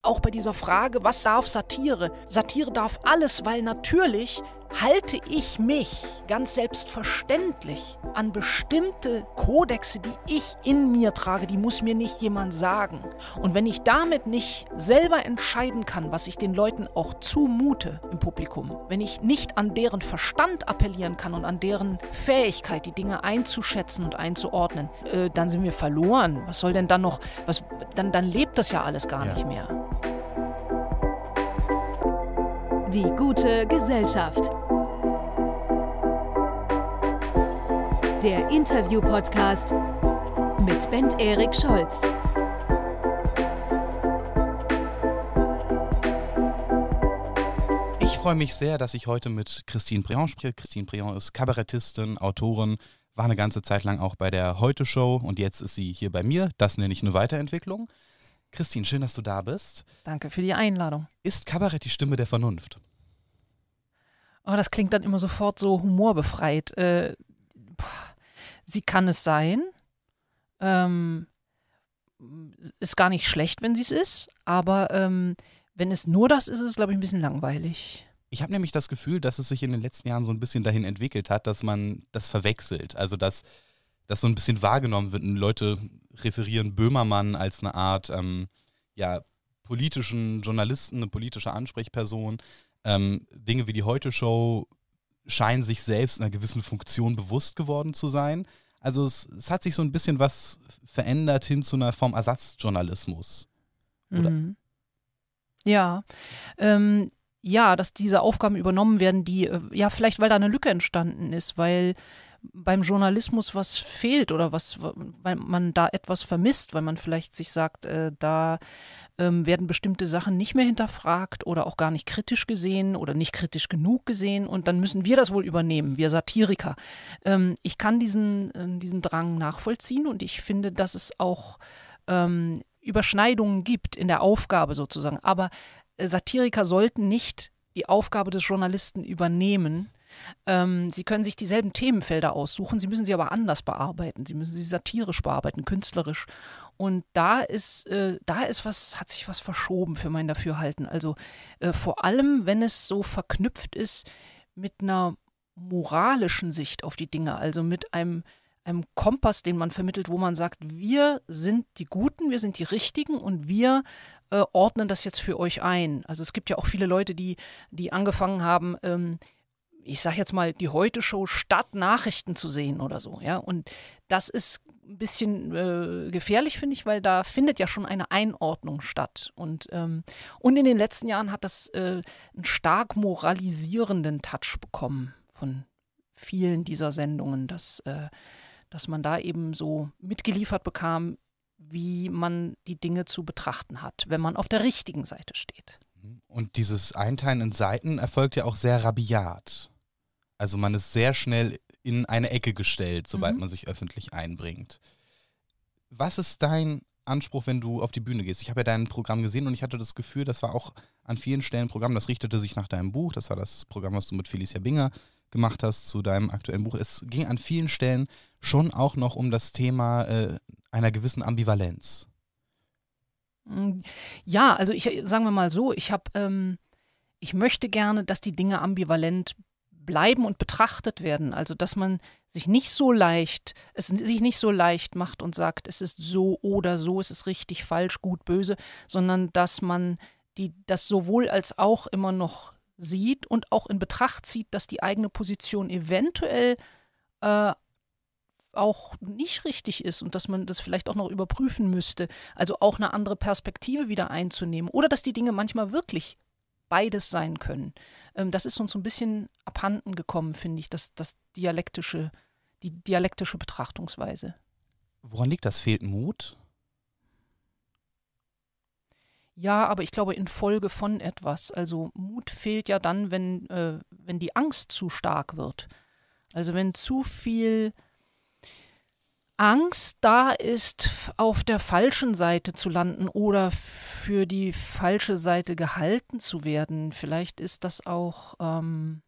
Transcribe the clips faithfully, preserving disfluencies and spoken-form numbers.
Auch bei dieser Frage, was darf Satire? Satire darf alles, weil natürlich halte ich mich ganz selbstverständlich an bestimmte Kodexe, die ich in mir trage, die muss mir nicht jemand sagen. Und wenn ich damit nicht selber entscheiden kann, was ich den Leuten auch zumute im Publikum, wenn ich nicht an deren Verstand appellieren kann und an deren Fähigkeit, die Dinge einzuschätzen und einzuordnen, äh, dann sind wir verloren. Was soll denn dann noch, was, dann, dann lebt das ja alles gar Ja. nicht mehr. Die gute Gesellschaft. Der Interview-Podcast mit Bent-Erik Scholz. Ich freue mich sehr, dass ich heute mit Christine Briand spreche. Christine Briand ist Kabarettistin, Autorin, war eine ganze Zeit lang auch bei der Heute-Show und jetzt ist sie hier bei mir. Das nenne ich eine Weiterentwicklung. Christine, schön, dass du da bist. Danke für die Einladung. Ist Kabarett die Stimme der Vernunft? Oh, das klingt dann immer sofort so humorbefreit. Äh, sie kann es sein. Ähm, ist gar nicht schlecht, wenn sie es ist. Aber ähm, wenn es nur das ist, ist es, glaube ich, ein bisschen langweilig. Ich habe nämlich das Gefühl, dass es sich in den letzten Jahren so ein bisschen dahin entwickelt hat, dass man das verwechselt. Also, dass das so ein bisschen wahrgenommen wird. Und Leute referieren Böhmermann als eine Art ähm, ja, politischen Journalisten, eine politische Ansprechperson. Ähm, Dinge wie die Heute-Show scheinen sich selbst einer gewissen Funktion bewusst geworden zu sein. Also es, es hat sich so ein bisschen was verändert hin zu einer Form Ersatzjournalismus. Oder? Mhm. Ja, ähm, ja, dass diese Aufgaben übernommen werden, die, äh, ja, vielleicht weil da eine Lücke entstanden ist, weil beim Journalismus was fehlt oder was, weil man da etwas vermisst, weil man vielleicht sich sagt, äh, da ähm, werden bestimmte Sachen nicht mehr hinterfragt oder auch gar nicht kritisch gesehen oder nicht kritisch genug gesehen und dann müssen wir das wohl übernehmen, wir Satiriker. Ähm, ich kann diesen, äh, diesen Drang nachvollziehen und ich finde, dass es auch ähm, Überschneidungen gibt in der Aufgabe sozusagen, aber äh, Satiriker sollten nicht die Aufgabe des Journalisten übernehmen. Ähm, sie können sich dieselben Themenfelder aussuchen, sie müssen sie aber anders bearbeiten, sie müssen sie satirisch bearbeiten, künstlerisch. Und da ist, äh, da ist was, hat sich was verschoben für mein Dafürhalten. Also äh, vor allem, wenn es so verknüpft ist mit einer moralischen Sicht auf die Dinge, also mit einem, einem Kompass, den man vermittelt, wo man sagt, wir sind die Guten, wir sind die Richtigen und wir äh, ordnen das jetzt für euch ein. Also es gibt ja auch viele Leute, die, die angefangen haben, ähm, ich sage jetzt mal, die Heute-Show statt Nachrichten zu sehen oder so, ja. Und das ist ein bisschen äh, gefährlich, finde ich, weil da findet ja schon eine Einordnung statt. Und, ähm, und in den letzten Jahren hat das äh, einen stark moralisierenden Touch bekommen von vielen dieser Sendungen, dass, äh, dass man da eben so mitgeliefert bekam, wie man die Dinge zu betrachten hat, wenn man auf der richtigen Seite steht. Und dieses Einteilen in Seiten erfolgt ja auch sehr rabiat. Also man ist sehr schnell in eine Ecke gestellt, sobald Mhm. man sich öffentlich einbringt. Was ist dein Anspruch, wenn du auf die Bühne gehst? Ich habe ja dein Programm gesehen und ich hatte das Gefühl, das war auch an vielen Stellen ein Programm, das richtete sich nach deinem Buch. Das war das Programm, was du mit Felicia Binger gemacht hast zu deinem aktuellen Buch. Es ging an vielen Stellen schon auch noch um das Thema äh, einer gewissen Ambivalenz. Ja, also ich sagen wir mal so, ich habe, ähm, ich möchte gerne, dass die Dinge ambivalent bleiben und betrachtet werden. Also dass man sich nicht so leicht, es sich nicht so leicht macht und sagt, es ist so oder so, es ist richtig, falsch, gut, böse, sondern dass man die das sowohl als auch immer noch sieht und auch in Betracht zieht, dass die eigene Position eventuell äh, auch nicht richtig ist und dass man das vielleicht auch noch überprüfen müsste. Also auch eine andere Perspektive wieder einzunehmen oder dass die Dinge manchmal wirklich beides sein können. Ähm, das ist uns so ein bisschen abhanden gekommen, finde ich, das, das dialektische, die dialektische Betrachtungsweise. Woran liegt das? Fehlt Mut? Ja, aber ich glaube infolge von etwas. Also Mut fehlt ja dann, wenn, äh, wenn die Angst zu stark wird. Also wenn zu viel Angst da ist, auf der falschen Seite zu landen oder für die falsche Seite gehalten zu werden. Vielleicht ist das auch, ähm,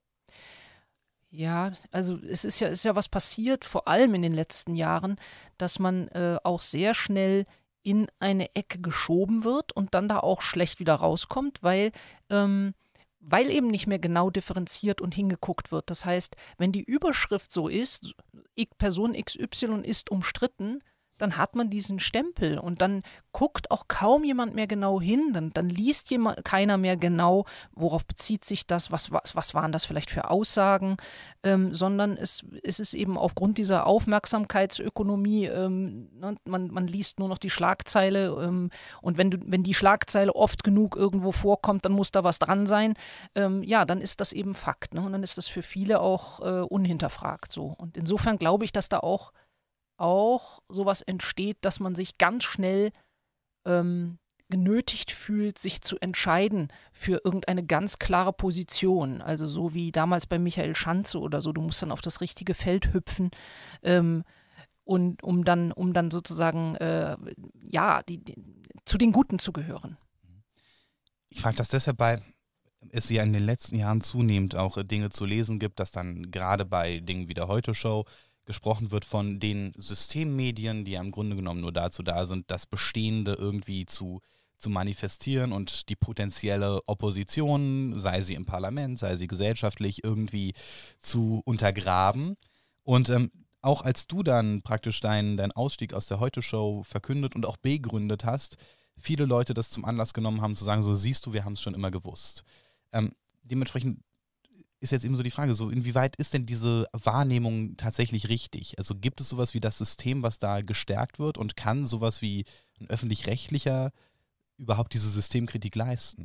ja, also es ist ja, ist ja was passiert, vor allem in den letzten Jahren, dass man äh, auch sehr schnell in eine Ecke geschoben wird und dann da auch schlecht wieder rauskommt, weil, ähm, weil eben nicht mehr genau differenziert und hingeguckt wird. Das heißt, wenn die Überschrift so ist, Person X Y ist umstritten, dann hat man diesen Stempel und dann guckt auch kaum jemand mehr genau hin, dann, dann liest jemand, keiner mehr genau, worauf bezieht sich das, was, was, was waren das vielleicht für Aussagen, ähm, sondern es, es ist eben aufgrund dieser Aufmerksamkeitsökonomie, ähm, ne, man, man liest nur noch die Schlagzeile ähm, und wenn, du, wenn die Schlagzeile oft genug irgendwo vorkommt, dann muss da was dran sein, ähm, ja, dann ist das eben Fakt, ne? Und dann ist das für viele auch äh, unhinterfragt so. Und insofern glaube ich, dass da auch auch sowas entsteht, dass man sich ganz schnell ähm, genötigt fühlt, sich zu entscheiden für irgendeine ganz klare Position. Also so wie damals bei Michael Schanze oder so, du musst dann auf das richtige Feld hüpfen ähm, und um dann, um dann sozusagen äh, ja, die, die, zu den Guten zu gehören. Ich frage das deshalb, weil es ja in den letzten Jahren zunehmend auch äh, Dinge zu lesen gibt, dass dann gerade bei Dingen wie der Heute-Show gesprochen wird von den Systemmedien, die ja im Grunde genommen nur dazu da sind, das Bestehende irgendwie zu, zu manifestieren und die potenzielle Opposition, sei sie im Parlament, sei sie gesellschaftlich, irgendwie zu untergraben. Und ähm, auch als du dann praktisch deinen dein Ausstieg aus der Heute-Show verkündet und auch begründet hast, viele Leute das zum Anlass genommen haben, zu sagen, so siehst du, wir haben es schon immer gewusst. Ähm, dementsprechend ist jetzt eben so die Frage, so inwieweit ist denn diese Wahrnehmung tatsächlich richtig? Also gibt es sowas wie das System, was da gestärkt wird und kann sowas wie ein öffentlich-rechtlicher überhaupt diese Systemkritik leisten?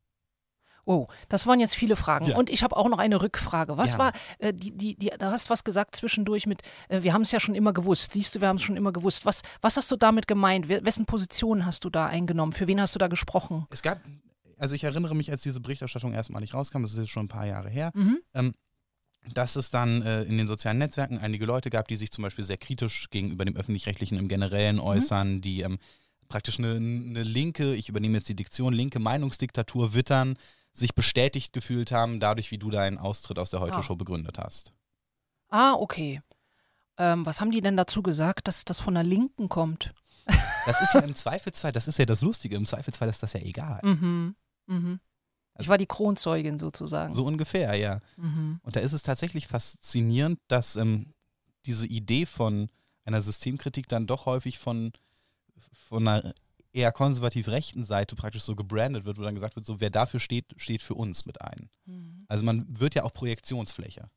Oh, das waren jetzt viele Fragen. Ja. Und ich habe auch noch eine Rückfrage. Was Ja. war, äh, die, die, die, da hast was gesagt zwischendurch mit, äh, wir haben es ja schon immer gewusst. Siehst du, wir haben es schon immer gewusst. Was, was hast du damit gemeint? Wessen Position hast du da eingenommen? Für wen hast du da gesprochen? Es gab, also ich erinnere mich, als diese Berichterstattung erstmalig rauskam, das ist jetzt schon ein paar Jahre her, Mhm. ähm, dass es dann äh, in den sozialen Netzwerken einige Leute gab, die sich zum Beispiel sehr kritisch gegenüber dem Öffentlich-Rechtlichen im Generellen äußern, die ähm, praktisch eine, eine linke, ich übernehme jetzt die Diktion, linke Meinungsdiktatur wittern, sich bestätigt gefühlt haben, dadurch, wie du deinen Austritt aus der Heute-Show Ah. begründet hast. Ah, okay. Ähm, was haben die denn dazu gesagt, dass das von der Linken kommt? Das ist ja im Zweifelsfall, das ist ja das Lustige, im Zweifelsfall ist das ja egal. Mhm. Mhm. Ich war die Kronzeugin sozusagen. So ungefähr, ja. Mhm. Und da ist es tatsächlich faszinierend, dass ähm, diese Idee von einer Systemkritik dann doch häufig von, von einer eher konservativ rechten Seite praktisch so gebrandet wird, wo dann gesagt wird, so wer dafür steht, steht für uns mit ein. Mhm. Also man wird ja auch Projektionsfläche.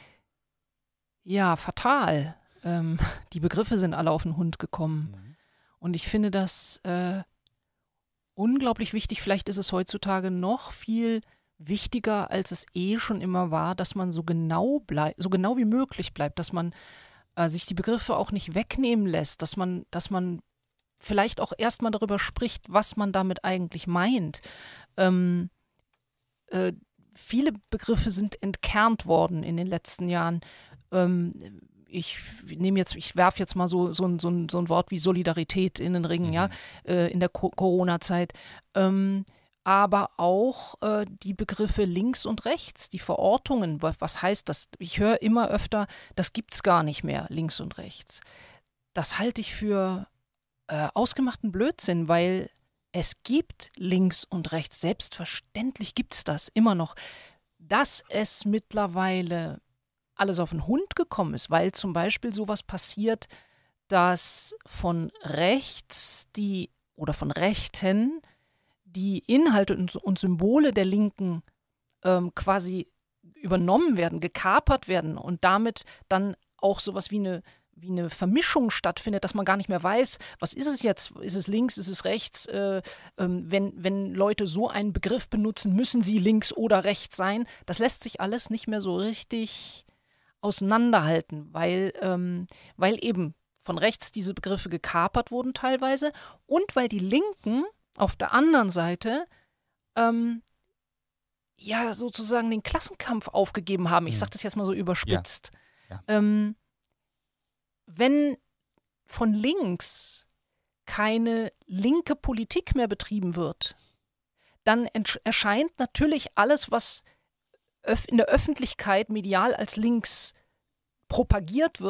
Ja, fatal. Ähm, die Begriffe sind alle auf den Hund gekommen. Mhm. Und ich finde das äh, unglaublich wichtig. Vielleicht ist es heutzutage noch viel wichtiger, als es eh schon immer war, dass man so genau bleibt, so genau wie möglich bleibt, dass man äh, sich die Begriffe auch nicht wegnehmen lässt, dass man, dass man vielleicht auch erstmal darüber spricht, was man damit eigentlich meint. Ähm, äh, viele Begriffe sind entkernt worden in den letzten Jahren. Ähm, ich nehme jetzt, ich werfe jetzt mal so, so, so, ein, so ein Wort wie Solidarität in den Ring, Mhm. ja, äh, in der Co- Corona-Zeit. Ähm, aber auch äh, die Begriffe links und rechts, die Verortungen. Was, was heißt das? Ich höre immer öfter, das gibt's gar nicht mehr, links und rechts. Das halte ich für äh, ausgemachten Blödsinn, weil es gibt links und rechts. Selbstverständlich gibt's das immer noch. Dass es mittlerweile alles auf den Hund gekommen ist, weil zum Beispiel sowas passiert, dass von rechts die oder von Rechten die Inhalte und, und Symbole der Linken ähm, quasi übernommen werden, gekapert werden und damit dann auch sowas wie eine, wie eine Vermischung stattfindet, dass man gar nicht mehr weiß, was ist es jetzt? Ist es links, ist es rechts? Äh, ähm, wenn, wenn Leute so einen Begriff benutzen, müssen sie links oder rechts sein. Das lässt sich alles nicht mehr so richtig auseinanderhalten, weil, ähm, weil eben von rechts diese Begriffe gekapert wurden teilweise und weil die Linken auf der anderen Seite ähm, ja sozusagen den Klassenkampf aufgegeben haben. Ich Mhm. sage das jetzt mal so überspitzt. Ja. Ähm, wenn von links keine linke Politik mehr betrieben wird, dann entsch- erscheint natürlich alles, was öf- in der Öffentlichkeit medial als links propagiert wird,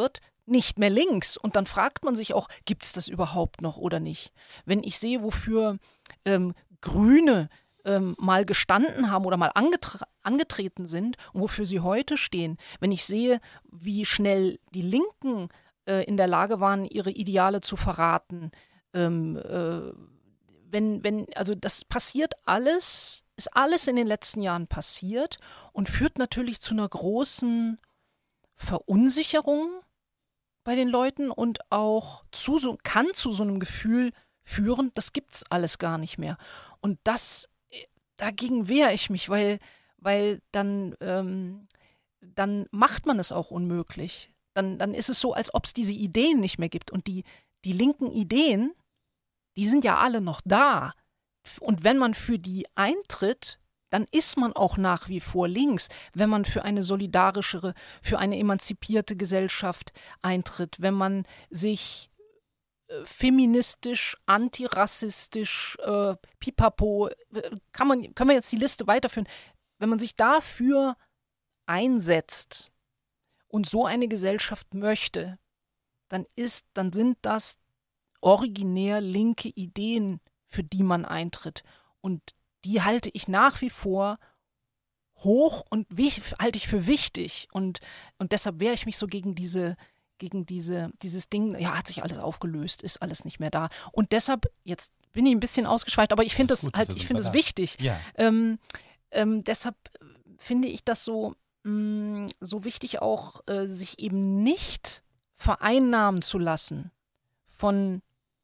nicht mehr links. Und dann fragt man sich auch, gibt es das überhaupt noch oder nicht? Wenn ich sehe, wofür ähm, Grüne ähm, mal gestanden haben oder mal angetra- angetreten sind und wofür sie heute stehen, wenn ich sehe, wie schnell die Linken äh, in der Lage waren, ihre Ideale zu verraten, ähm, äh, wenn, wenn, also das passiert alles, ist alles in den letzten Jahren passiert und führt natürlich zu einer großen Verunsicherung bei den Leuten und auch zu so, kann zu so einem Gefühl führen, das gibt's alles gar nicht mehr. Und das, dagegen wehre ich mich, weil, weil dann, ähm, dann macht man es auch unmöglich. Dann, dann ist es so, als ob es diese Ideen nicht mehr gibt. Und die, die linken Ideen, die sind ja alle noch da. Und wenn man für die eintritt, dann ist man auch nach wie vor links, wenn man für eine solidarischere, für eine emanzipierte Gesellschaft eintritt, wenn man sich äh, feministisch, antirassistisch, äh, pipapo, äh, kann man, können wir jetzt die Liste weiterführen, wenn man sich dafür einsetzt und so eine Gesellschaft möchte, dann ist, dann sind das originär linke Ideen, für die man eintritt. Und die halte ich nach wie vor hoch und wich, halte ich für wichtig. Und, und deshalb wehre ich mich so gegen diese, gegen diese, dieses Ding, ja, hat sich alles aufgelöst, ist alles nicht mehr da. Und deshalb, jetzt bin ich ein bisschen ausgeschweift, aber ich finde das, das halt, ich finde es wichtig. Ja. Ähm, ähm, deshalb finde ich das so, mh, so wichtig auch, äh, sich eben nicht vereinnahmen zu lassen von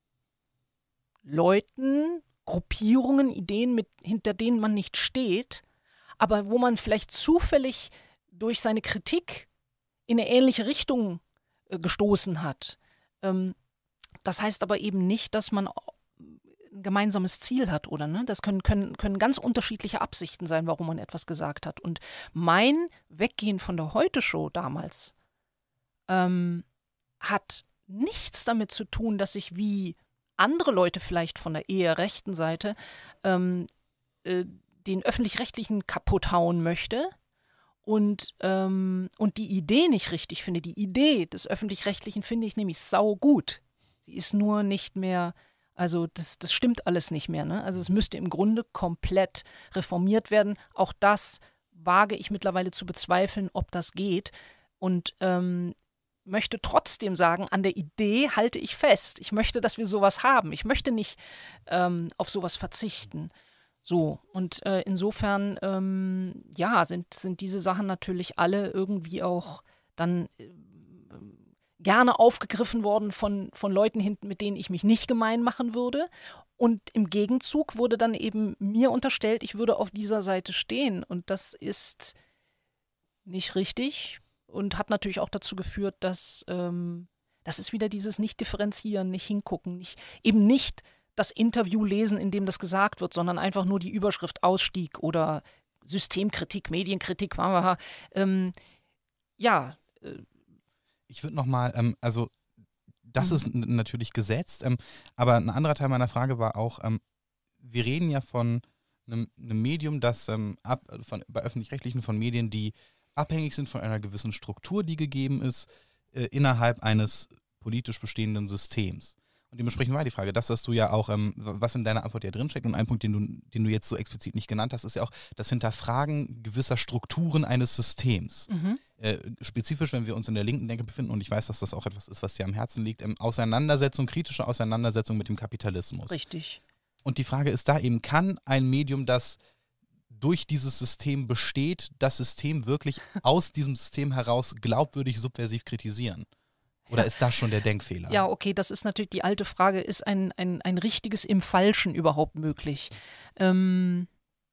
Leuten, Gruppierungen, Ideen, mit, hinter denen man nicht steht, aber wo man vielleicht zufällig durch seine Kritik in eine ähnliche Richtung äh, gestoßen hat. Ähm, das heißt aber eben nicht, dass man ein gemeinsames Ziel hat, oder? Ne? Das können, können, können ganz unterschiedliche Absichten sein, warum man etwas gesagt hat. Und mein Weggehen von der Heute-Show damals ähm, hat nichts damit zu tun, dass ich wie andere Leute vielleicht von der eher rechten Seite ähm, äh, den Öffentlich-Rechtlichen kaputt hauen möchte und, ähm, und die Idee nicht richtig finde. Die Idee des Öffentlich-Rechtlichen finde ich nämlich saugut. Sie ist nur nicht mehr, also das, das stimmt alles nicht mehr. Ne? Also es müsste im Grunde komplett reformiert werden. Auch das wage ich mittlerweile zu bezweifeln, ob das geht. Und ähm, möchte trotzdem sagen, an der Idee halte ich fest. Ich möchte, dass wir sowas haben. Ich möchte nicht ähm, auf sowas verzichten. So, und äh, insofern, ähm, ja, sind, sind diese Sachen natürlich alle irgendwie auch dann äh, gerne aufgegriffen worden von, von Leuten hinten, mit denen ich mich nicht gemein machen würde. Und im Gegenzug wurde dann eben mir unterstellt, ich würde auf dieser Seite stehen. Und das ist nicht richtig. Und hat natürlich auch dazu geführt, dass ähm, das ist wieder dieses Nicht-Differenzieren, nicht hingucken, nicht, eben nicht das Interview lesen, in dem das gesagt wird, sondern einfach nur die Überschrift Ausstieg oder Systemkritik, Medienkritik. Ähm, ja. Äh, ich würde nochmal, ähm, also das mhm. ist n- natürlich gesetzt, ähm, aber ein anderer Teil meiner Frage war auch, ähm, wir reden ja von einem, einem Medium, das ähm, ab, von, bei Öffentlich-Rechtlichen von Medien, die abhängig sind von einer gewissen Struktur, die gegeben ist, äh, innerhalb eines politisch bestehenden Systems. Und dementsprechend war die Frage, das, was du ja auch, ähm, was in deiner Antwort ja drinsteckt, und ein Punkt, den du, den du jetzt so explizit nicht genannt hast, ist ja auch das Hinterfragen gewisser Strukturen eines Systems. Mhm. Äh, spezifisch, wenn wir uns in der linken Denke befinden, und ich weiß, dass das auch etwas ist, was dir am Herzen liegt, ähm, Auseinandersetzung, kritische Auseinandersetzung mit dem Kapitalismus. Richtig. Und die Frage ist da eben, kann ein Medium, das durch dieses System besteht, das System wirklich aus diesem System heraus glaubwürdig subversiv kritisieren? Oder ist das schon der Denkfehler? Ja, okay, das ist natürlich die alte Frage, ist ein, ein, ein richtiges im Falschen überhaupt möglich? Ähm,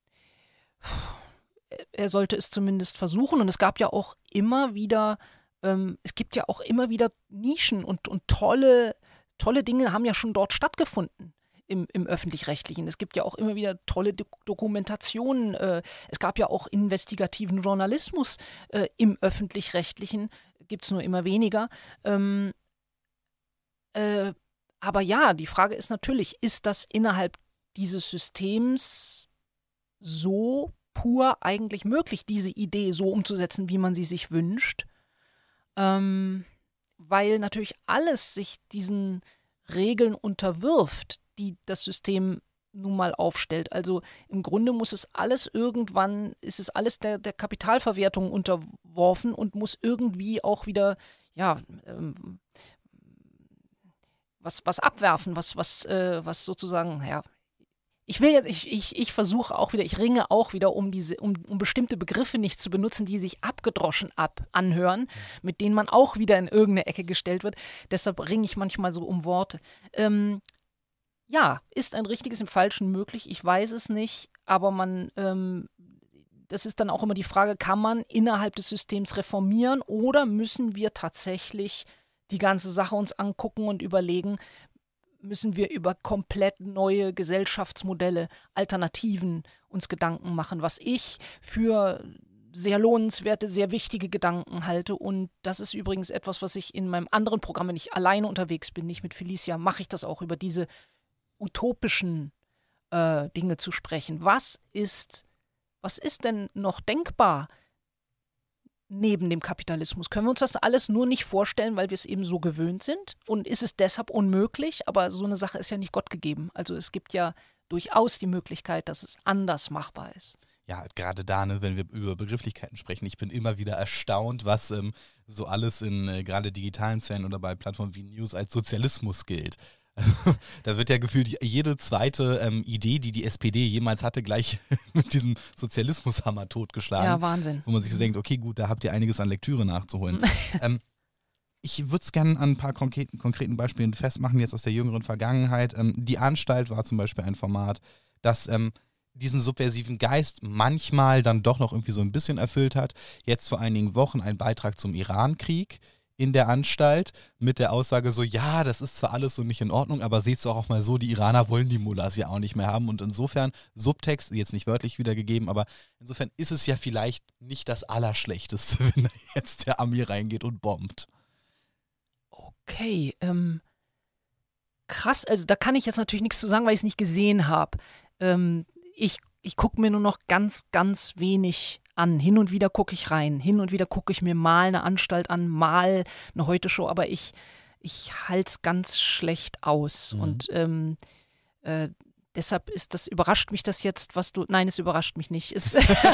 er sollte es zumindest versuchen, und es gab ja auch immer wieder, ähm, es gibt ja auch immer wieder Nischen und, und tolle, tolle Dinge haben ja schon dort stattgefunden. Im, im Öffentlich-Rechtlichen. Es gibt ja auch immer wieder tolle Do- Dokumentationen. Äh, es gab ja auch investigativen Journalismus äh, im Öffentlich-Rechtlichen. Gibt es nur immer weniger. Ähm, äh, aber ja, die Frage ist natürlich, ist das innerhalb dieses Systems so pur eigentlich möglich, diese Idee so umzusetzen, wie man sie sich wünscht? Ähm, weil natürlich alles sich diesen Regeln unterwirft, die das System nun mal aufstellt. Also im Grunde muss es alles irgendwann, ist es alles der, der Kapitalverwertung unterworfen und muss irgendwie auch wieder, ja, ähm, was, was abwerfen, was, was, äh, was sozusagen, ja, ich will jetzt, ich, ich, ich versuche auch wieder, ich ringe auch wieder, um diese, um, um bestimmte Begriffe nicht zu benutzen, die sich abgedroschen ab anhören, mit denen man auch wieder in irgendeine Ecke gestellt wird. Deshalb ringe ich manchmal so um Worte. Ähm, ja, ist ein richtiges im Falschen möglich? Ich weiß es nicht, aber man, ähm, das ist dann auch immer die Frage, kann man innerhalb des Systems reformieren oder müssen wir tatsächlich die ganze Sache uns angucken und überlegen, müssen wir über komplett neue Gesellschaftsmodelle, Alternativen uns Gedanken machen, was ich für sehr lohnenswerte, sehr wichtige Gedanken halte. Und das ist übrigens etwas, was ich in meinem anderen Programm, wenn ich alleine unterwegs bin, nicht mit Felicia, mache ich das auch, über diese utopischen äh, Dinge zu sprechen. Was ist, was ist denn noch denkbar neben dem Kapitalismus? Können wir uns das alles nur nicht vorstellen, weil wir es eben so gewöhnt sind? Und ist es deshalb unmöglich? Aber so eine Sache ist ja nicht Gott gegeben. Also es gibt ja durchaus die Möglichkeit, dass es anders machbar ist. Ja, gerade da, ne, wenn wir über Begrifflichkeiten sprechen, ich bin immer wieder erstaunt, was ähm, so alles in äh, gerade digitalen Sphären oder bei Plattformen wie News als Sozialismus gilt. Also, da wird ja gefühlt jede zweite ähm, Idee, die die S P D jemals hatte, gleich mit diesem Sozialismushammer totgeschlagen. Ja, Wahnsinn. Wo man sich so denkt, okay, gut, da habt ihr einiges an Lektüre nachzuholen. ähm, ich würde es gerne an ein paar konkreten, konkreten Beispielen festmachen, jetzt aus der jüngeren Vergangenheit. Ähm, die Anstalt war zum Beispiel ein Format, das ähm, diesen subversiven Geist manchmal dann doch noch irgendwie so ein bisschen erfüllt hat. Jetzt vor einigen Wochen ein Beitrag zum Irankrieg in der Anstalt mit der Aussage so, ja, das ist zwar alles so nicht in Ordnung, aber seht es doch auch mal so, die Iraner wollen die Mullahs ja auch nicht mehr haben und insofern, Subtext, jetzt nicht wörtlich wiedergegeben, aber insofern ist es ja vielleicht nicht das Allerschlechteste, wenn da jetzt der Ami reingeht und bombt. Okay, ähm, krass, also da kann ich jetzt natürlich nichts zu sagen, weil ich es nicht gesehen habe. Ähm, ich ich gucke mir nur noch ganz, ganz wenig an. Hin und wieder gucke ich rein. Hin und wieder gucke ich mir mal eine Anstalt an, mal eine Heute-Show, aber ich, ich halte es ganz schlecht aus. Mhm. Und ähm, äh, deshalb ist das, überrascht mich das jetzt, was du, nein, es überrascht mich nicht. Es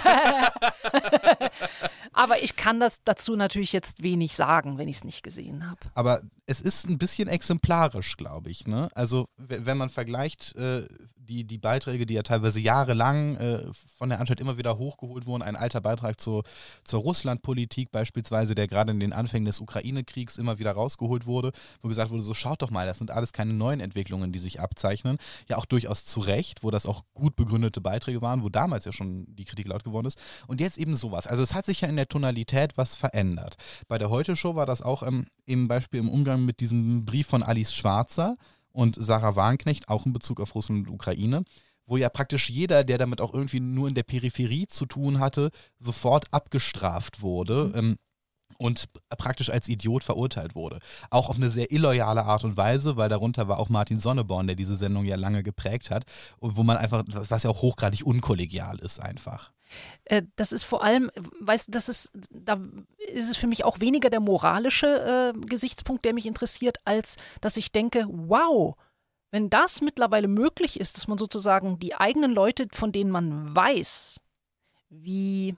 aber ich kann das dazu natürlich jetzt wenig sagen, wenn ich es nicht gesehen habe. Aber es ist ein bisschen exemplarisch, glaube ich, ne? Also wenn man vergleicht, äh, die, die Beiträge, die ja teilweise jahrelang äh, von der Anstalt immer wieder hochgeholt wurden, ein alter Beitrag zur, zur Russlandpolitik beispielsweise, der gerade in den Anfängen des Ukraine-Kriegs immer wieder rausgeholt wurde, wo gesagt wurde, so schaut doch mal, das sind alles keine neuen Entwicklungen, die sich abzeichnen. Ja auch durchaus zu Recht, wo das auch gut begründete Beiträge waren, wo damals ja schon die Kritik laut geworden ist. Und jetzt eben sowas. Also es hat sich ja in der Tonalität was verändert. Bei der Heute-Show war das auch ähm, im Beispiel im Umgang mit diesem Brief von Alice Schwarzer und Sarah Wagenknecht, auch in Bezug auf Russland und Ukraine, wo ja praktisch jeder, der damit auch irgendwie nur in der Peripherie zu tun hatte, sofort abgestraft wurde. Mhm. Ähm, und praktisch als Idiot verurteilt wurde. Auch auf eine sehr illoyale Art und Weise, weil darunter war auch Martin Sonneborn, der diese Sendung ja lange geprägt hat und wo man einfach, was ja auch hochgradig unkollegial ist einfach. Das ist vor allem, weißt du, das ist, da ist es für mich auch weniger der moralische äh, Gesichtspunkt, der mich interessiert, als dass ich denke, wow, wenn das mittlerweile möglich ist, dass man sozusagen die eigenen Leute, von denen man weiß, wie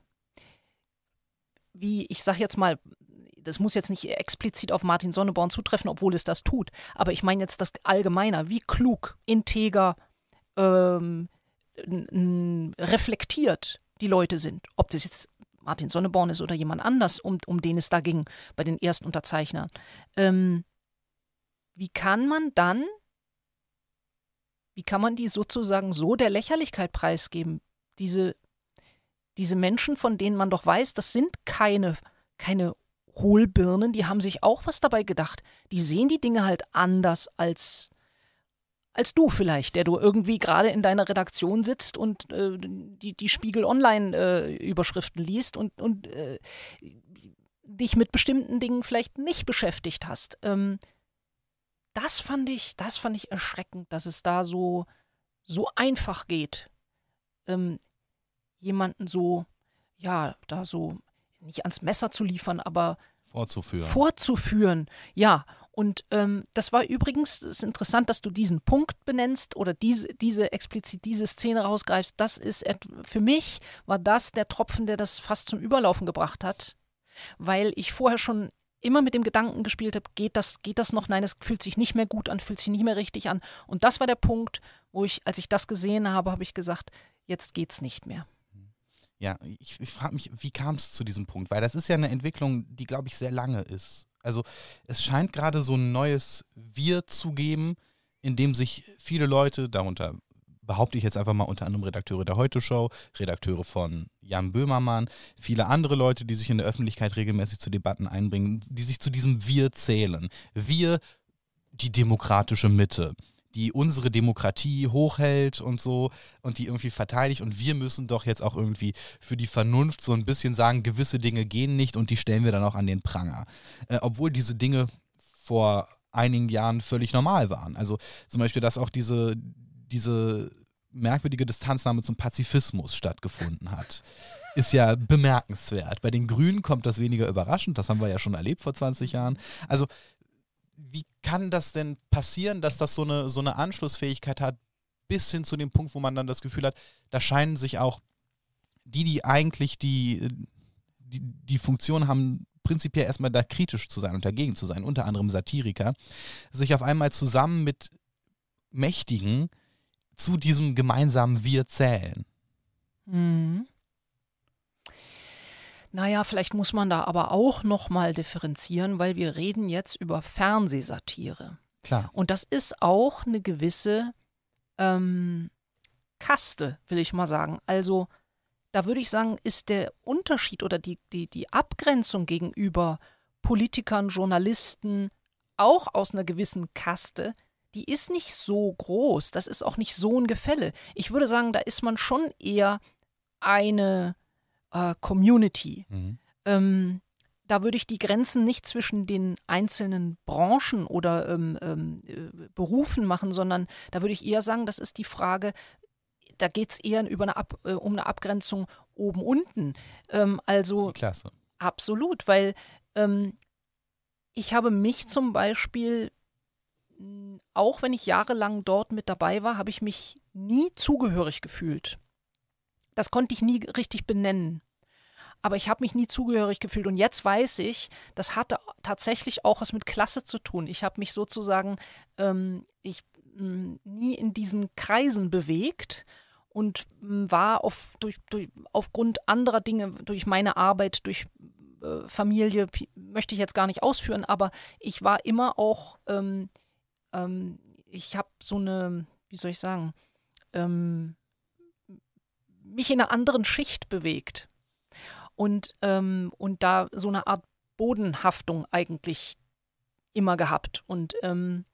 wie, ich sage jetzt mal, das muss jetzt nicht explizit auf Martin Sonneborn zutreffen, obwohl es das tut, aber ich meine jetzt das Allgemeiner, wie klug, integer, ähm, reflektiert die Leute sind. Ob das jetzt Martin Sonneborn ist oder jemand anders, um, um den es da ging, bei den Erstunterzeichnern. Ähm, wie kann man dann, wie kann man die sozusagen so der Lächerlichkeit preisgeben? Diese Diese Menschen, von denen man doch weiß, das sind keine, keine Hohlbirnen, die haben sich auch was dabei gedacht. Die sehen die Dinge halt anders als, als du vielleicht, der du irgendwie gerade in deiner Redaktion sitzt und äh, die, die Spiegel-Online-Überschriften äh, liest und, und äh, dich mit bestimmten Dingen vielleicht nicht beschäftigt hast. Ähm, das fand ich, das fand ich erschreckend, dass es da so, so einfach geht. Ähm, jemanden so, ja, da so nicht ans Messer zu liefern, aber vorzuführen. Vorzuführen, ja. Und ähm, das war übrigens, es ist interessant, dass du diesen Punkt benennst oder diese, diese explizit diese Szene rausgreifst. Das ist, für mich war das der Tropfen, der das fast zum Überlaufen gebracht hat, weil ich vorher schon immer mit dem Gedanken gespielt habe, geht das, geht das noch? Nein, es fühlt sich nicht mehr gut an, fühlt sich nicht mehr richtig an. Und das war der Punkt, wo ich, als ich das gesehen habe, habe ich gesagt, jetzt geht's nicht mehr. Ja, ich, ich frage mich, wie kam es zu diesem Punkt? Weil das ist ja eine Entwicklung, die, glaube ich, sehr lange ist. Also es scheint gerade so ein neues Wir zu geben, in dem sich viele Leute, darunter behaupte ich jetzt einfach mal unter anderem Redakteure der Heute-Show, Redakteure von Jan Böhmermann, viele andere Leute, die sich in der Öffentlichkeit regelmäßig zu Debatten einbringen, die sich zu diesem Wir zählen. Wir, die demokratische Mitte, die unsere Demokratie hochhält und so und die irgendwie verteidigt, und wir müssen doch jetzt auch irgendwie für die Vernunft so ein bisschen sagen, gewisse Dinge gehen nicht und die stellen wir dann auch an den Pranger. Äh, obwohl diese Dinge vor einigen Jahren völlig normal waren. Also zum Beispiel, dass auch diese, diese merkwürdige Distanznahme zum Pazifismus stattgefunden hat, ist ja bemerkenswert. Bei den Grünen kommt das weniger überraschend, das haben wir ja schon erlebt vor zwanzig Jahren. Also wie kann das denn passieren, dass das so eine, so eine Anschlussfähigkeit hat, bis hin zu dem Punkt, wo man dann das Gefühl hat, da scheinen sich auch die, die eigentlich die, die, die Funktion haben, prinzipiell erstmal da kritisch zu sein und dagegen zu sein, unter anderem Satiriker, sich auf einmal zusammen mit Mächtigen zu diesem gemeinsamen Wir zählen. Mhm. Naja, vielleicht muss man da aber auch nochmal differenzieren, weil wir reden jetzt über Fernsehsatire. Klar. Und das ist auch eine gewisse ähm, Kaste, will ich mal sagen. Also da würde ich sagen, ist der Unterschied oder die, die, die Abgrenzung gegenüber Politikern, Journalisten, auch aus einer gewissen Kaste, die ist nicht so groß. Das ist auch nicht so ein Gefälle. Ich würde sagen, da ist man schon eher eine Community. Mhm. Ähm, da würde ich die Grenzen nicht zwischen den einzelnen Branchen oder ähm, ähm, Berufen machen, sondern da würde ich eher sagen, das ist die Frage, da geht es eher über eine Ab, äh, um eine Abgrenzung oben-unten. Ähm, also Klasse. Absolut, weil ähm, ich habe mich zum Beispiel, auch wenn ich jahrelang dort mit dabei war, habe ich mich nie zugehörig gefühlt. Das konnte ich nie richtig benennen. Aber ich habe mich nie zugehörig gefühlt. Und jetzt weiß ich, das hatte tatsächlich auch was mit Klasse zu tun. Ich habe mich sozusagen ähm, ich, mh, nie in diesen Kreisen bewegt und mh, war auf, durch, durch, aufgrund anderer Dinge, durch meine Arbeit, durch äh, Familie, möchte ich jetzt gar nicht ausführen, aber ich war immer auch, ähm, ähm, ich habe so eine, wie soll ich sagen, ähm, mich in einer anderen Schicht bewegt. Und, ähm, und da so eine Art Bodenhaftung eigentlich immer gehabt. Und ähm,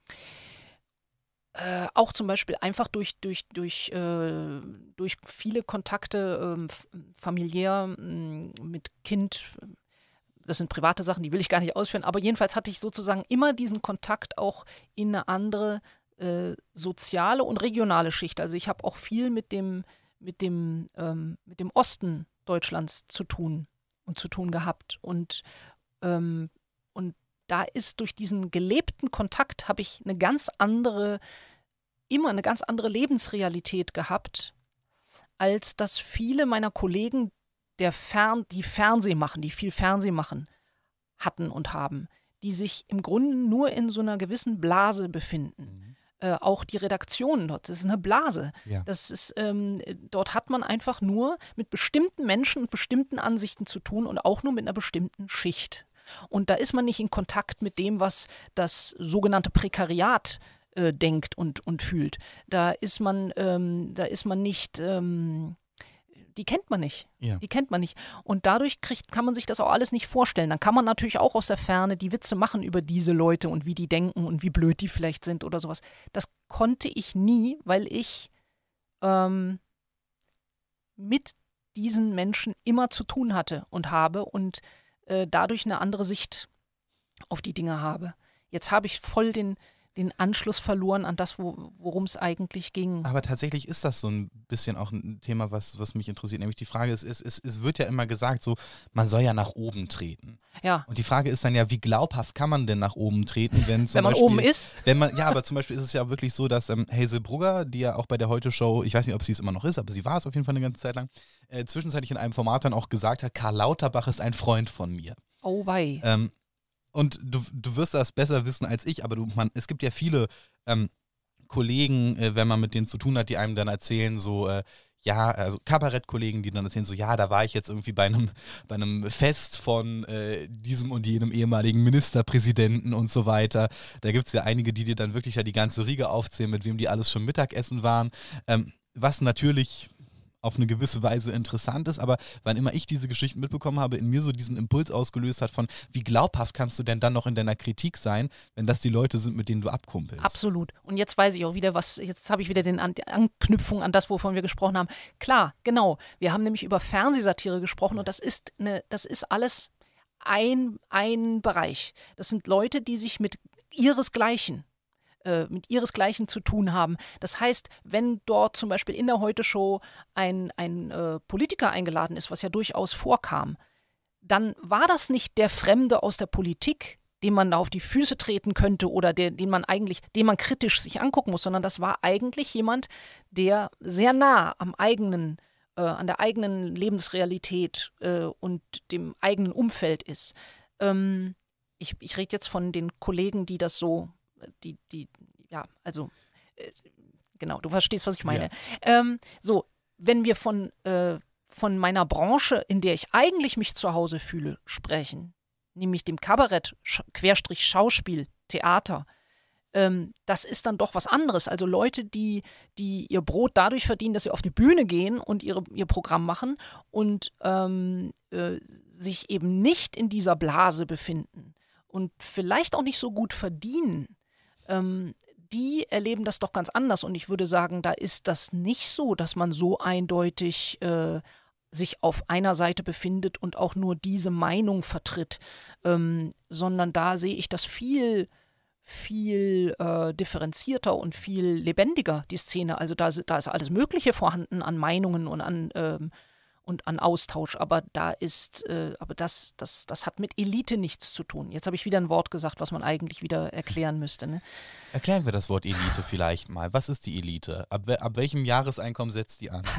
äh, auch zum Beispiel einfach durch, durch, durch, äh, durch viele Kontakte äh, familiär äh, mit Kind, das sind private Sachen, die will ich gar nicht ausführen, aber jedenfalls hatte ich sozusagen immer diesen Kontakt auch in eine andere äh, soziale und regionale Schicht. Also ich habe auch viel mit dem, mit dem, ähm, mit dem Osten Deutschlands zu tun und zu tun gehabt. Und, ähm, und da ist durch diesen gelebten Kontakt habe ich eine ganz andere, immer eine ganz andere Lebensrealität gehabt, als dass viele meiner Kollegen, der Fern, die Fernseh machen, die viel Fernseh machen, hatten und haben, die sich im Grunde nur in so einer gewissen Blase befinden. Mhm. Äh, auch die Redaktionen dort, das ist eine Blase. Ja. Das ist, ähm, dort hat man einfach nur mit bestimmten Menschen und bestimmten Ansichten zu tun und auch nur mit einer bestimmten Schicht. Und da ist man nicht in Kontakt mit dem, was das sogenannte Prekariat äh, denkt und, und fühlt. Da ist man, ähm, da ist man nicht, ähm, die kennt man nicht. Ja. Die kennt man nicht. Und dadurch kriegt, kann man sich das auch alles nicht vorstellen. Dann kann man natürlich auch aus der Ferne die Witze machen über diese Leute und wie die denken und wie blöd die vielleicht sind oder sowas. Das konnte ich nie, weil ich ähm, mit diesen Menschen immer zu tun hatte und habe und äh, dadurch eine andere Sicht auf die Dinge habe. Jetzt habe ich voll den, den Anschluss verloren an das, wo, worum es eigentlich ging. Aber tatsächlich ist das so ein bisschen auch ein Thema, was, was mich interessiert. Nämlich die Frage ist, es, es, es wird ja immer gesagt, so, man soll ja nach oben treten. Ja. Und die Frage ist dann ja, wie glaubhaft kann man denn nach oben treten, wenn zum Wenn man Beispiel, oben ist? Wenn man, ja, aber zum Beispiel ist es ja wirklich so, dass ähm, Hazel Brugger, die ja auch bei der Heute-Show, ich weiß nicht, ob sie es immer noch ist, aber sie war es auf jeden Fall eine ganze Zeit lang, äh, zwischenzeitlich in einem Format dann auch gesagt hat, Karl Lauterbach ist ein Freund von mir. Oh wei. Ähm, und du, du wirst das besser wissen als ich, aber du, man, es gibt ja viele ähm, Kollegen, äh, wenn man mit denen zu tun hat, die einem dann erzählen, so, äh, ja, also Kabarettkollegen, die dann erzählen, so, ja, da war ich jetzt irgendwie bei einem, bei einem Fest von äh, diesem und jenem ehemaligen Ministerpräsidenten und so weiter. Da gibt es ja einige, die dir dann wirklich ja die ganze Riege aufzählen, mit wem die alles schon Mittagessen waren. Ähm, was natürlich auf eine gewisse Weise interessant ist, aber wann immer ich diese Geschichten mitbekommen habe, in mir so diesen Impuls ausgelöst hat von, wie glaubhaft kannst du denn dann noch in deiner Kritik sein, wenn das die Leute sind, mit denen du abkumpelst? Absolut. Und jetzt weiß ich auch wieder, was, jetzt habe ich wieder den an, die Anknüpfung an das, wovon wir gesprochen haben. Klar, genau. Wir haben nämlich über Fernsehsatire gesprochen und das ist eine, das ist alles ein, ein Bereich. Das sind Leute, die sich mit ihresgleichen mit ihresgleichen zu tun haben. Das heißt, wenn dort zum Beispiel in der Heute-Show ein, ein äh, Politiker eingeladen ist, was ja durchaus vorkam, dann war das nicht der Fremde aus der Politik, dem man da auf die Füße treten könnte oder der, den man eigentlich, den man kritisch sich angucken muss, sondern das war eigentlich jemand, der sehr nah am eigenen, äh, an der eigenen Lebensrealität äh, und dem eigenen Umfeld ist. Ähm, ich ich rede jetzt von den Kollegen, die das so Die, die, ja, also, äh, genau, du verstehst, was ich meine. Ja. Ähm, so, wenn wir von, äh, von meiner Branche, in der ich eigentlich mich zu Hause fühle, sprechen, nämlich dem Kabarett, Sch- Querstrich Schauspiel, Theater, ähm, das ist dann doch was anderes. Also Leute, die, die ihr Brot dadurch verdienen, dass sie auf die Bühne gehen und ihre, ihr Programm machen und ähm, äh, sich eben nicht in dieser Blase befinden und vielleicht auch nicht so gut verdienen, Ähm, die erleben das doch ganz anders. Und ich würde sagen, da ist das nicht so, dass man so eindeutig äh, sich auf einer Seite befindet und auch nur diese Meinung vertritt, ähm, sondern da sehe ich das viel, viel äh, differenzierter und viel lebendiger, die Szene. Also da, da ist alles Mögliche vorhanden an Meinungen und an ähm, und an Austausch, aber da ist, äh, aber das, das, das hat mit Elite nichts zu tun. Jetzt habe ich wieder ein Wort gesagt, was man eigentlich wieder erklären müsste. Ne? Erklären wir das Wort Elite vielleicht mal. Was ist die Elite? Ab, ab welchem Jahreseinkommen setzt die an?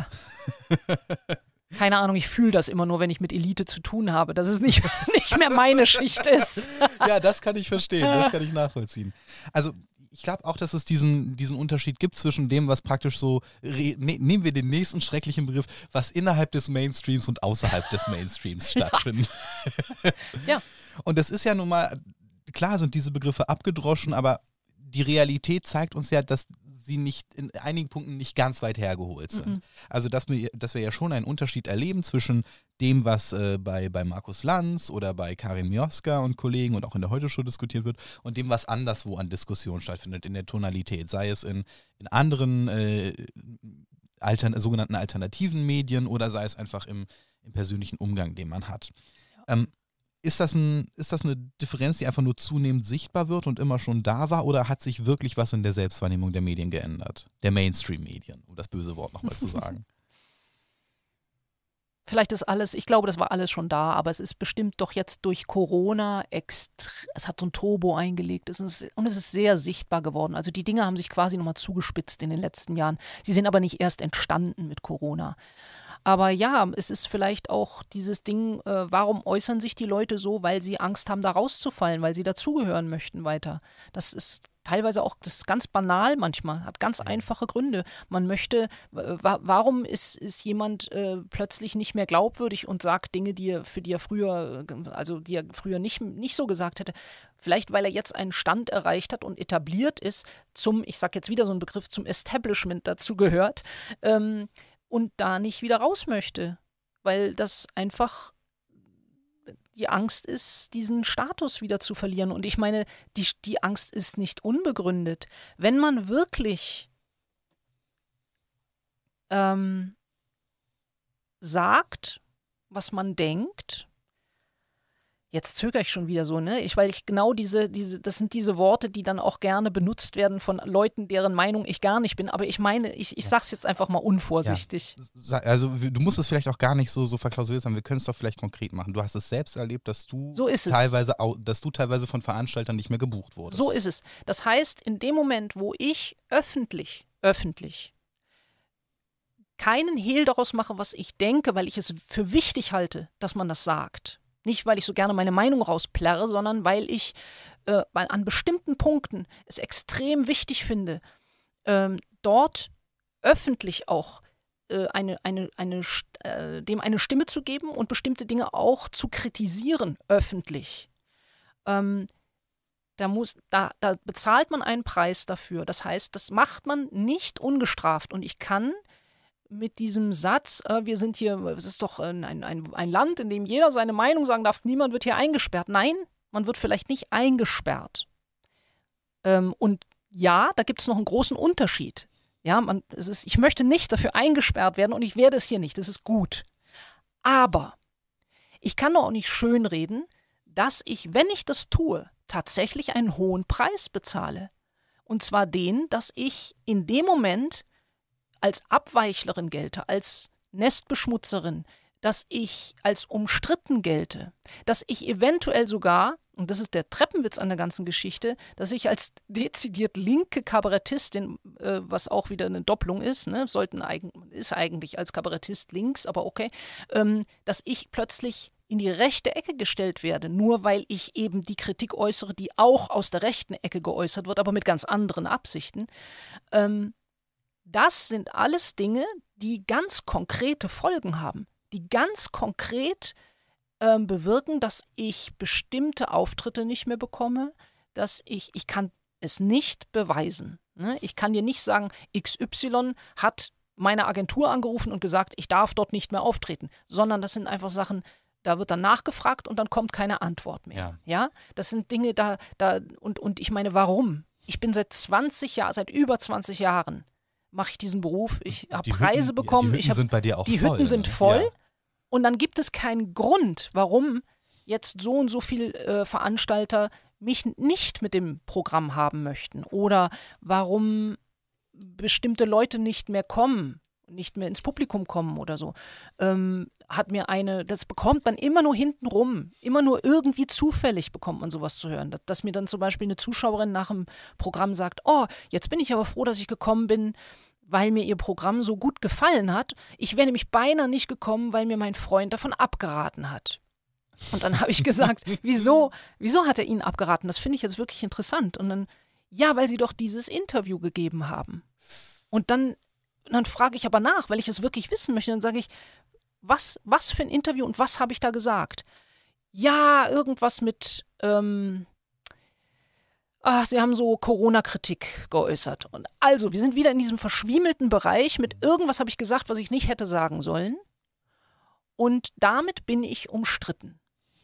Keine Ahnung, ich fühle das immer nur, wenn ich mit Elite zu tun habe, dass es nicht, nicht mehr meine Schicht ist. Ja, das kann ich verstehen, das kann ich nachvollziehen. Also ich glaube auch, dass es diesen, diesen Unterschied gibt zwischen dem, was praktisch so, re, ne, nehmen wir den nächsten schrecklichen Begriff, was innerhalb des Mainstreams und außerhalb des Mainstreams stattfindet. Ja. Und das ist ja nun mal, klar sind diese Begriffe abgedroschen, aber die Realität zeigt uns ja, dass sie nicht in einigen Punkten nicht ganz weit hergeholt sind. Mhm. Also dass wir, dass wir ja schon einen Unterschied erleben zwischen dem, was äh, bei, bei Markus Lanz oder bei Karin Mioska und Kollegen und auch in der Heute-Show diskutiert wird und dem, was anderswo an Diskussionen stattfindet, in der Tonalität, sei es in, in anderen äh, altern, sogenannten alternativen Medien oder sei es einfach im, im persönlichen Umgang, den man hat. Ja. Ähm, Ist das, ein, ist das eine Differenz, die einfach nur zunehmend sichtbar wird und immer schon da war, oder hat sich wirklich was in der Selbstwahrnehmung der Medien geändert? Der Mainstream-Medien, um das böse Wort nochmal zu sagen. Vielleicht ist alles, ich glaube, das war alles schon da, aber es ist bestimmt doch jetzt durch Corona, extra, es hat so ein Turbo eingelegt es ist, und es ist sehr sichtbar geworden. Also die Dinge haben sich quasi nochmal zugespitzt in den letzten Jahren. Sie sind aber nicht erst entstanden mit Corona. Aber ja, es ist vielleicht auch dieses Ding, äh, warum äußern sich die Leute so, weil sie Angst haben, da rauszufallen, weil sie dazugehören möchten weiter. Das ist teilweise auch, das ist ganz banal manchmal, hat ganz einfache Gründe. Man möchte, äh, wa- warum ist, ist jemand äh, plötzlich nicht mehr glaubwürdig und sagt Dinge, die er, für die er früher, also die er früher nicht, nicht so gesagt hätte. Vielleicht, weil er jetzt einen Stand erreicht hat und etabliert ist, zum, ich sag jetzt wieder so einen Begriff, zum Establishment dazu gehört, ähm, und da nicht wieder raus möchte, weil das einfach die Angst ist, diesen Status wieder zu verlieren. Und ich meine, die, die Angst ist nicht unbegründet. Wenn man wirklich ähm, sagt, was man denkt, Jetzt zögere ich schon wieder so, ne? Ich, weil ich genau diese, diese, das sind diese Worte, die dann auch gerne benutzt werden von Leuten, deren Meinung ich gar nicht bin. Aber ich meine, ich, ich sag's jetzt einfach mal unvorsichtig. Ja. Also du musst es vielleicht auch gar nicht so, so verklausuliert haben. Wir können es doch vielleicht konkret machen. Du hast es selbst erlebt, dass du so ist es. teilweise, dass du teilweise von Veranstaltern nicht mehr gebucht wurdest. So ist es. Das heißt, in dem Moment, wo ich öffentlich, öffentlich keinen Hehl daraus mache, was ich denke, weil ich es für wichtig halte, dass man das sagt. Nicht, weil ich so gerne meine Meinung rausplärre, sondern weil ich äh, weil an bestimmten Punkten es extrem wichtig finde, ähm, dort öffentlich auch äh, eine, eine, eine, äh, dem eine Stimme zu geben und bestimmte Dinge auch zu kritisieren, öffentlich. Ähm, da, muss, da, da bezahlt man einen Preis dafür. Das heißt, das macht man nicht ungestraft. Und ich kann mit diesem Satz, äh, wir sind hier, es ist doch ein, ein, ein Land, in dem jeder seine Meinung sagen darf, niemand wird hier eingesperrt. Nein, man wird vielleicht nicht eingesperrt. Ähm, und ja, da gibt es noch einen großen Unterschied. Ja, man, es ist, ich möchte nicht dafür eingesperrt werden und ich werde es hier nicht, das ist gut. Aber ich kann doch auch nicht schönreden, dass ich, wenn ich das tue, tatsächlich einen hohen Preis bezahle. Und zwar den, dass ich in dem Moment als Abweichlerin gelte, als Nestbeschmutzerin, dass ich als umstritten gelte, dass ich eventuell sogar, und das ist der Treppenwitz an der ganzen Geschichte, dass ich als dezidiert linke Kabarettistin, äh, was auch wieder eine Doppelung ist, ne, sollten eigen, ist eigentlich als Kabarettist links, aber okay, ähm, dass ich plötzlich in die rechte Ecke gestellt werde, nur weil ich eben die Kritik äußere, die auch aus der rechten Ecke geäußert wird, aber mit ganz anderen Absichten. Ähm, Das sind alles Dinge, die ganz konkrete Folgen haben, die ganz konkret äh, bewirken, dass ich bestimmte Auftritte nicht mehr bekomme, dass ich, ich kann es nicht beweisen. Ne? Ich kann dir nicht sagen, X Y hat meine Agentur angerufen und gesagt, ich darf dort nicht mehr auftreten, sondern das sind einfach Sachen, da wird dann nachgefragt und dann kommt keine Antwort mehr. Ja, ja? Das sind Dinge, da, da und, und ich meine, warum? Ich bin seit zwanzig Jahren, seit über zwanzig Jahren mache ich diesen Beruf, ich habe Preise Hütten, bekommen. Die Hütten ich hab, sind bei dir auch die voll. Die Hütten sind ne? voll Ja. und dann gibt es keinen Grund, warum jetzt so und so viele äh, Veranstalter mich nicht mit dem Programm haben möchten oder warum bestimmte Leute nicht mehr kommen, nicht mehr ins Publikum kommen oder so. Ähm, hat mir eine, das bekommt man immer nur hinten rum, immer nur irgendwie zufällig bekommt man sowas zu hören. Dass, dass mir dann zum Beispiel eine Zuschauerin nach dem Programm sagt, oh, jetzt bin ich aber froh, dass ich gekommen bin, weil mir ihr Programm so gut gefallen hat. Ich wäre nämlich beinahe nicht gekommen, weil mir mein Freund davon abgeraten hat. Und dann habe ich gesagt, wieso, wieso hat er Ihnen abgeraten? Das finde ich jetzt wirklich interessant. Und dann, ja, weil Sie doch dieses Interview gegeben haben. Und dann, dann frage ich aber nach, weil ich es wirklich wissen möchte. Dann sage ich, was, was für ein Interview und was habe ich da gesagt? Ja, irgendwas mit, ähm, ach, Sie haben so Corona-Kritik geäußert. Und also, wir sind wieder in diesem verschwiemelten Bereich. Mit irgendwas habe ich gesagt, was ich nicht hätte sagen sollen. Und damit bin ich umstritten.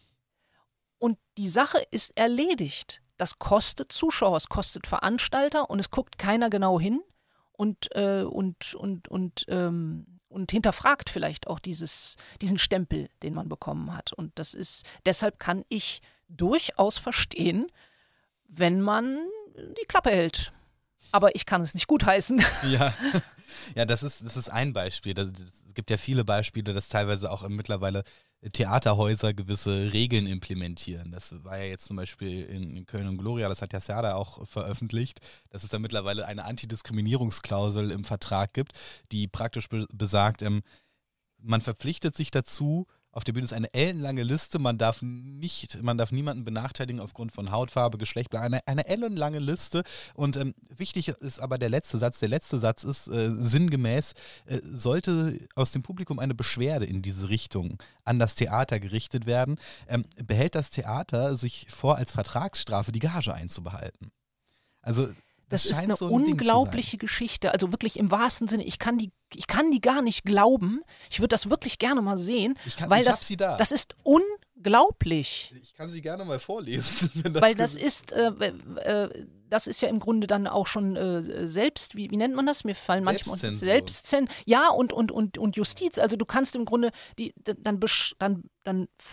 Und die Sache ist erledigt. Das kostet Zuschauer, es kostet Veranstalter und es guckt keiner genau hin und, äh, und, und, und, ähm, und hinterfragt vielleicht auch dieses, diesen Stempel, den man bekommen hat. Und das ist, deshalb kann ich durchaus verstehen, wenn man die Klappe hält. Aber ich kann es nicht gutheißen. Ja, ja, das ist, das ist ein Beispiel. Es gibt ja viele Beispiele, dass teilweise auch mittlerweile Theaterhäuser gewisse Regeln implementieren. Das war ja jetzt zum Beispiel in, in Köln und Gloria, das hat ja Serda auch veröffentlicht, dass es da mittlerweile eine Antidiskriminierungsklausel im Vertrag gibt, die praktisch be- besagt, ähm, man verpflichtet sich dazu, auf der Bühne ist eine ellenlange Liste, man darf nicht, man darf niemanden benachteiligen aufgrund von Hautfarbe, Geschlecht, eine, eine ellenlange Liste. Und ähm, wichtig ist aber der letzte Satz. Der letzte Satz ist äh, sinngemäß, äh, sollte aus dem Publikum eine Beschwerde in diese Richtung an das Theater gerichtet werden, ähm, behält das Theater sich vor, als Vertragsstrafe die Gage einzubehalten. Also Das, das ist eine so ein unglaubliche Geschichte, also wirklich im wahrsten Sinne. Ich kann die, ich kann die gar nicht glauben. Ich würde das wirklich gerne mal sehen, Ich kann, weil ich das, hab sie da. das ist unglaublich. Ich kann sie gerne mal vorlesen. Wenn das Weil das ges- ist, äh, äh, das ist ja im Grunde dann auch schon äh, selbst, wie, wie nennt man das? Mir fallen manchmal Selbstzensur. Selbstzen, ja und, und, und, und Justiz. Also du kannst im Grunde die, dann, besch, dann, dann f-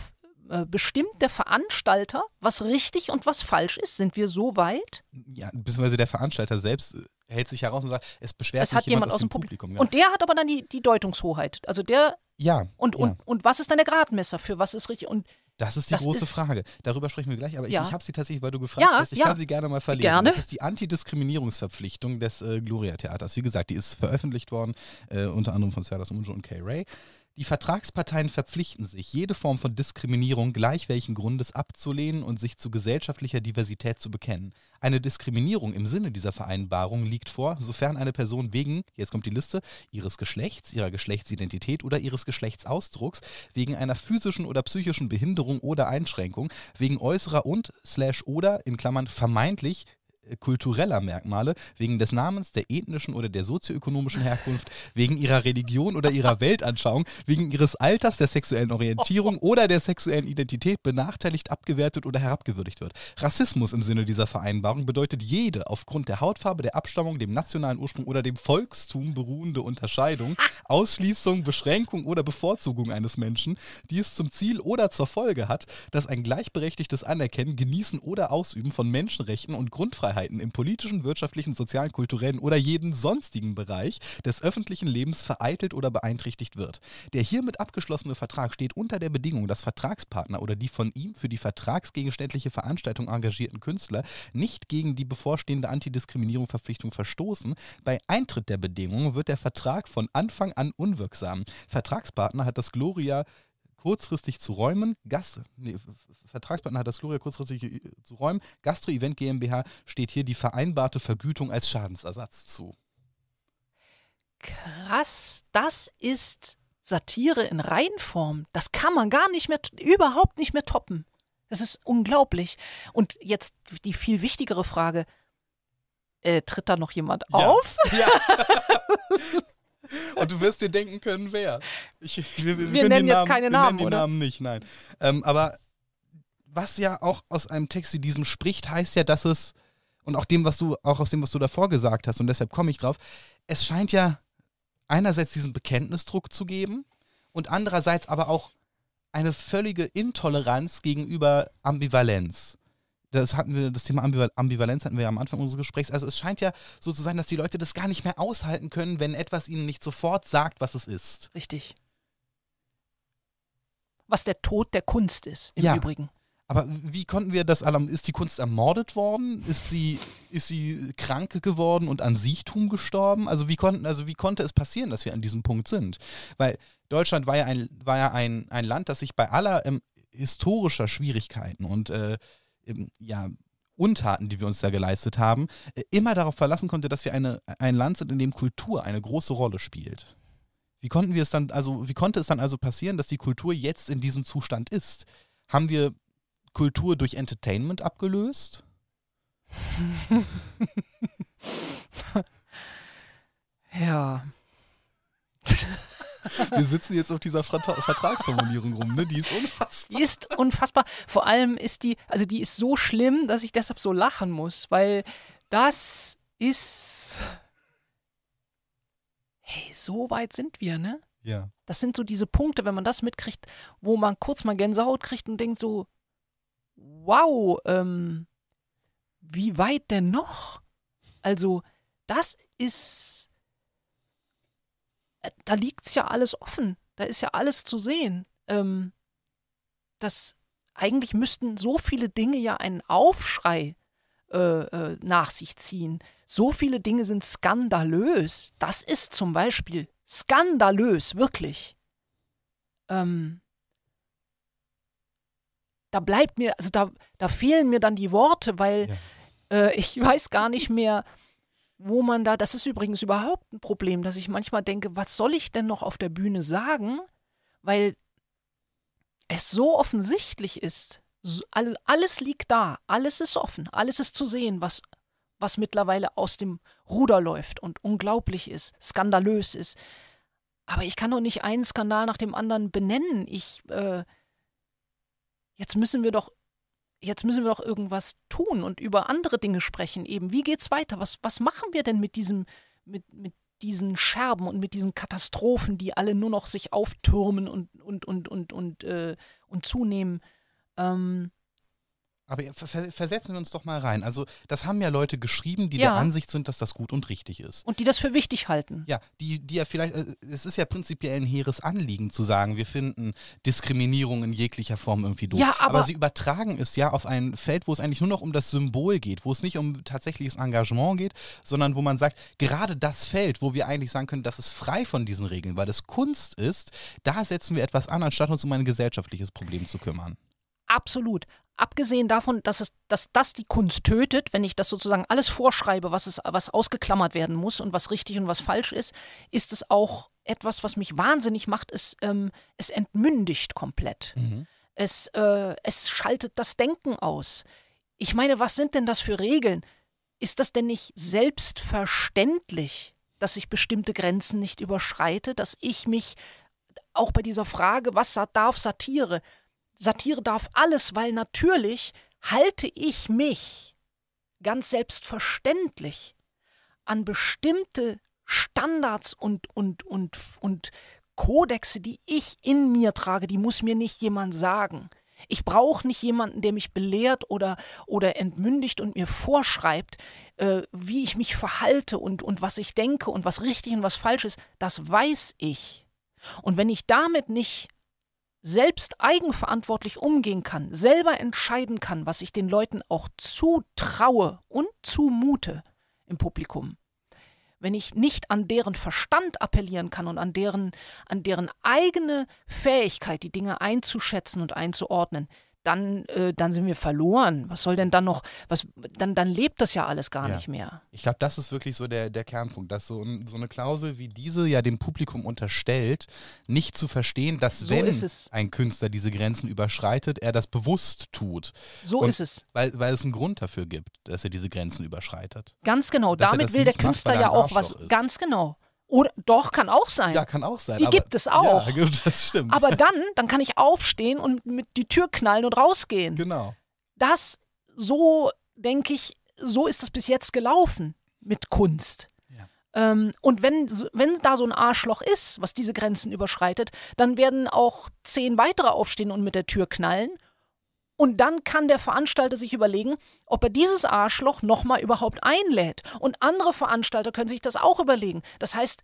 äh, bestimmt der Veranstalter, was richtig und was falsch ist? Sind wir so weit? Ja, beziehungsweise der Veranstalter selbst hält sich heraus und sagt, es beschwert Es sich hat jemand, jemand aus dem Publikum. Publikum. Ja. Und der hat aber dann die, die Deutungshoheit. Also der ja, und, ja. und, und was ist dann der Gradmesser für was ist richtig? Und Das ist die das große ist, Frage. Darüber sprechen wir gleich, aber ich, ja. ich habe sie tatsächlich, weil du gefragt ja, hast, ich ja. kann sie gerne mal verlesen. Gerne. Das ist die Antidiskriminierungsverpflichtung des äh, Gloria-Theaters. Wie gesagt, die ist veröffentlicht worden, äh, unter anderem von Silas Munjo und Kay Ray. Die Vertragsparteien verpflichten sich, jede Form von Diskriminierung gleich welchen Grundes abzulehnen und sich zu gesellschaftlicher Diversität zu bekennen. Eine Diskriminierung im Sinne dieser Vereinbarung liegt vor, sofern eine Person wegen, jetzt kommt die Liste, ihres Geschlechts, ihrer Geschlechtsidentität oder ihres Geschlechtsausdrucks, wegen einer physischen oder psychischen Behinderung oder Einschränkung, wegen äußerer und slash oder in Klammern vermeintlich kultureller Merkmale, wegen des Namens, der ethnischen oder der sozioökonomischen Herkunft, wegen ihrer Religion oder ihrer Weltanschauung, wegen ihres Alters, der sexuellen Orientierung oder der sexuellen Identität benachteiligt, abgewertet oder herabgewürdigt wird. Rassismus im Sinne dieser Vereinbarung bedeutet jede aufgrund der Hautfarbe, der Abstammung, dem nationalen Ursprung oder dem Volkstum beruhende Unterscheidung, Ausschließung, Beschränkung oder Bevorzugung eines Menschen, die es zum Ziel oder zur Folge hat, dass ein gleichberechtigtes Anerkennen, Genießen oder Ausüben von Menschenrechten und Grundfreiheiten im politischen, wirtschaftlichen, sozialen, kulturellen oder jeden sonstigen Bereich des öffentlichen Lebens vereitelt oder beeinträchtigt wird. Der hiermit abgeschlossene Vertrag steht unter der Bedingung, dass Vertragspartner oder die von ihm für die vertragsgegenständliche Veranstaltung engagierten Künstler nicht gegen die bevorstehende Antidiskriminierungsverpflichtung verstoßen. Bei Eintritt der Bedingungen wird der Vertrag von Anfang an unwirksam. Vertragspartner hat das Gloria kurzfristig zu räumen, Gast, nee, Vertragspartner hat das Gloria kurzfristig zu räumen, Gastro Event GmbH steht hier die vereinbarte Vergütung als Schadensersatz zu. Krass, das ist Satire in Reinform. Das kann man gar nicht mehr, überhaupt nicht mehr toppen. Das ist unglaublich. Und jetzt die viel wichtigere Frage, äh, tritt da noch jemand ja. auf? Ja. Und du wirst dir denken können, wer. Ich, wir wir, wir nennen jetzt Namen, keine Namen, wir nennen oder? die Namen nicht, nein. Ähm, aber was ja auch aus einem Text wie diesem spricht, heißt ja, dass es, und auch dem, was du, auch aus dem, was du davor gesagt hast, und deshalb komme ich drauf, es scheint ja einerseits diesen Bekenntnisdruck zu geben und andererseits aber auch eine völlige Intoleranz gegenüber Ambivalenz. Das hatten wir, das Thema Ambivalenz hatten wir ja am Anfang unseres Gesprächs. Also es scheint ja so zu sein, dass die Leute das gar nicht mehr aushalten können, wenn etwas ihnen nicht sofort sagt, was es ist. Richtig. Was der Tod der Kunst ist, im ja. Übrigen. Aber wie konnten wir das alle, ist die Kunst ermordet worden? Ist sie, ist sie krank geworden und an Siechtum gestorben? Also wie konnten, also wie konnte es passieren, dass wir an diesem Punkt sind? Weil Deutschland war ja ein, war ja ein, ein Land, das sich bei aller ähm, historischer Schwierigkeiten und äh, ja, Untaten, die wir uns da geleistet haben, immer darauf verlassen konnte, dass wir eine, ein Land sind, in dem Kultur eine große Rolle spielt. Wie konnten wir es dann, also, wie konnte es dann also passieren, dass die Kultur jetzt in diesem Zustand ist? Haben wir Kultur durch Entertainment abgelöst? Ja. Wir sitzen jetzt auf dieser Vertra- Vertragsformulierung rum, ne? Die ist unfassbar. Die ist unfassbar. Vor allem ist die, also die ist so schlimm, dass ich deshalb so lachen muss, weil das ist, hey, so weit sind wir, ne? Ja. Das sind so diese Punkte, wenn man das mitkriegt, wo man kurz mal Gänsehaut kriegt und denkt so, wow, ähm, wie weit denn noch? Also, das ist, da liegt es ja alles offen. Da ist ja alles zu sehen. Ähm, das, eigentlich müssten so viele Dinge ja einen Aufschrei äh, äh, nach sich ziehen. So viele Dinge sind skandalös. Das ist zum Beispiel skandalös, wirklich. Ähm, da bleibt mir, also da, da fehlen mir dann die Worte, weil ja. äh, ich weiß gar nicht mehr, wo man da, das ist übrigens überhaupt ein Problem, dass ich manchmal denke, was soll ich denn noch auf der Bühne sagen, weil es so offensichtlich ist. So, all, alles liegt da, alles ist offen, alles ist zu sehen, was, was mittlerweile aus dem Ruder läuft und unglaublich ist, skandalös ist. Aber ich kann doch nicht einen Skandal nach dem anderen benennen. Ich, äh, jetzt müssen wir doch Jetzt müssen wir doch irgendwas tun und über andere Dinge sprechen. Eben, wie geht's weiter? Was, was machen wir denn mit diesem, mit, mit diesen Scherben und mit diesen Katastrophen, die alle nur noch sich auftürmen und, und, und, und, und, äh, und zunehmen? Ähm, Aber ja, ver versetzen wir uns doch mal rein. Also das haben ja Leute geschrieben, die Ja. der Ansicht sind, dass das gut und richtig ist. und die das für wichtig halten. Ja, die, die ja vielleicht, äh, es ist ja prinzipiell ein hehres Anliegen zu sagen, wir finden Diskriminierung in jeglicher Form irgendwie doof. Ja, aber- sie übertragen es ja auf ein Feld, wo es eigentlich nur noch um das Symbol geht, wo es nicht um tatsächliches Engagement geht, sondern wo man sagt, gerade das Feld, wo wir eigentlich sagen können, das ist frei von diesen Regeln, weil es Kunst ist, da setzen wir etwas an, anstatt uns um ein gesellschaftliches Problem zu kümmern. Absolut. Abgesehen davon, dass, es, dass das die Kunst tötet, wenn ich das sozusagen alles vorschreibe, was, es, was ausgeklammert werden muss und was richtig und was falsch ist, ist es auch etwas, was mich wahnsinnig macht. Es, ähm, es entmündigt komplett. Mhm. Es, äh, es schaltet das Denken aus. Ich meine, was sind denn das für Regeln? Ist das denn nicht selbstverständlich, dass ich bestimmte Grenzen nicht überschreite, dass ich mich auch bei dieser Frage, was darf Satire? Satire darf alles, weil natürlich halte ich mich ganz selbstverständlich an bestimmte Standards und, und, und, und Kodexe, die ich in mir trage, die muss mir nicht jemand sagen. Ich brauche nicht jemanden, der mich belehrt oder, oder entmündigt und mir vorschreibt, äh, wie ich mich verhalte und, und was ich denke und was richtig und was falsch ist. Das weiß ich. Und wenn ich damit nicht selbst eigenverantwortlich umgehen kann, selber entscheiden kann, was ich den Leuten auch zutraue und zumute im Publikum, wenn ich nicht an deren Verstand appellieren kann und an deren, an deren eigene Fähigkeit, die Dinge einzuschätzen und einzuordnen, dann, äh, dann sind wir verloren. Was soll denn dann noch, was, dann, dann lebt das ja alles gar Ja. nicht mehr. Ich glaube, das ist wirklich so der, der Kernpunkt, dass so, ein, so eine Klausel wie diese ja dem Publikum unterstellt, nicht zu verstehen, dass So wenn ist es. ein Künstler diese Grenzen überschreitet, er das bewusst tut. So Und ist es. Weil, weil es einen Grund dafür gibt, dass er diese Grenzen überschreitet. Ganz genau. Dass er Damit das will der nicht macht, Künstler weil er ja ein auch was. Arschloch ist. Ganz genau. Oder doch, kann auch sein. Ja, kann auch sein. Die aber, gibt es auch. Ja, gut, das stimmt. Aber dann, dann kann ich aufstehen und mit die Tür knallen und rausgehen. genau. Das, so denke ich, so ist es bis jetzt gelaufen mit Kunst. Ja. Ähm, und wenn, so- wenn da so ein Arschloch ist, was diese Grenzen überschreitet, dann werden auch zehn weitere aufstehen und mit der Tür knallen. Und dann kann der Veranstalter sich überlegen, ob er dieses Arschloch nochmal überhaupt einlädt. Und andere Veranstalter können sich das auch überlegen. Das heißt,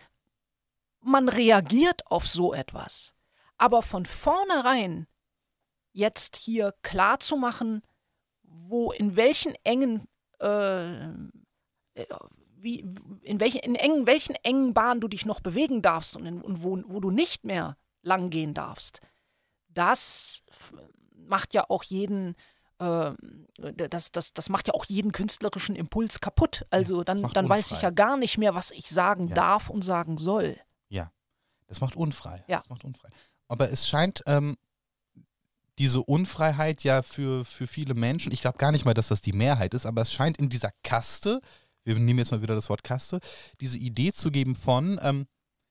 man reagiert auf so etwas. Aber von vornherein jetzt hier klar zu machen, wo, in welchen engen, äh, äh, wie, in, welchen, in engen, welchen engen Bahnen du dich noch bewegen darfst und, in, und wo, wo du nicht mehr lang gehen darfst, das macht ja auch jeden, äh, das, das, das macht ja auch jeden künstlerischen Impuls kaputt. Also das dann, macht dann weiß ich unfrei. ja gar nicht mehr, was ich sagen Ja. darf und sagen soll. Ja, das macht unfrei. Ja. Das macht unfrei. Aber es scheint ähm, diese Unfreiheit ja für, für viele Menschen, ich glaube gar nicht mal, dass das die Mehrheit ist, aber es scheint in dieser Kaste, wir nehmen jetzt mal wieder das Wort Kaste, diese Idee zu geben von, ähm,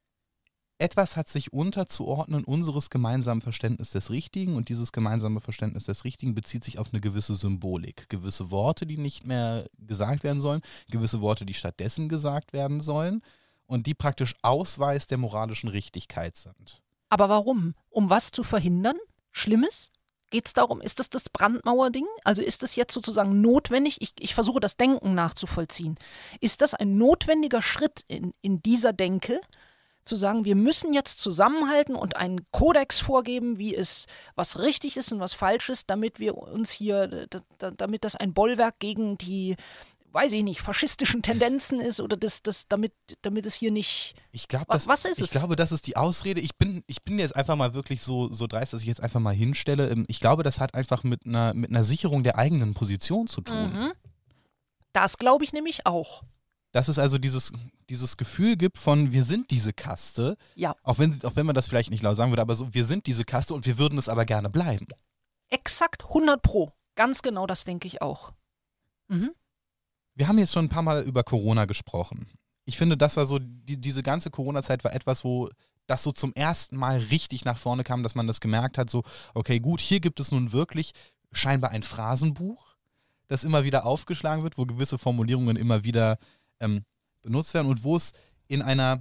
etwas hat sich unterzuordnen unseres gemeinsamen Verständnisses des Richtigen und dieses gemeinsame Verständnis des Richtigen bezieht sich auf eine gewisse Symbolik. Gewisse Worte, die nicht mehr gesagt werden sollen, gewisse Worte, die stattdessen gesagt werden sollen und die praktisch Ausweis der moralischen Richtigkeit sind. Aber warum? Um was zu verhindern? Schlimmes? Geht es darum, ist das das Brandmauerding? Also ist das jetzt sozusagen notwendig? Ich, ich versuche das Denken nachzuvollziehen. Ist das ein notwendiger Schritt in, in dieser Denke, zu sagen, wir müssen jetzt zusammenhalten und einen Kodex vorgeben, wie es, was richtig ist und was falsch ist, damit wir uns hier, da, da, damit das ein Bollwerk gegen die, weiß ich nicht, faschistischen Tendenzen ist oder das, das, damit, damit es hier nicht. Ich glaube, Wa- das, was ist ich es? glaube, das ist die Ausrede. Ich bin, ich bin jetzt einfach mal wirklich so, so dreist, dass ich jetzt einfach mal hinstelle. Ähm, Ich glaube, das hat einfach mit einer, mit einer Sicherung der eigenen Position zu tun. Mhm. Das glaube ich nämlich auch. Dass es also dieses, dieses Gefühl gibt von, wir sind diese Kaste, Ja. auch wenn, auch wenn man das vielleicht nicht laut sagen würde, aber so, wir sind diese Kaste und wir würden es aber gerne bleiben. Exakt hundert Pro. Ganz genau das denke ich auch. Mhm. Wir haben jetzt schon ein paar Mal über Corona gesprochen. Ich finde, das war so, die, diese ganze Corona-Zeit war etwas, wo das so zum ersten Mal richtig nach vorne kam, dass man das gemerkt hat, so, okay, gut, hier gibt es nun wirklich scheinbar ein Phrasenbuch, das immer wieder aufgeschlagen wird, wo gewisse Formulierungen immer wieder ähm, benutzt werden und wo es in einer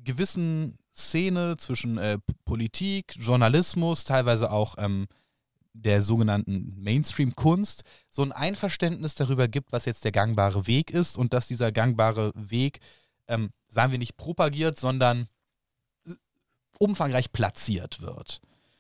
gewissen Szene zwischen äh, P- Politik, Journalismus, teilweise auch ähm, der sogenannten Mainstream-Kunst so ein Einverständnis darüber gibt, was jetzt der gangbare Weg ist und dass dieser gangbare Weg, ähm, sagen wir nicht propagiert, sondern umfangreich platziert wird.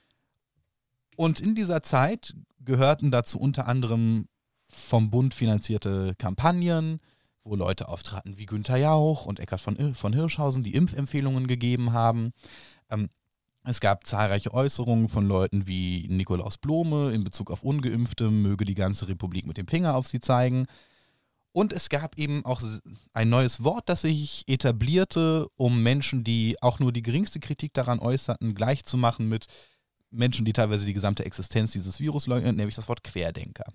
Und in dieser Zeit gehörten dazu unter anderem vom Bund finanzierte Kampagnen, wo Leute auftraten wie Günther Jauch und Eckhard von, von Hirschhausen, die Impfempfehlungen gegeben haben. Ähm, es gab zahlreiche Äußerungen von Leuten wie Nikolaus Blome in Bezug auf Ungeimpfte, möge die ganze Republik mit dem Finger auf sie zeigen. Und es gab eben auch ein neues Wort, das sich etablierte, um Menschen, die auch nur die geringste Kritik daran äußerten, gleichzumachen mit Menschen, die teilweise die gesamte Existenz dieses Virus leugnen, nämlich das Wort Querdenker.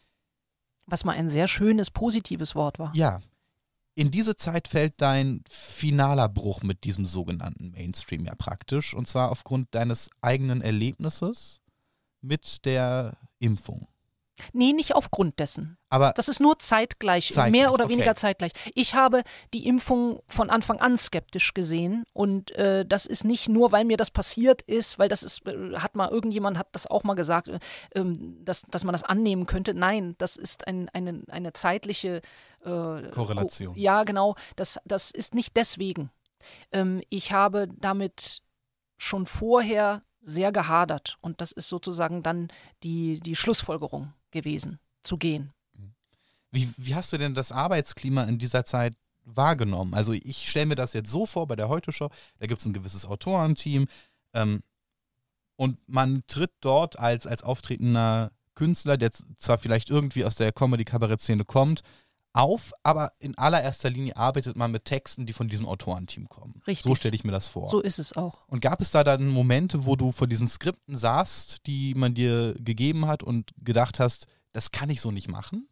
Was mal ein sehr schönes, positives Wort war. Ja. In diese Zeit fällt dein finaler Bruch mit diesem sogenannten Mainstream ja praktisch, und zwar aufgrund deines eigenen Erlebnisses mit der Impfung. Nee, nicht aufgrund dessen. Aber das ist nur zeitgleich, zeitgleich mehr oder okay. weniger zeitgleich. Ich habe die Impfung von Anfang an skeptisch gesehen und äh, das ist nicht nur, weil mir das passiert ist, weil das ist, äh, hat mal irgendjemand hat das auch mal gesagt, äh, dass, dass man das annehmen könnte. Nein, das ist ein, eine, eine zeitliche äh, Korrelation. Ko- ja, genau. Das, das ist nicht deswegen. Ähm, ich habe damit schon vorher sehr gehadert und das ist sozusagen dann die, die Schlussfolgerung gewesen, zu gehen. Wie, wie hast du denn das Arbeitsklima in dieser Zeit wahrgenommen? Also ich stelle mir das jetzt so vor bei der Heute-Show, da gibt es ein gewisses Autorenteam ähm, und man tritt dort als, als auftretender Künstler, der zwar vielleicht irgendwie aus der Comedy-Kabarett-Szene kommt, auf, aber in allererster Linie arbeitet man mit Texten, die von diesem Autorenteam kommen. Richtig. So stelle ich mir das vor. So ist es auch. Und gab es da dann Momente, wo du vor diesen Skripten saßt, die man dir gegeben hat und gedacht hast, das kann ich so nicht machen?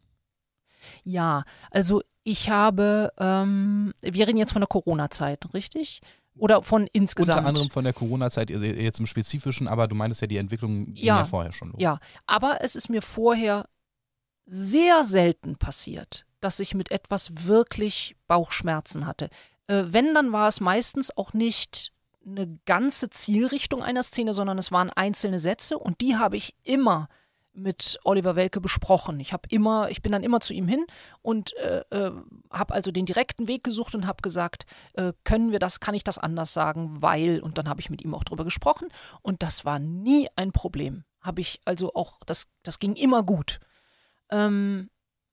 Ja, also ich habe, ähm, wir reden jetzt von der Corona-Zeit, richtig? Oder von insgesamt? Unter anderem von der Corona-Zeit jetzt im Spezifischen, aber du meintest ja, die Entwicklung ging ja, ja vorher schon los. Ja, aber es ist mir vorher sehr selten passiert, dass ich mit etwas wirklich Bauchschmerzen hatte. Äh, wenn, dann war es meistens auch nicht eine ganze Zielrichtung einer Szene, sondern es waren einzelne Sätze und die habe ich immer mit Oliver Welke besprochen. Ich habe immer, ich bin dann immer zu ihm hin und äh, äh, habe also den direkten Weg gesucht und habe gesagt, äh, können wir das, kann ich das anders sagen, weil, und dann habe ich mit ihm auch drüber gesprochen und das war nie ein Problem. Habe ich also auch, das, das ging immer gut. Ähm,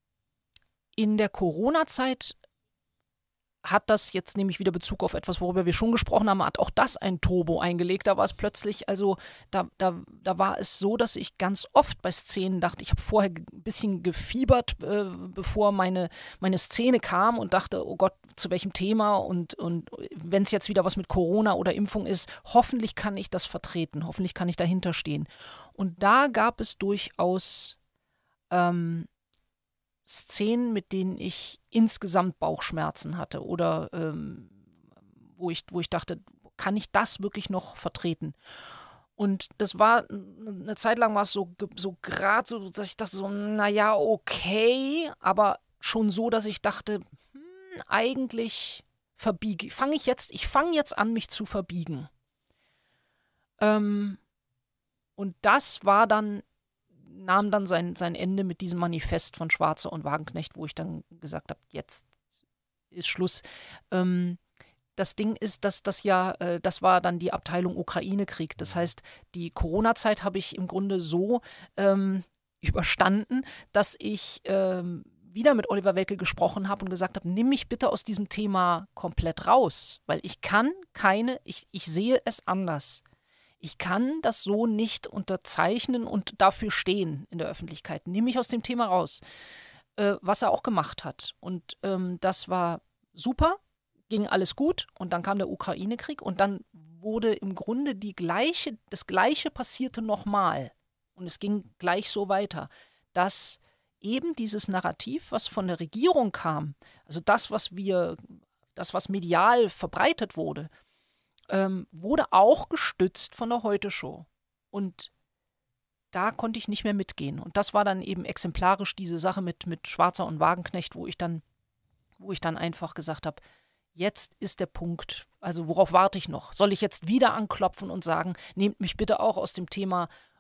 in der Corona-Zeit hat das jetzt nämlich wieder Bezug auf etwas, worüber wir schon gesprochen haben, hat auch das ein Turbo eingelegt. Da war es plötzlich, also da, da, da war es so, dass ich ganz oft bei Szenen dachte, ich habe vorher ein bisschen gefiebert, äh, bevor meine, meine Szene kam und dachte, oh Gott, zu welchem Thema und, und wenn es jetzt wieder was mit Corona oder Impfung ist, hoffentlich kann ich das vertreten, hoffentlich kann ich dahinter stehen. Und da gab es durchaus ähm, Szenen, mit denen ich insgesamt Bauchschmerzen hatte oder ähm, wo ich, wo ich dachte, kann ich das wirklich noch vertreten? Und das war, eine Zeit lang war es so, so gerade so, dass ich dachte so, naja, okay, aber schon so, dass ich dachte, hm, eigentlich verbiege, fange ich jetzt, ich fange jetzt an, mich zu verbiegen. Ähm, und das war dann nahm dann sein, sein Ende mit diesem Manifest von Schwarzer und Wagenknecht, wo ich dann gesagt habe, jetzt ist Schluss. Ähm, das Ding ist, dass das ja, äh, das war dann die Abteilung Ukraine-Krieg. Das heißt, die Corona-Zeit habe ich im Grunde so ähm, überstanden, dass ich ähm, wieder mit Oliver Welke gesprochen habe und gesagt habe, nimm mich bitte aus diesem Thema komplett raus, weil ich kann keine, ich, ich sehe es anders. Ich kann das so nicht unterzeichnen und dafür stehen in der Öffentlichkeit. Nimm mich aus dem Thema raus, äh, was er auch gemacht hat. Und ähm, das war super, ging alles gut. Und dann kam der Ukraine-Krieg und dann wurde im Grunde die gleiche, das Gleiche passierte nochmal. Und es ging gleich so weiter, dass eben dieses Narrativ, was von der Regierung kam, also das, was wir, das, was medial verbreitet wurde, Ähm, wurde auch gestützt von der Heute-Show. Und da konnte ich nicht mehr mitgehen. Und das war dann eben exemplarisch diese Sache mit, mit Schwarzer und Wagenknecht, wo ich dann, wo ich dann einfach gesagt habe, jetzt ist der Punkt, also worauf warte ich noch? Soll ich jetzt wieder anklopfen und sagen, nehmt mich bitte auch aus dem Thema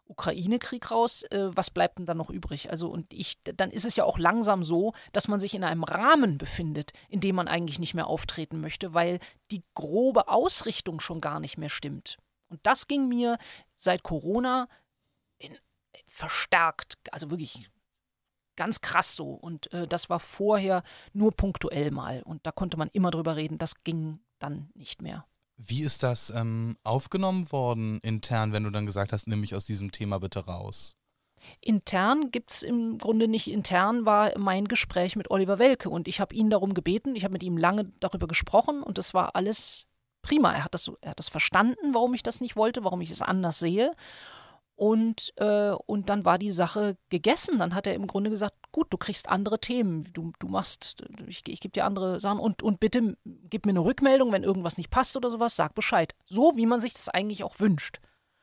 Ukraine-Krieg raus, äh, was bleibt denn dann noch übrig? Also und ich, dann ist es ja auch langsam so, dass man sich in einem Rahmen befindet, in dem man eigentlich nicht mehr auftreten möchte, weil die grobe Ausrichtung schon gar nicht mehr stimmt. Und das ging mir seit Corona in, verstärkt, also wirklich ganz krass so. Und äh, das war vorher nur punktuell mal. Und da konnte man immer drüber reden. Das ging dann nicht mehr. Wie ist das ähm, aufgenommen worden intern, wenn du dann gesagt hast, nimm mich aus diesem Thema bitte raus? Intern gibt es im Grunde nicht. Intern war mein Gespräch mit Oliver Welke und ich habe ihn darum gebeten. Ich habe mit ihm lange darüber gesprochen und das war alles prima. Er hat das, er hat das verstanden, warum ich das nicht wollte, warum ich es anders sehe. Und, äh, und dann war die Sache gegessen. Dann hat er im Grunde gesagt, gut, du kriegst andere Themen. Du, du machst, ich, ich gebe dir andere Sachen und, und bitte gib mir eine Rückmeldung, wenn irgendwas nicht passt oder sowas, sag Bescheid. So, wie man sich das eigentlich auch wünscht.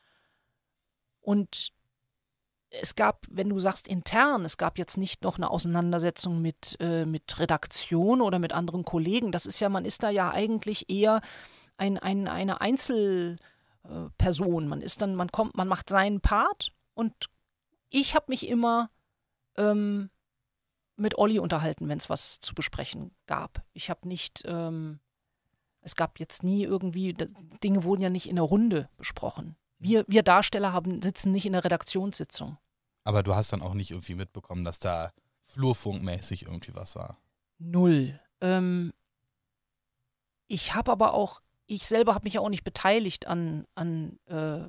Und es gab, wenn du sagst intern, es gab jetzt nicht noch eine Auseinandersetzung mit, äh, mit Redaktion oder mit anderen Kollegen. Das ist ja, man ist da ja eigentlich eher ein, ein, eine Einzelperson. Man ist dann, man kommt, man macht seinen Part und ich habe mich immer ähm, mit Olli unterhalten, wenn es was zu besprechen gab. Ich habe nicht, ähm, es gab jetzt nie irgendwie, Dinge wurden ja nicht in der Runde besprochen. Wir, wir Darsteller haben, sitzen nicht in der Redaktionssitzung. Aber du hast dann auch nicht irgendwie mitbekommen, dass da flurfunkmäßig irgendwie was war? Null. Ähm, ich habe aber auch, ich selber habe mich ja auch nicht beteiligt an, an äh,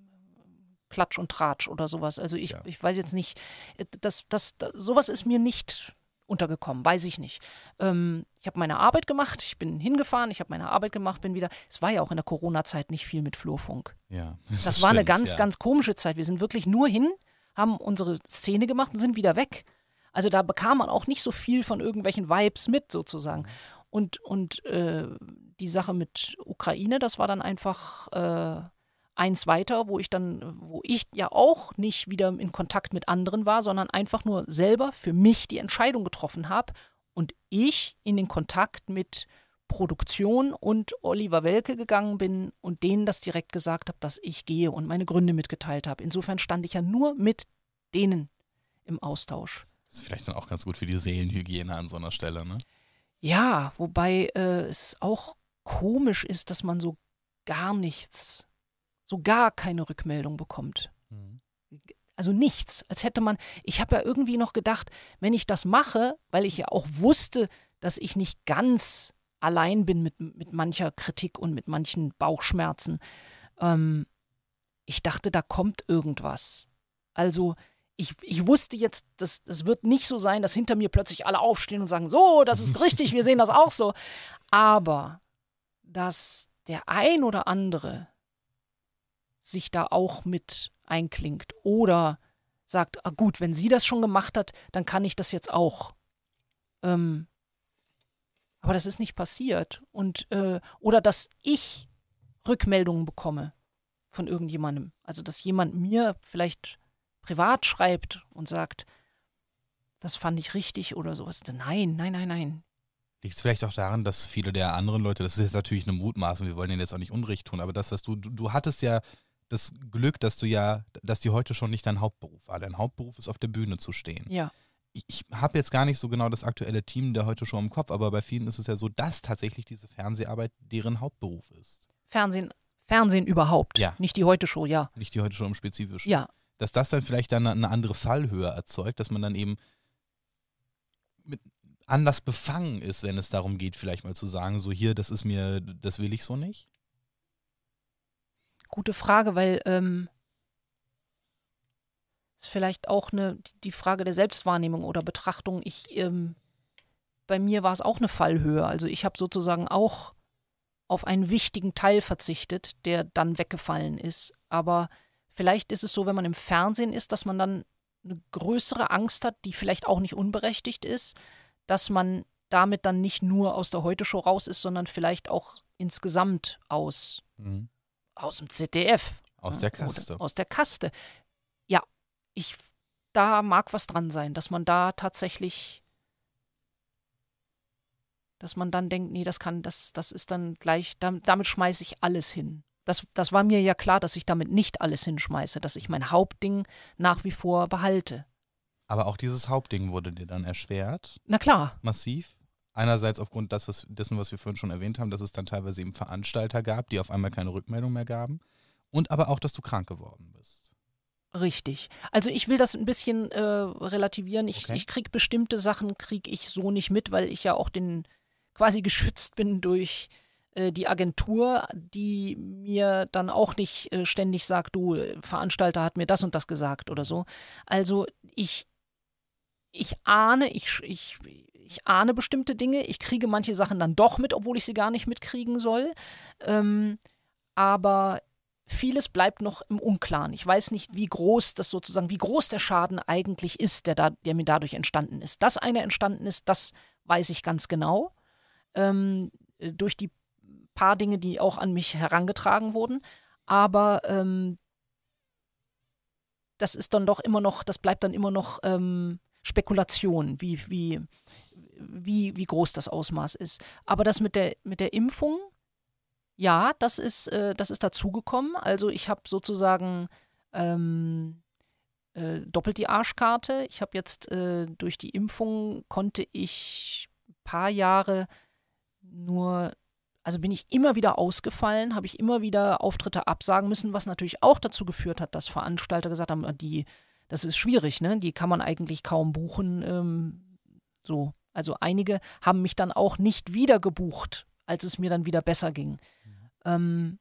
Klatsch und Tratsch oder sowas. Also ich, Ja. ich weiß jetzt nicht, das, das, das, sowas ist mir nicht untergekommen, weiß ich nicht. Ähm, ich habe meine Arbeit gemacht, ich bin hingefahren, ich habe meine Arbeit gemacht, bin wieder, es war ja auch in der Corona-Zeit nicht viel mit Flurfunk. Ja, Das, das war eine stimmt, ganz, ja. ganz komische Zeit. Wir sind wirklich nur hin, haben unsere Szene gemacht und sind wieder weg. Also da bekam man auch nicht so viel von irgendwelchen Vibes mit sozusagen. Und, und äh, die Sache mit Ukraine, das war dann einfach äh, eins weiter, wo ich dann, wo ich ja auch nicht wieder in Kontakt mit anderen war, sondern einfach nur selber für mich die Entscheidung getroffen habe und ich in den Kontakt mit Produktion und Oliver Welke gegangen bin und denen das direkt gesagt habe, dass ich gehe und meine Gründe mitgeteilt habe. Insofern stand ich ja nur mit denen im Austausch. Das ist vielleicht dann auch ganz gut für die Seelenhygiene an so einer Stelle, ne? Ja, wobei äh, es auch komisch ist, dass man so gar nichts, so gar keine Rückmeldung bekommt. Mhm. Also nichts, als hätte man, ich habe ja irgendwie noch gedacht, wenn ich das mache, weil ich ja auch wusste, dass ich nicht ganz allein bin mit, mit mancher Kritik und mit manchen Bauchschmerzen. Ähm, ich dachte, da kommt irgendwas. Also ich, ich wusste jetzt, das, das wird nicht so sein, dass hinter mir plötzlich alle aufstehen und sagen, so, das ist richtig, wir sehen das auch so. Aber dass der ein oder andere sich da auch mit einklingt oder sagt, ah gut, wenn sie das schon gemacht hat, dann kann ich das jetzt auch. Ähm, aber das ist nicht passiert. Und, äh, oder dass ich Rückmeldungen bekomme von irgendjemandem. Also dass jemand mir vielleicht privat schreibt und sagt, das fand ich richtig oder sowas. Nein, nein, nein, nein. Liegt es vielleicht auch daran, dass viele der anderen Leute, das ist jetzt natürlich eine Mutmaßung, wir wollen denen jetzt auch nicht Unrecht tun, aber das, was du, du, du hattest ja das Glück, dass du ja, dass die heute schon nicht dein Hauptberuf war. Dein Hauptberuf ist, auf der Bühne zu stehen. Ja. Ich, ich habe jetzt gar nicht so genau das aktuelle Team der heute schon im Kopf, aber bei vielen ist es ja so, dass tatsächlich diese Fernseharbeit deren Hauptberuf ist. Fernsehen, Fernsehen überhaupt. Ja. Nicht die Heute-Show, ja. Nicht die heute schon im Spezifischen. Ja. Dass das dann vielleicht dann eine andere Fallhöhe erzeugt, dass man dann eben mit anders befangen ist, wenn es darum geht, vielleicht mal zu sagen, so hier, das ist mir, das will ich so nicht? Gute Frage, weil ähm, ist vielleicht auch eine, die Frage der Selbstwahrnehmung oder Betrachtung. Ich, ähm, bei mir war es auch eine Fallhöhe. Also ich habe sozusagen auch auf einen wichtigen Teil verzichtet, der dann weggefallen ist. Aber vielleicht ist es so, wenn man im Fernsehen ist, dass man dann eine größere Angst hat, die vielleicht auch nicht unberechtigt ist, dass man damit dann nicht nur aus der Heute-Show raus ist, sondern vielleicht auch insgesamt aus, Mhm. aus dem Z D F. Aus der Kaste. Oder aus der Kaste. Ja, ich, da mag was dran sein, dass man da tatsächlich, dass man dann denkt, nee, das kann, das, das ist dann gleich, damit, damit schmeiße ich alles hin. Das, das war mir ja klar, dass ich damit nicht alles hinschmeiße, dass ich mein Hauptding nach wie vor behalte. Aber auch dieses Hauptding wurde dir dann erschwert? Na klar. Massiv? Einerseits aufgrund des, was, dessen, was wir vorhin schon erwähnt haben, dass es dann teilweise eben Veranstalter gab, die auf einmal keine Rückmeldung mehr gaben. Und aber auch, dass du krank geworden bist. Richtig. Also ich will das ein bisschen äh, relativieren. Ich, Okay. ich kriege bestimmte Sachen, kriege ich so nicht mit, weil ich ja auch den quasi geschützt bin durch äh, die Agentur, die mir dann auch nicht äh, ständig sagt, du, Veranstalter hat mir das und das gesagt oder so. Also ich, ich ahne, ich, ich, ich ahne bestimmte Dinge. Ich kriege manche Sachen dann doch mit, obwohl ich sie gar nicht mitkriegen soll. Ähm, aber vieles bleibt noch im Unklaren. Ich weiß nicht, wie groß das sozusagen, wie groß der Schaden eigentlich ist, der, da, der mir dadurch entstanden ist. Dass einer entstanden ist, das weiß ich ganz genau. Ähm, durch die paar Dinge, die auch an mich herangetragen wurden. Aber ähm, das ist dann doch immer noch, das bleibt dann immer noch ähm, Spekulation, wie, wie, wie, wie groß das Ausmaß ist. Aber das mit der, mit der Impfung, ja, das ist, äh, das ist dazugekommen. Also ich habe sozusagen ähm, äh, doppelt die Arschkarte. Ich habe jetzt äh, durch die Impfung konnte ich ein paar Jahre nur, also bin ich immer wieder ausgefallen, habe ich immer wieder Auftritte absagen müssen, was natürlich auch dazu geführt hat, dass Veranstalter gesagt haben, die, das ist schwierig, ne? Die kann man eigentlich kaum buchen. Ähm, so. Also einige haben mich dann auch nicht wieder gebucht, als es mir dann wieder besser ging. Mhm. Ähm,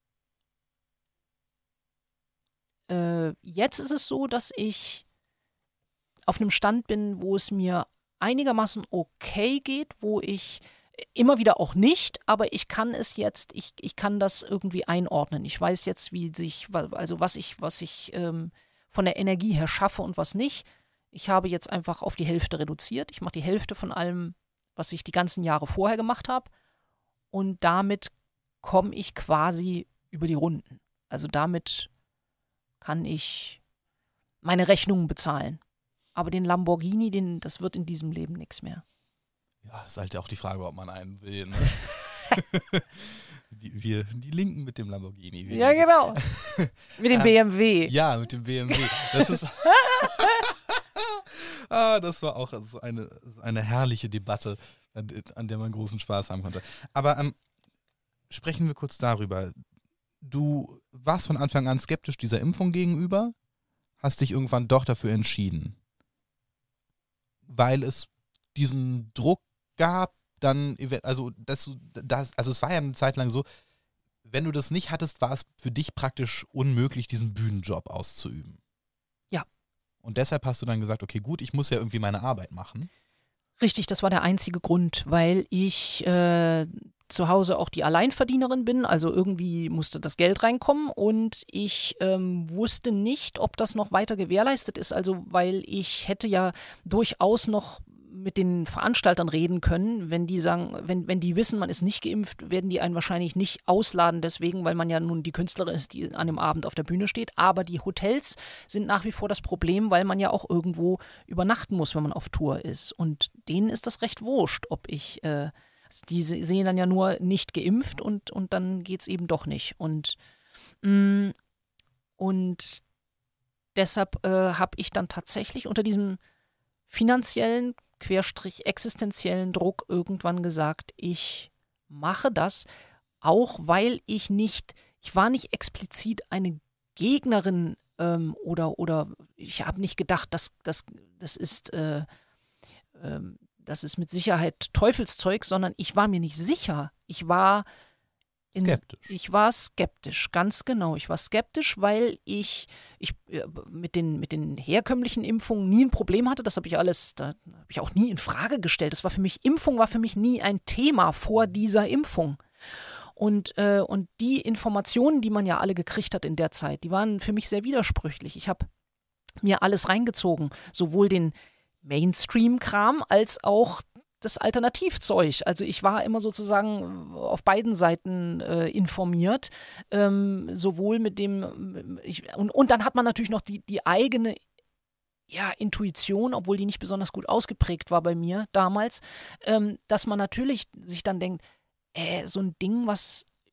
äh, jetzt ist es so, dass ich auf einem Stand bin, wo es mir einigermaßen okay geht, wo ich immer wieder auch nicht, aber ich kann es jetzt, ich, ich kann das irgendwie einordnen. Ich weiß jetzt, wie sich, also was ich, was ich ähm, von der Energie her schaffe und was nicht. Ich habe jetzt einfach auf die Hälfte reduziert. Ich mache die Hälfte von allem, was ich die ganzen Jahre vorher gemacht habe. Und damit komme ich quasi über die Runden. Also damit kann ich meine Rechnungen bezahlen. Aber den Lamborghini, den, das wird in diesem Leben nichts mehr. Ja, ist halt auch die Frage, ob man einen will. Ne? die, wir, die Linken mit dem Lamborghini. Wir Ja, genau. Mit dem B M W. Ja, mit dem B M W. Das ist ah, das war auch so eine, so eine herrliche Debatte, an, an der man großen Spaß haben konnte. Aber ähm, sprechen wir kurz darüber. Du warst von Anfang an skeptisch dieser Impfung gegenüber, hast dich irgendwann doch dafür entschieden. Weil es diesen Druck gab, dann, also, das, das, also es war ja eine Zeit lang so, wenn du das nicht hattest, war es für dich praktisch unmöglich, diesen Bühnenjob auszuüben. Ja. Und deshalb hast du dann gesagt, okay, gut, ich muss ja irgendwie meine Arbeit machen. Richtig, das war der einzige Grund, weil ich äh, zu Hause auch die Alleinverdienerin bin, also irgendwie musste das Geld reinkommen und ich ähm, wusste nicht, ob das noch weiter gewährleistet ist, also weil ich hätte ja durchaus noch mit den Veranstaltern reden können, wenn die sagen, wenn, wenn die wissen, man ist nicht geimpft, werden die einen wahrscheinlich nicht ausladen deswegen, weil man ja nun die Künstlerin ist, die an dem Abend auf der Bühne steht. Aber die Hotels sind nach wie vor das Problem, weil man ja auch irgendwo übernachten muss, wenn man auf Tour ist. Und denen ist das recht wurscht, ob ich, äh, also die sehen dann ja nur nicht geimpft und, und dann geht's eben doch nicht. Und, mh, und deshalb äh, habe ich dann tatsächlich unter diesem finanziellen Querstrich existenziellen Druck irgendwann gesagt, ich mache das, auch weil ich nicht, ich war nicht explizit eine Gegnerin ähm, oder, oder ich habe nicht gedacht, dass das, das ist äh, äh, das ist mit Sicherheit Teufelszeug, sondern ich war mir nicht sicher. Ich war In, skeptisch. Ich war skeptisch, ganz genau. Ich war skeptisch, weil ich, ich mit, den, mit den herkömmlichen Impfungen nie ein Problem hatte. Das habe ich alles, da habe ich auch nie in Frage gestellt. Das war für mich, Impfung war für mich nie ein Thema vor dieser Impfung. Und, äh, und die Informationen, die man ja alle gekriegt hat in der Zeit, die waren für mich sehr widersprüchlich. Ich habe mir alles reingezogen, sowohl den Mainstream-Kram als auch das Alternativzeug. Also ich war immer sozusagen auf beiden Seiten äh, informiert, ähm, sowohl mit dem, ich, und, und dann hat man natürlich noch die, die eigene ja, Intuition, obwohl die nicht besonders gut ausgeprägt war bei mir damals, ähm, dass man natürlich sich dann denkt, äh, so ein Ding, was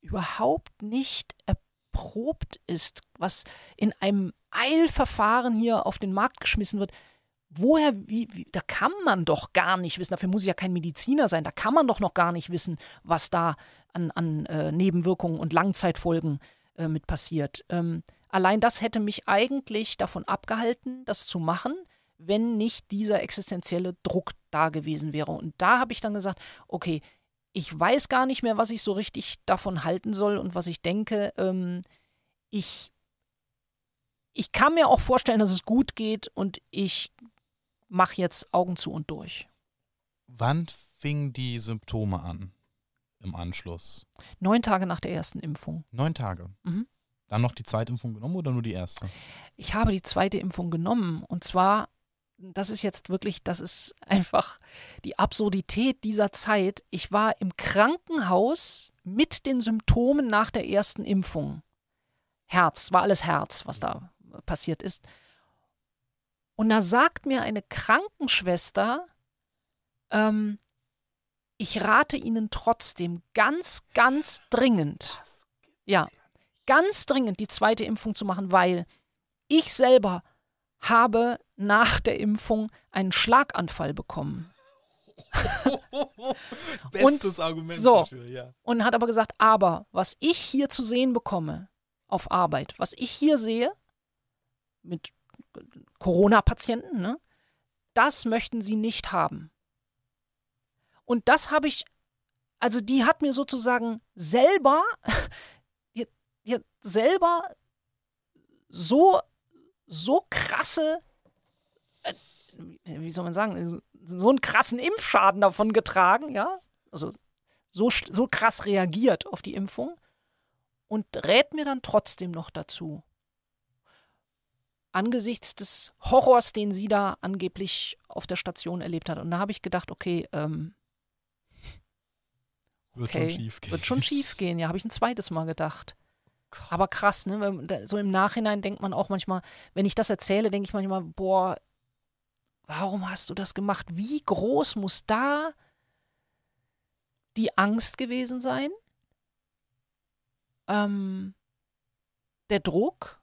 überhaupt nicht erprobt ist, was in einem Eilverfahren hier auf den Markt geschmissen wird. Woher, wie, wie, da kann man doch gar nicht wissen, dafür muss ich ja kein Mediziner sein, da kann man doch noch gar nicht wissen, was da an, an äh, Nebenwirkungen und Langzeitfolgen äh, mit passiert. Ähm, allein das hätte mich eigentlich davon abgehalten, das zu machen, wenn nicht dieser existenzielle Druck da gewesen wäre. Und da habe ich dann gesagt, okay, ich weiß gar nicht mehr, was ich so richtig davon halten soll und was ich denke. Ähm, ich, ich kann mir auch vorstellen, dass es gut geht und ich mache jetzt Augen zu und durch. Wann fingen die Symptome an im Anschluss? Neun Tage nach der ersten Impfung. Neun Tage? Mhm. Dann noch die zweite Impfung genommen oder nur die erste? Ich habe die zweite Impfung genommen und zwar, das ist jetzt wirklich, das ist einfach die Absurdität dieser Zeit. Ich war im Krankenhaus mit den Symptomen nach der ersten Impfung. Herz, war alles Herz, was da passiert ist. Und da sagt mir eine Krankenschwester, ähm, ich rate Ihnen trotzdem ganz, ganz dringend, ja, ganz dringend die zweite Impfung zu machen, weil ich selber habe nach der Impfung einen Schlaganfall bekommen. Bestes Argument so, dafür, ja. Und hat aber gesagt, aber was ich hier zu sehen bekomme auf Arbeit, was ich hier sehe mit Corona-Patienten, ne, das möchten sie nicht haben. Und das habe ich, also die hat mir sozusagen selber, die, die hat selber so, so krasse, äh, wie soll man sagen, so einen krassen Impfschaden davon getragen, ja, also so, so krass reagiert auf die Impfung und rät mir dann trotzdem noch dazu, angesichts des Horrors, den sie da angeblich auf der Station erlebt hat. Und da habe ich gedacht, okay, ähm, wird okay, schon schief gehen. Wird schon schief gehen, ja, habe ich ein zweites Mal gedacht. Aber krass, ne? Weil, so im Nachhinein denkt man auch manchmal, wenn ich das erzähle, denke ich manchmal, boah, warum hast du das gemacht? Wie groß muss da die Angst gewesen sein? Ähm, der Druck?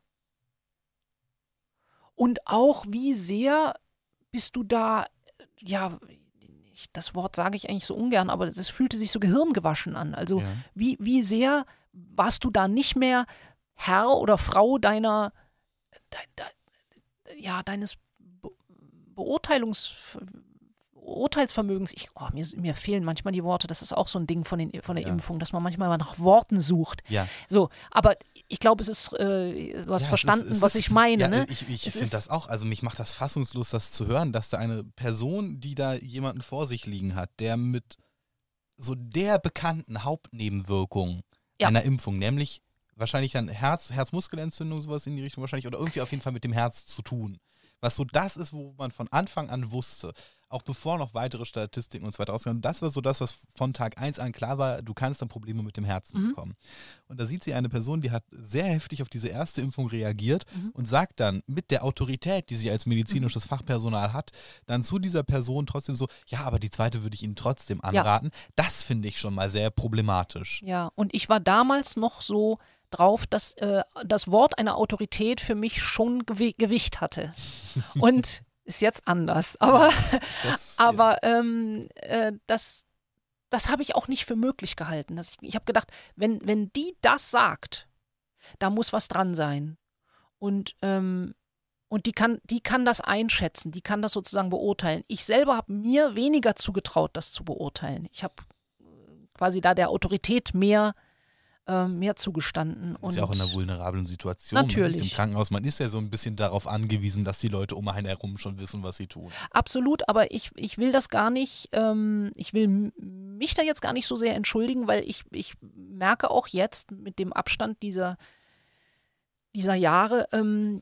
Und auch, wie sehr bist du da, ja, ich, das Wort sage ich eigentlich so ungern, aber es fühlte sich so gehirngewaschen an. Also Ja. wie, wie sehr warst du da nicht mehr Herr oder Frau deiner, de, de, ja, deines Be Beurteilungs, Urteilsvermögens. Ich, oh, mir, mir fehlen manchmal die Worte. Das ist auch so ein Ding von, den, von der Ja. Impfung, dass man manchmal mal nach Worten sucht. Ja. So, aber ich glaube, es ist, äh, du hast Ja, verstanden, es ist, es was ist, ich meine. Ja, Ne? Ich, ich Es finde ist- das auch, also mich macht das fassungslos, das zu hören, dass da eine Person, die da jemanden vor sich liegen hat, der mit so der bekannten Hauptnebenwirkung Ja. einer Impfung, nämlich wahrscheinlich dann Herz, Herzmuskelentzündung, sowas in die Richtung wahrscheinlich, oder irgendwie auf jeden Fall mit dem Herz zu tun. Was so das ist, wo man von Anfang an wusste, auch bevor noch weitere Statistiken und so weiter rauskamen, das war so das, was von Tag eins an klar war, du kannst dann Probleme mit dem Herzen Mhm. bekommen. Und da sieht sie eine Person, die hat sehr heftig auf diese erste Impfung reagiert Mhm. und sagt dann mit der Autorität, die sie als medizinisches Fachpersonal hat, dann zu dieser Person trotzdem so, ja, aber die zweite würde ich Ihnen trotzdem anraten. Das finde ich schon mal sehr problematisch. Ja, und ich war damals noch so drauf, dass äh, das Wort einer Autorität für mich schon Gewi Gewicht hatte. Und ist jetzt anders. Aber, Das, aber ähm, äh, das, das habe ich auch nicht für möglich gehalten. Dass ich ich habe gedacht, wenn, wenn die das sagt, da muss was dran sein. Und, ähm, und die kann, die kann das einschätzen, die kann das sozusagen beurteilen. Ich selber habe mir weniger zugetraut, das zu beurteilen. Ich habe quasi da der Autorität mehr ähm, mehr zugestanden. ja, Und ist ja auch in einer vulnerablen Situation. Natürlich. Im Krankenhaus, man ist ja so ein bisschen darauf angewiesen, dass die Leute um einen herum schon wissen, was sie tun. absolut, aber ich, ich will das gar nicht, ähm, ich will m- mich da jetzt gar nicht so sehr entschuldigen, weil ich, ich merke auch jetzt mit dem Abstand dieser, dieser Jahre, ähm,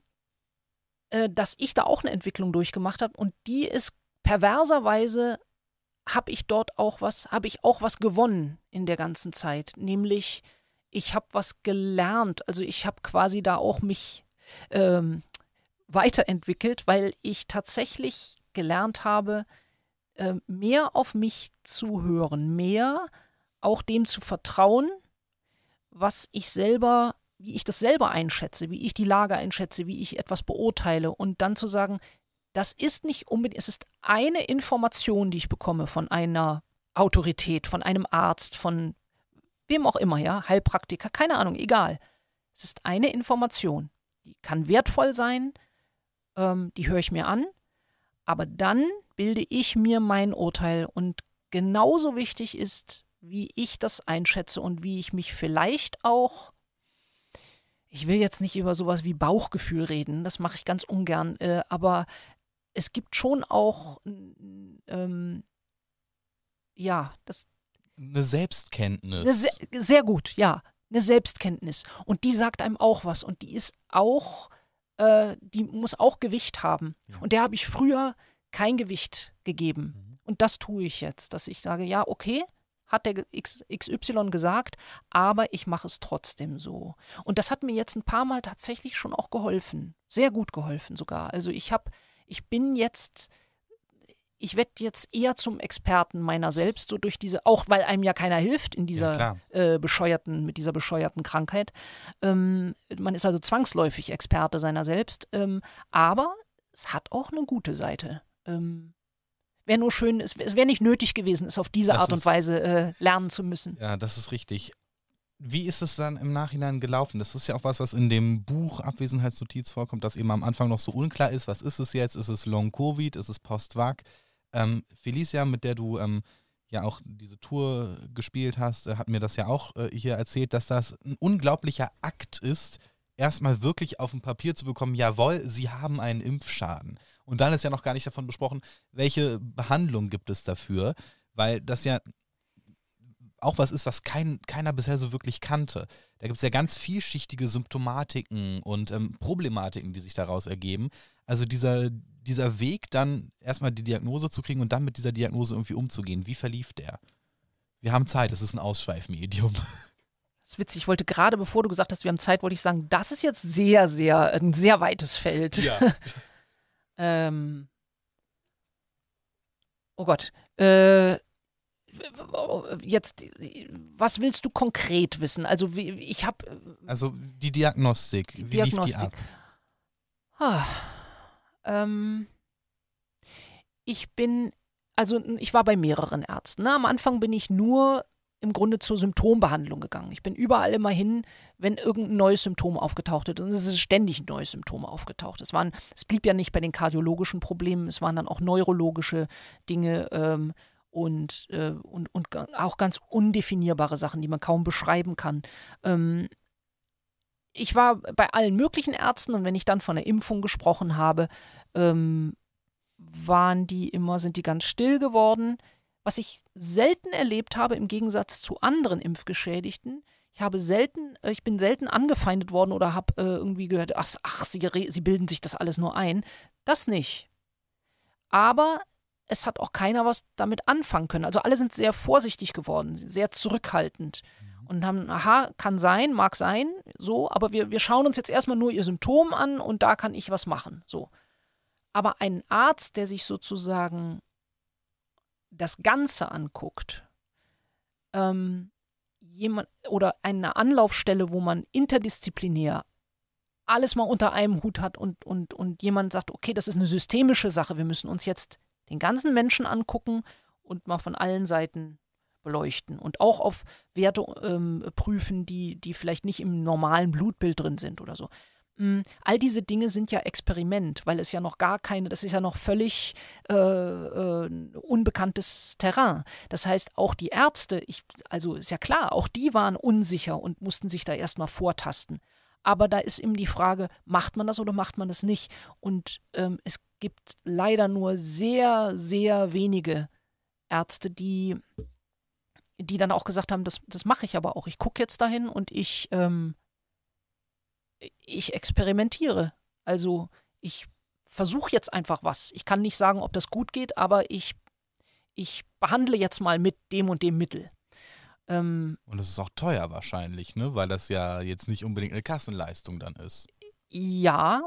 äh, dass ich da auch eine Entwicklung durchgemacht habe und die ist perverserweise, habe ich dort auch was, habe ich auch was gewonnen in der ganzen Zeit, nämlich ich habe was gelernt, also ich habe quasi da auch mich ähm, weiterentwickelt, weil ich tatsächlich gelernt habe, äh, mehr auf mich zu hören, mehr auch dem zu vertrauen, was ich selber, wie ich das selber einschätze, wie ich die Lage einschätze, wie ich etwas beurteile und dann zu sagen, das ist nicht unbedingt, es ist eine Information, die ich bekomme von einer Autorität, von einem Arzt, von wem auch immer, ja, Heilpraktiker, keine Ahnung, egal. Es ist eine Information, die kann wertvoll sein, ähm, die höre ich mir an, aber dann bilde ich mir mein Urteil und genauso wichtig ist, wie ich das einschätze und wie ich mich vielleicht auch, ich will jetzt nicht über sowas wie Bauchgefühl reden, das mache ich ganz ungern, äh, aber es gibt schon auch, ähm, ja, das. Eine Selbstkenntnis. Eine Se sehr gut, ja, eine Selbstkenntnis. Und die sagt einem auch was und die ist auch, äh, die muss auch Gewicht haben. Ja. Und der habe ich früher kein Gewicht gegeben. Mhm. Und das tue ich jetzt, dass ich sage, ja, okay, hat der X Y gesagt, aber ich mache es trotzdem so. Und das hat mir jetzt ein paar Mal tatsächlich schon auch geholfen. Sehr gut geholfen sogar. Also ich habe, ich bin jetzt, ich werde jetzt eher zum Experten meiner selbst, so durch diese, auch weil einem ja keiner hilft in dieser Ja, äh, bescheuerten, mit dieser bescheuerten Krankheit. Ähm, man ist also zwangsläufig Experte seiner selbst. Ähm, aber es hat auch eine gute Seite. Ähm, Wäre nur schön, es wäre nicht nötig gewesen, es auf diese Das Art ist- und Weise äh, lernen zu müssen. Ja, das ist richtig. Wie ist es dann im Nachhinein gelaufen? Das ist ja auch was, was in dem Buch Abwesenheitsnotiz vorkommt, dass eben am Anfang noch so unklar ist, was ist es jetzt? Ist es Long-Covid? Ist es Post-Vac? Ähm, Felicia, mit der du ähm, ja auch diese Tour gespielt hast, äh, hat mir das ja auch äh, hier erzählt, dass das ein unglaublicher Akt ist, erstmal wirklich auf dem Papier zu bekommen, jawohl, sie haben einen Impfschaden. Und dann ist ja noch gar nicht davon besprochen, welche Behandlung gibt es dafür, weil das ja auch was ist, was kein, keiner bisher so wirklich kannte. Da gibt es ja ganz vielschichtige Symptomatiken und ähm, Problematiken, die sich daraus ergeben. Also dieser, dieser Weg, dann erstmal die Diagnose zu kriegen und dann mit dieser Diagnose irgendwie umzugehen, wie verlief der? Wir haben Zeit, es ist ein Ausschweifmedium. Das ist witzig, ich wollte gerade, bevor du gesagt hast, wir haben Zeit, wollte ich sagen, das ist jetzt sehr, sehr, ein sehr weites Feld. Ja. ähm, oh Gott. Äh, jetzt, was willst du konkret wissen? Also wie- ich habe Also die Diagnostik, wie Diagnostik. lief die ab? Ah, ähm, ich bin, also ich war bei mehreren Ärzten. Ne? Am Anfang bin ich nur im Grunde zur Symptombehandlung gegangen. Ich bin überall immer hin, wenn irgendein neues Symptom aufgetaucht ist. Und es ist ständig ein neues Symptom aufgetaucht. Es waren, es blieb ja nicht bei den kardiologischen Problemen, es waren dann auch neurologische Dinge ähm, und, äh, und, und auch ganz undefinierbare Sachen, die man kaum beschreiben kann. Ähm, ich war bei allen möglichen Ärzten und wenn ich dann von der Impfung gesprochen habe, ähm, waren die immer, sind die ganz still geworden. Was ich selten erlebt habe, im Gegensatz zu anderen Impfgeschädigten, ich habe selten, äh, ich bin selten angefeindet worden oder habe äh, irgendwie gehört, ach, ach sie, re- sie bilden sich das alles nur ein. Das nicht. Aber es hat auch keiner was damit anfangen können. Also alle sind sehr vorsichtig geworden, sehr zurückhaltend und haben, aha, kann sein, mag sein, so, aber wir, wir schauen uns jetzt erstmal nur ihr Symptom an und da kann ich was machen, so. Aber ein Arzt, der sich sozusagen das Ganze anguckt, ähm, jemand oder eine Anlaufstelle, wo man interdisziplinär alles mal unter einem Hut hat und, und, und jemand sagt, okay, das ist eine systemische Sache, wir müssen uns jetzt den ganzen Menschen angucken und mal von allen Seiten beleuchten und auch auf Werte ähm, prüfen, die, die vielleicht nicht im normalen Blutbild drin sind oder so. All diese Dinge sind ja Experiment, weil es ja noch gar keine, das ist ja noch völlig äh, äh, unbekanntes Terrain. Das heißt, auch die Ärzte, ich, also ist ja klar, auch die waren unsicher und mussten sich da erstmal vortasten. Aber da ist eben die Frage, macht man das oder macht man das nicht? Und ähm, es gibt leider nur sehr, sehr wenige Ärzte, die, die dann auch gesagt haben, das, das mache ich aber auch. Ich gucke jetzt dahin und ich ähm, ich experimentiere. Also ich versuche jetzt einfach was. Ich kann nicht sagen, ob das gut geht, aber ich, ich behandle jetzt mal mit dem und dem Mittel. Ähm, Und es ist auch teuer wahrscheinlich, ne? Weil das ja jetzt nicht unbedingt eine Kassenleistung dann ist. ja.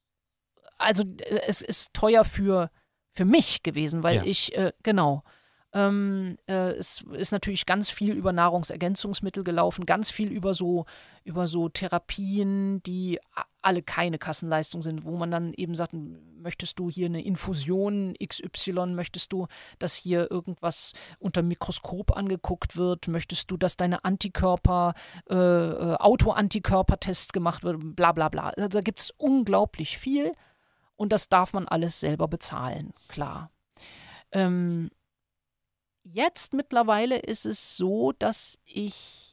Also äh, es ist teuer für, für mich gewesen, weil Ja. ich, äh, genau. Ähm, äh, es ist natürlich ganz viel über Nahrungsergänzungsmittel gelaufen, ganz viel über so, über so Therapien, die a- alle keine Kassenleistung sind, wo man dann eben sagt, möchtest du hier eine Infusion X Y, möchtest du, dass hier irgendwas unter dem Mikroskop angeguckt wird, möchtest du, dass deine Antikörper, äh, äh, Auto-Antikörpertest gemacht wird, bla bla bla. Also da gibt es unglaublich viel und das darf man alles selber bezahlen, klar. Ähm, Jetzt mittlerweile ist es so, dass ich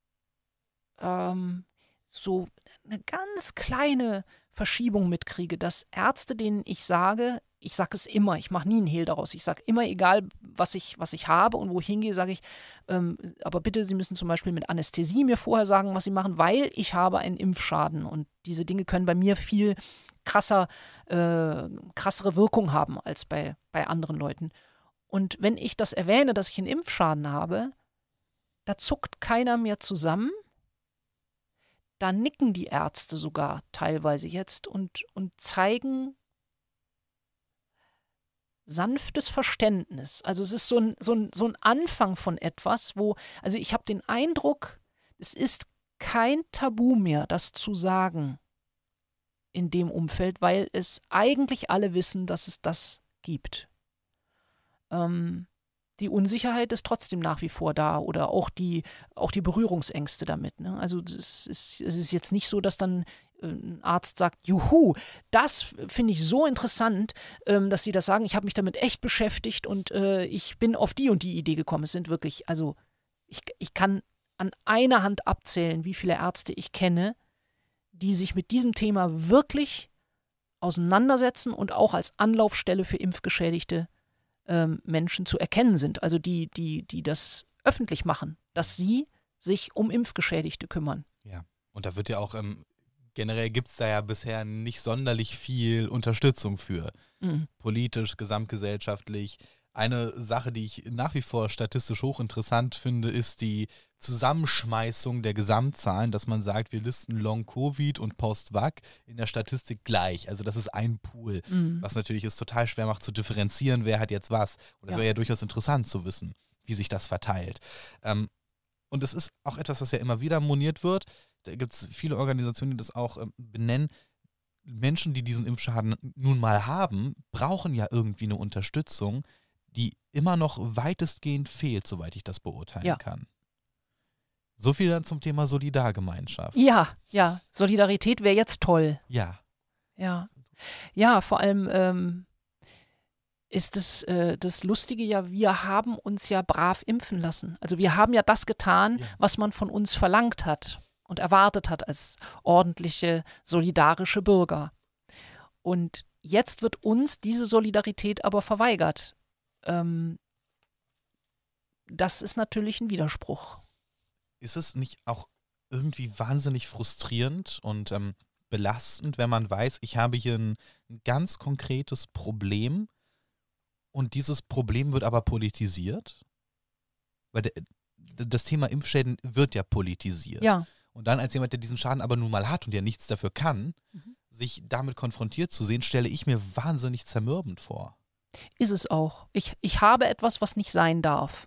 ähm, so eine ganz kleine Verschiebung mitkriege, dass Ärzte, denen ich sage, ich sage es immer, ich mache nie einen Hehl daraus, ich sage immer, egal was ich, was ich habe und wo ich hingehe, sage ich, ähm, aber bitte, Sie müssen zum Beispiel mit Anästhesie mir vorher sagen, was Sie machen, weil ich habe einen Impfschaden und diese Dinge können bei mir viel krasser, äh, krassere Wirkung haben als bei, bei anderen Leuten. Und wenn ich das erwähne, dass ich einen Impfschaden habe, da zuckt keiner mehr zusammen. Da nicken die Ärzte sogar teilweise jetzt und, und zeigen sanftes Verständnis. Also es ist so ein, so ein, so ein Anfang von etwas, wo, also ich habe den Eindruck, es ist kein Tabu mehr, das zu sagen in dem Umfeld, weil es eigentlich alle wissen, dass es das gibt. Ähm, die Unsicherheit ist trotzdem nach wie vor da oder auch die, auch die Berührungsängste damit. Ne? Also es ist, es ist jetzt nicht so, dass dann äh, ein Arzt sagt, juhu, das finde ich so interessant, ähm, dass Sie das sagen, ich habe mich damit echt beschäftigt und äh, ich bin auf die und die Idee gekommen. Es sind wirklich, also ich, ich kann an einer Hand abzählen, wie viele Ärzte ich kenne, die sich mit diesem Thema wirklich auseinandersetzen und auch als Anlaufstelle für Impfgeschädigte Menschen zu erkennen sind, also die, die, die das öffentlich machen, dass sie sich um Impfgeschädigte kümmern. Ja, und da wird ja auch, ähm, generell gibt es da ja bisher nicht sonderlich viel Unterstützung für. Mhm. Politisch, gesamtgesellschaftlich. Eine Sache, die ich nach wie vor statistisch hochinteressant finde, ist die Zusammenschmeißung der Gesamtzahlen, dass man sagt, wir listen Long-Covid und Post-Vac in der Statistik gleich. Also das ist ein Pool, mhm. was natürlich es total schwer macht zu differenzieren, wer hat jetzt was. Und das ja. wäre ja durchaus interessant zu wissen, wie sich das verteilt. Ähm, und es ist auch etwas, was ja immer wieder moniert wird. Da gibt es viele Organisationen, die das auch ähm, benennen. Menschen, die diesen Impfschaden nun mal haben, brauchen ja irgendwie eine Unterstützung, die immer noch weitestgehend fehlt, soweit ich das beurteilen ja. kann. So viel dann zum Thema Solidargemeinschaft. Ja, ja, Solidarität wäre jetzt toll. Ja. Ja, ja, vor allem ähm, ist es äh, das Lustige ja, wir haben uns ja brav impfen lassen. Also wir haben ja das getan, ja. was man von uns verlangt hat und erwartet hat als ordentliche, solidarische Bürger. Und jetzt wird uns diese Solidarität aber verweigert. Ähm, das ist natürlich ein Widerspruch. Ist es nicht auch irgendwie wahnsinnig frustrierend und ähm, belastend, wenn man weiß, ich habe hier ein, ein ganz konkretes Problem und dieses Problem wird aber politisiert? Weil der, das Thema Impfschäden wird ja politisiert. Ja. Und dann als jemand, der diesen Schaden aber nun mal hat und der nichts dafür kann, mhm. sich damit konfrontiert zu sehen, stelle ich mir wahnsinnig zermürbend vor. Ist es auch. Ich, ich habe etwas, was nicht sein darf.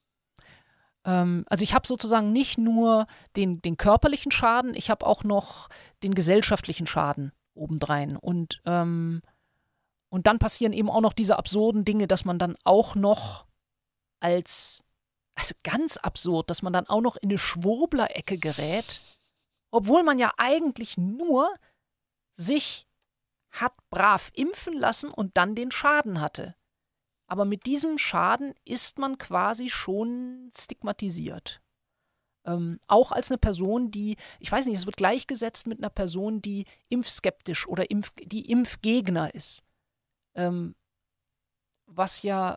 Ähm, also ich habe sozusagen nicht nur den, den körperlichen Schaden, ich habe auch noch den gesellschaftlichen Schaden obendrein. Und, ähm, und dann passieren eben auch noch diese absurden Dinge, dass man dann auch noch als, also ganz absurd, dass man dann auch noch in eine Schwurbler-Ecke gerät, obwohl man ja eigentlich nur sich hat brav impfen lassen und dann den Schaden hatte. Aber mit diesem Schaden ist man quasi schon stigmatisiert. Ähm, auch als eine Person, die, ich weiß nicht, es wird gleichgesetzt mit einer Person, die impfskeptisch oder Impf, die Impfgegner ist. Ähm, was ja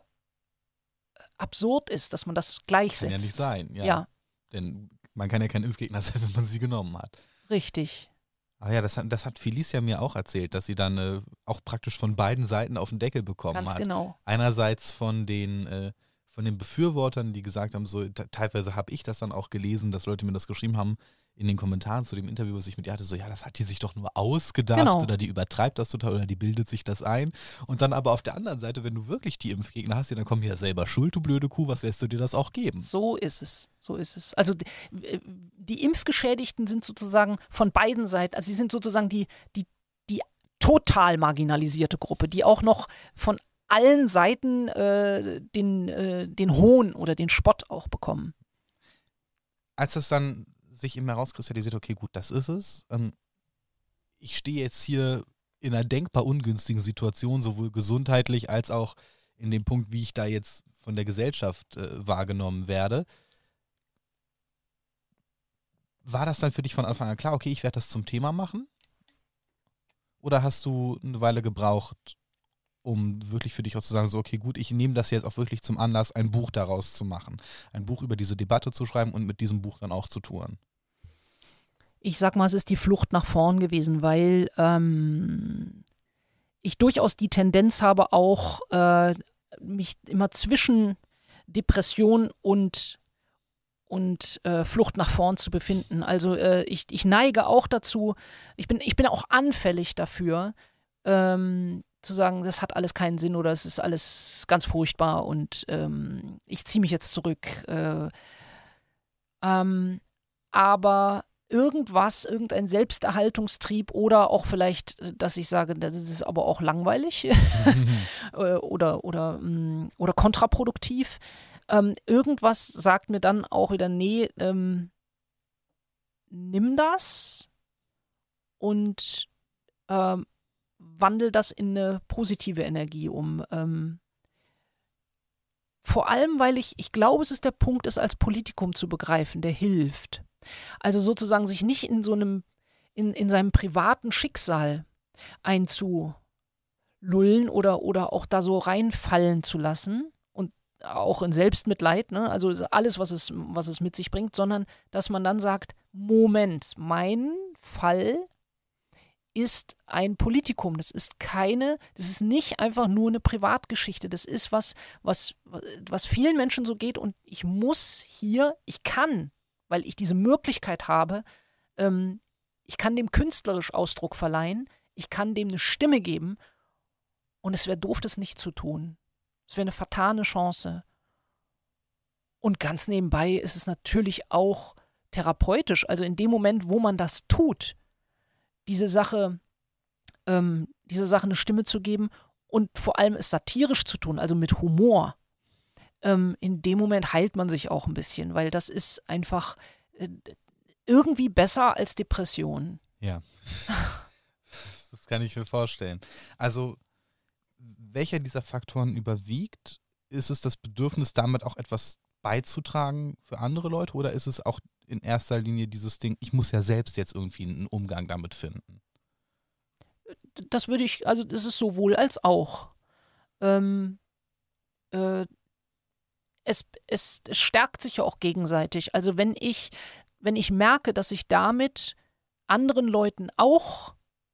absurd ist, dass man das gleichsetzt. Kann ja nicht sein, ja. ja. Denn man kann ja kein Impfgegner sein, wenn man sie genommen hat. Richtig. Ah ja, das hat, das hat Felicia mir auch erzählt, dass sie dann äh, auch praktisch von beiden Seiten auf den Deckel bekommen Ganz hat. Genau. Einerseits von den, äh, von den Befürwortern, die gesagt haben, so teilweise habe ich das dann auch gelesen, dass Leute mir das geschrieben haben, in den Kommentaren zu dem Interview, was ich mit ihr hatte, so, ja, das hat die sich doch nur ausgedacht Genau. oder die übertreibt das total oder die bildet sich das ein. Und dann aber auf der anderen Seite, wenn du wirklich die Impfgegner hast, ja, dann kommen ja selber schuld, du blöde Kuh, was lässt du dir das auch geben? So ist es, so ist es. Also die, die Impfgeschädigten sind sozusagen von beiden Seiten, also sie sind sozusagen die, die, die total marginalisierte Gruppe, die auch noch von allen Seiten äh, den, äh, den Hohn oder den Spott auch bekommen. Als das dann sich immer herauskristallisiert, okay, gut, das ist es. Ähm, ich stehe jetzt hier in einer denkbar ungünstigen Situation, sowohl gesundheitlich als auch in dem Punkt, wie ich da jetzt von der Gesellschaft äh, wahrgenommen werde. War das dann für dich von Anfang an klar, okay, ich werde das zum Thema machen? Oder hast du eine Weile gebraucht, um wirklich für dich auch zu sagen, so, okay, gut, ich nehme das jetzt auch wirklich zum Anlass, ein Buch daraus zu machen, ein Buch über diese Debatte zu schreiben und mit diesem Buch dann auch zu touren? Ich sag mal, es ist die Flucht nach vorn gewesen, weil ähm, ich durchaus die Tendenz habe, auch äh, mich immer zwischen Depression und, und äh, Flucht nach vorn zu befinden. Also äh, ich, ich neige auch dazu, ich bin, ich bin auch anfällig dafür, ähm, zu sagen, das hat alles keinen Sinn oder es ist alles ganz furchtbar und ähm, ich ziehe mich jetzt zurück. Äh, ähm, aber irgendwas, irgendein Selbsterhaltungstrieb oder auch vielleicht, dass ich sage, das ist aber auch langweilig oder, oder, oder kontraproduktiv. Ähm, irgendwas sagt mir dann auch wieder, nee, ähm, nimm das und ähm, wandel das in eine positive Energie um. Ähm, vor allem, weil ich, ich glaube, es ist der Punkt, es als Politikum zu begreifen, der hilft. Also sozusagen sich nicht in so einem, in, in seinem privaten Schicksal einzulullen oder, oder auch da so reinfallen zu lassen und auch in Selbstmitleid, ne? Also alles, was es, was es mit sich bringt, sondern dass man dann sagt, Moment, mein Fall ist ein Politikum, das ist keine, das ist nicht einfach nur eine Privatgeschichte, das ist was, was, was vielen Menschen so geht und ich muss hier, ich kann, weil ich diese Möglichkeit habe, ähm, ich kann dem künstlerisch Ausdruck verleihen, ich kann dem eine Stimme geben und es wäre doof, das nicht zu tun. Es wäre eine vertane Chance. Und ganz nebenbei ist es natürlich auch therapeutisch, also in dem Moment, wo man das tut, diese Sache, ähm, diese Sache eine Stimme zu geben und vor allem es satirisch zu tun, also mit Humor. Ähm, in dem Moment heilt man sich auch ein bisschen, weil das ist einfach äh, irgendwie besser als Depression. Ja, das kann ich mir vorstellen. Also, welcher dieser Faktoren überwiegt? Ist es das Bedürfnis, damit auch etwas beizutragen für andere Leute oder ist es auch in erster Linie dieses Ding, ich muss ja selbst jetzt irgendwie einen Umgang damit finden? Das würde ich, also das ist sowohl als auch. Ähm, äh, Es, es, es stärkt sich ja auch gegenseitig. Also wenn ich, wenn ich merke, dass ich damit anderen Leuten auch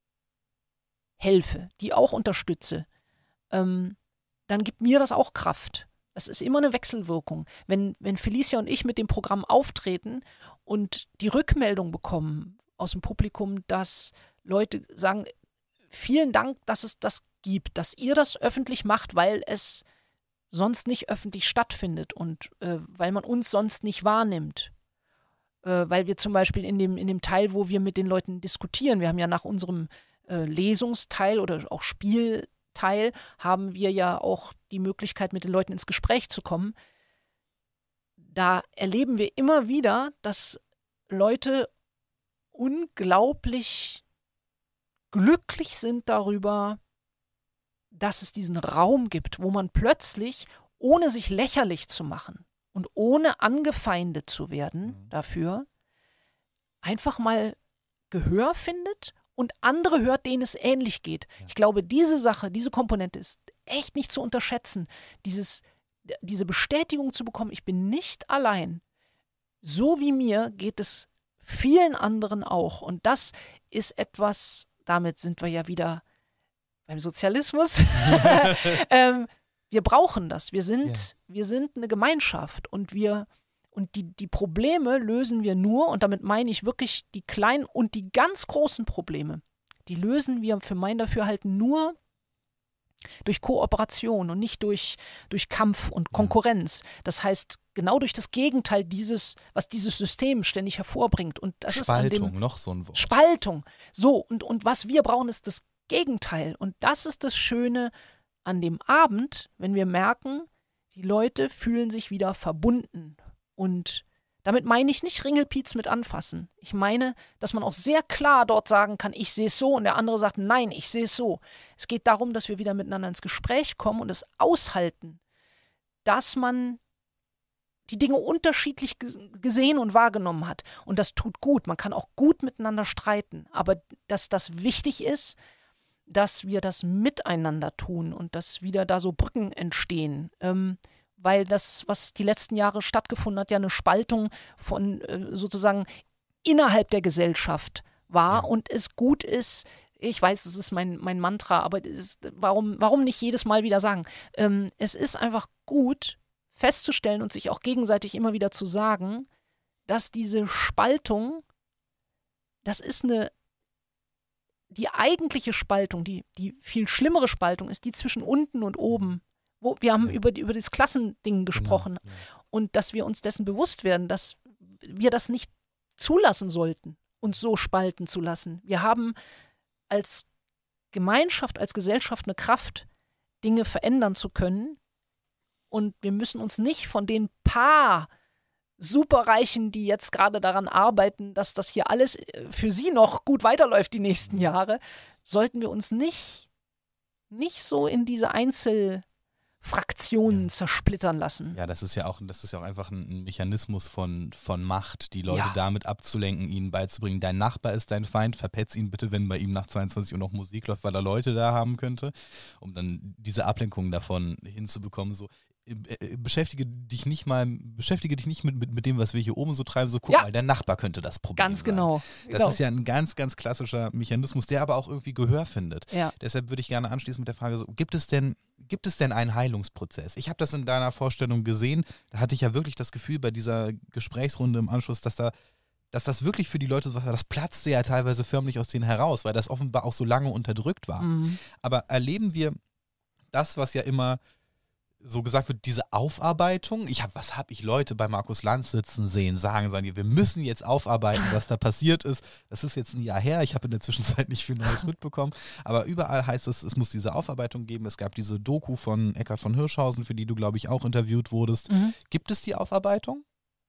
helfe, die auch unterstütze, ähm, dann gibt mir das auch Kraft. Das ist immer eine Wechselwirkung. Wenn, wenn Felicia und ich mit dem Programm auftreten und die Rückmeldung bekommen aus dem Publikum, dass Leute sagen, vielen Dank, dass es das gibt, dass ihr das öffentlich macht, weil es sonst nicht öffentlich stattfindet und äh, weil man uns sonst nicht wahrnimmt. Äh, weil wir zum Beispiel in dem, in dem Teil, wo wir mit den Leuten diskutieren, wir haben ja nach unserem äh, Lesungsteil oder auch Spielteil, haben wir ja auch die Möglichkeit, mit den Leuten ins Gespräch zu kommen. Da erleben wir immer wieder, dass Leute unglaublich glücklich sind darüber, dass es diesen Raum gibt, wo man plötzlich, ohne sich lächerlich zu machen und ohne angefeindet zu werden mhm. dafür, einfach mal Gehör findet und andere hört, denen es ähnlich geht. Ja. Ich glaube, diese Sache, diese Komponente ist echt nicht zu unterschätzen. Dieses, diese Bestätigung zu bekommen, ich bin nicht allein. So wie mir geht es vielen anderen auch. Und das ist etwas, damit sind wir ja wieder beim Sozialismus. ähm, wir brauchen das. Wir sind, ja. wir sind eine Gemeinschaft und wir, Und die, die Probleme lösen wir nur, und damit meine ich wirklich die kleinen und die ganz großen Probleme, die lösen wir für mein Dafürhalten nur durch Kooperation und nicht durch, durch Kampf und Konkurrenz. Das heißt, genau durch das Gegenteil dieses, was dieses System ständig hervorbringt. Und das Spaltung, ist an dem, noch so ein Wort. Spaltung. So, und, und was wir brauchen, ist das Gegenteil. Und das ist das Schöne an dem Abend, wenn wir merken, die Leute fühlen sich wieder verbunden. Und damit meine ich nicht Ringelpiez mit anfassen. Ich meine, dass man auch sehr klar dort sagen kann, ich sehe es so, und der andere sagt, nein, ich sehe es so. Es geht darum, dass wir wieder miteinander ins Gespräch kommen und es aushalten, dass man die Dinge unterschiedlich gesehen und wahrgenommen hat. Und das tut gut. Man kann auch gut miteinander streiten. Aber dass das wichtig ist, dass wir das miteinander tun und dass wieder da so Brücken entstehen. Ähm, weil das, was die letzten Jahre stattgefunden hat, ja eine Spaltung von äh, sozusagen innerhalb der Gesellschaft war, ja. Und es gut ist, ich weiß, es ist mein, mein Mantra, aber es ist, warum, warum nicht jedes Mal wieder sagen, ähm, es ist einfach gut festzustellen und sich auch gegenseitig immer wieder zu sagen, dass diese Spaltung, das ist eine, die eigentliche Spaltung, die, die viel schlimmere Spaltung ist die zwischen unten und oben. Wo, wir haben ja. über, über das Klassending gesprochen, genau, ja. Und dass wir uns dessen bewusst werden, dass wir das nicht zulassen sollten, uns so spalten zu lassen. Wir haben als Gemeinschaft, als Gesellschaft eine Kraft, Dinge verändern zu können, und wir müssen uns nicht von den paar Superreichen, die jetzt gerade daran arbeiten, dass das hier alles für sie noch gut weiterläuft die nächsten Jahre, sollten wir uns nicht, nicht so in diese Einzelfraktionen ja. zersplittern lassen. Ja, das ist ja auch, das ist ja auch einfach ein Mechanismus von, von Macht, die Leute ja. damit abzulenken, ihnen beizubringen, dein Nachbar ist dein Feind, verpetz ihn bitte, wenn bei ihm nach zweiundzwanzig Uhr noch Musik läuft, weil er Leute da haben könnte, um dann diese Ablenkung davon hinzubekommen, so beschäftige dich nicht mal, beschäftige dich nicht mit, mit, mit dem, was wir hier oben so treiben, so guck ja. mal, der Nachbar könnte das Problem ganz sein. Genau. Das genau. ist ja ein ganz, ganz klassischer Mechanismus, der aber auch irgendwie Gehör findet. Ja. Deshalb würde ich gerne anschließen mit der Frage, so, gibt es denn, gibt es denn einen Heilungsprozess? Ich habe das in deiner Vorstellung gesehen, da hatte ich ja wirklich das Gefühl bei dieser Gesprächsrunde im Anschluss, dass da dass das wirklich für die Leute so was war, das platzte ja teilweise förmlich aus denen heraus, weil das offenbar auch so lange unterdrückt war. Mhm. Aber erleben wir das, was ja immer so gesagt wird, diese Aufarbeitung, ich habe, was habe ich Leute bei Markus Lanz sitzen sehen, sagen, sagen, wir müssen jetzt aufarbeiten, was da passiert ist. Das ist jetzt ein Jahr her, ich habe in der Zwischenzeit nicht viel Neues mitbekommen, aber überall heißt es, es muss diese Aufarbeitung geben. Es gab diese Doku von Eckhard von Hirschhausen, für die du, glaube ich, auch interviewt wurdest. Mhm. Gibt es die Aufarbeitung?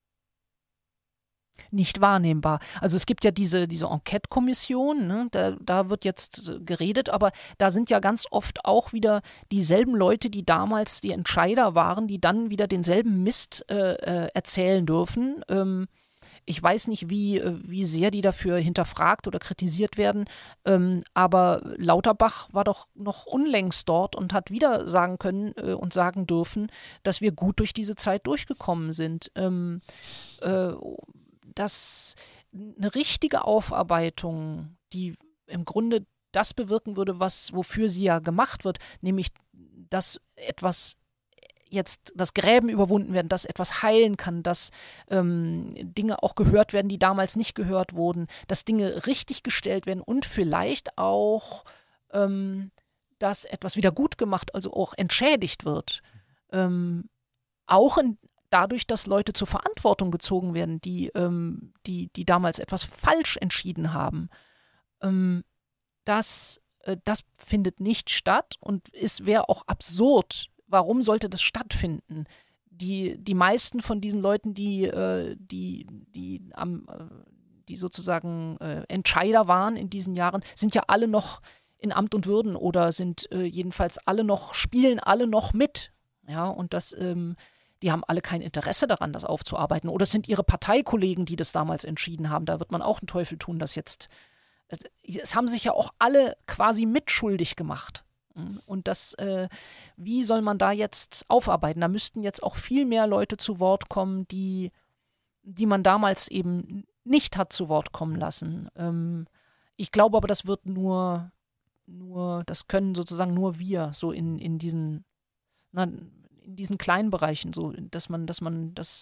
Nicht wahrnehmbar. Also es gibt ja diese, diese Enquete-Kommission, ne? da, da wird jetzt geredet, aber da sind ja ganz oft auch wieder dieselben Leute, die damals die Entscheider waren, die dann wieder denselben Mist äh, äh, erzählen dürfen. Ähm, ich weiß nicht, wie, wie sehr die dafür hinterfragt oder kritisiert werden, ähm, aber Lauterbach war doch noch unlängst dort und hat wieder sagen können äh, und sagen dürfen, dass wir gut durch diese Zeit durchgekommen sind. Ähm, äh, dass eine richtige Aufarbeitung, die im Grunde das bewirken würde, was, wofür sie ja gemacht wird, nämlich, dass etwas jetzt, dass Gräben überwunden werden, dass etwas heilen kann, dass ähm, Dinge auch gehört werden, die damals nicht gehört wurden, dass Dinge richtig gestellt werden und vielleicht auch, ähm, dass etwas wieder gut gemacht, also auch entschädigt wird. Ähm, auch in Dadurch, dass Leute zur Verantwortung gezogen werden, die, ähm, die, die damals etwas falsch entschieden haben. Ähm, das, äh, das findet nicht statt und es wäre auch absurd. Warum sollte das stattfinden? Die, die meisten von diesen Leuten, die, äh, die, die, am, äh, die sozusagen äh, Entscheider waren in diesen Jahren, sind ja alle noch in Amt und Würden oder sind äh, jedenfalls alle noch, spielen alle noch mit. Ja, und das ähm, die haben alle kein Interesse daran, das aufzuarbeiten. Oder es sind ihre Parteikollegen, die das damals entschieden haben. Da wird man auch einen Teufel tun, dass jetzt, es, es haben sich ja auch alle quasi mitschuldig gemacht. Und das, äh, wie soll man da jetzt aufarbeiten? Da müssten jetzt auch viel mehr Leute zu Wort kommen, die, die man damals eben nicht hat zu Wort kommen lassen. Ähm, ich glaube aber, das wird nur, nur, das können sozusagen nur wir so in, in diesen, na, in diesen kleinen Bereichen, so, dass man, dass man, dass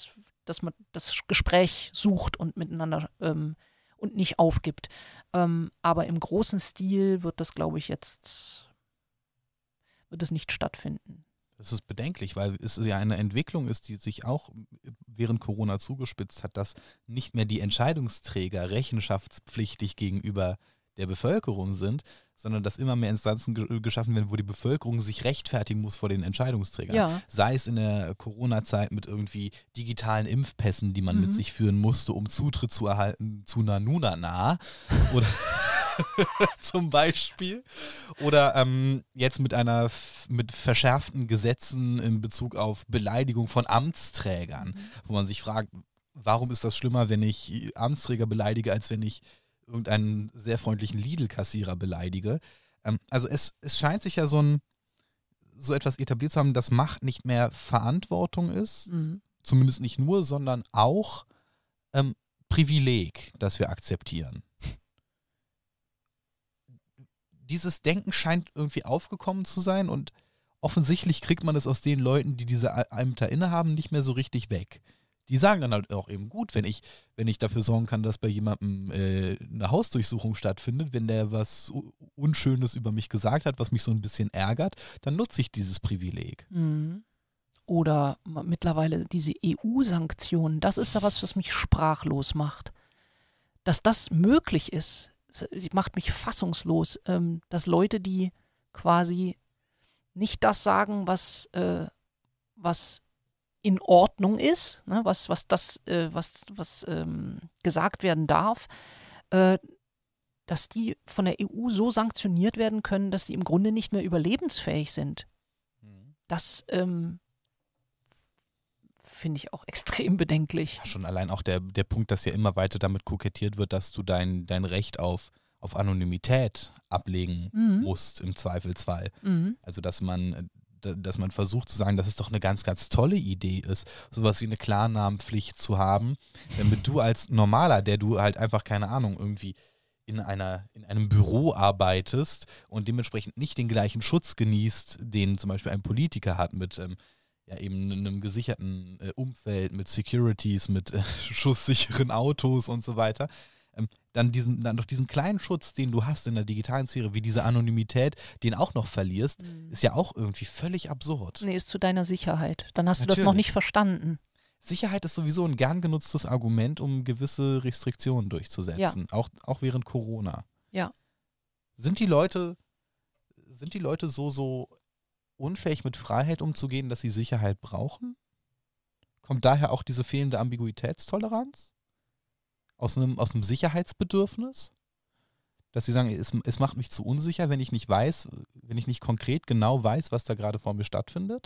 dass man das Gespräch sucht und miteinander ähm, und nicht aufgibt. Ähm, aber im großen Stil wird das, glaube ich, jetzt wird es nicht stattfinden. Das ist bedenklich, weil es ja eine Entwicklung ist, die sich auch während Corona zugespitzt hat, dass nicht mehr die Entscheidungsträger rechenschaftspflichtig gegenüber der Bevölkerung sind, sondern dass immer mehr Instanzen ge- geschaffen werden, wo die Bevölkerung sich rechtfertigen muss vor den Entscheidungsträgern. Ja. Sei es in der Corona-Zeit mit irgendwie digitalen Impfpässen, die man Mhm. mit sich führen musste, um Zutritt zu erhalten zu einer Nunana oder zum Beispiel. Oder ähm, jetzt mit einer f- mit verschärften Gesetzen in Bezug auf Beleidigung von Amtsträgern, Mhm. wo man sich fragt, warum ist das schlimmer, wenn ich Amtsträger beleidige, als wenn ich irgendeinen sehr freundlichen Lidl-Kassierer beleidige. Ähm, also es, es scheint sich ja so ein so etwas etabliert zu haben, dass Macht nicht mehr Verantwortung ist, Mhm. zumindest nicht nur, sondern auch ähm, Privileg, das wir akzeptieren. Dieses Denken scheint irgendwie aufgekommen zu sein und offensichtlich kriegt man es aus den Leuten, die diese Ämter innehaben, nicht mehr so richtig weg. Die sagen dann halt auch eben, gut, wenn ich, wenn ich dafür sorgen kann, dass bei jemandem äh, eine Hausdurchsuchung stattfindet, wenn der was U- Unschönes über mich gesagt hat, was mich so ein bisschen ärgert, dann nutze ich dieses Privileg. Mhm. Oder ma- mittlerweile diese E U-Sanktionen, das ist ja was, was mich sprachlos macht. Dass das möglich ist, s- macht mich fassungslos, ähm, dass Leute, die quasi nicht das sagen, was, äh, was in Ordnung ist, ne, was, was das, äh, was, was ähm, gesagt werden darf, äh, dass die von der E U so sanktioniert werden können, dass sie im Grunde nicht mehr überlebensfähig sind. Das ähm, finde ich auch extrem bedenklich. Ja, schon allein auch der, der Punkt, dass ja immer weiter damit kokettiert wird, dass du dein, dein Recht auf, auf Anonymität ablegen Mhm. musst, im Zweifelsfall. Mhm. Also dass man, da- dass man versucht zu sagen, dass es doch eine ganz, ganz tolle Idee ist, sowas wie eine Klarnamenpflicht zu haben, damit du als Normaler, der du halt einfach, keine Ahnung, irgendwie in einer, in einem Büro arbeitest und dementsprechend nicht den gleichen Schutz genießt, den zum Beispiel ein Politiker hat mit ähm, ja eben einem gesicherten äh, Umfeld, mit Securities, mit äh, schusssicheren Autos und so weiter, ähm, dann diesen, dann doch diesen kleinen Schutz, den du hast in der digitalen Sphäre, wie diese Anonymität, den auch noch verlierst, ist ja auch irgendwie völlig absurd. Nee, ist zu deiner Sicherheit. Dann hast du das noch Natürlich. nicht verstanden. Sicherheit ist sowieso ein gern genutztes Argument, um gewisse Restriktionen durchzusetzen, auch, auch während Corona. Ja. Sind die Leute, sind die Leute so, so unfähig mit Freiheit umzugehen, dass sie Sicherheit brauchen? Kommt daher auch diese fehlende Ambiguitätstoleranz? Aus einem, aus einem Sicherheitsbedürfnis? Dass sie sagen, es, es macht mich zu unsicher, wenn ich nicht weiß, wenn ich nicht konkret genau weiß, was da gerade vor mir stattfindet?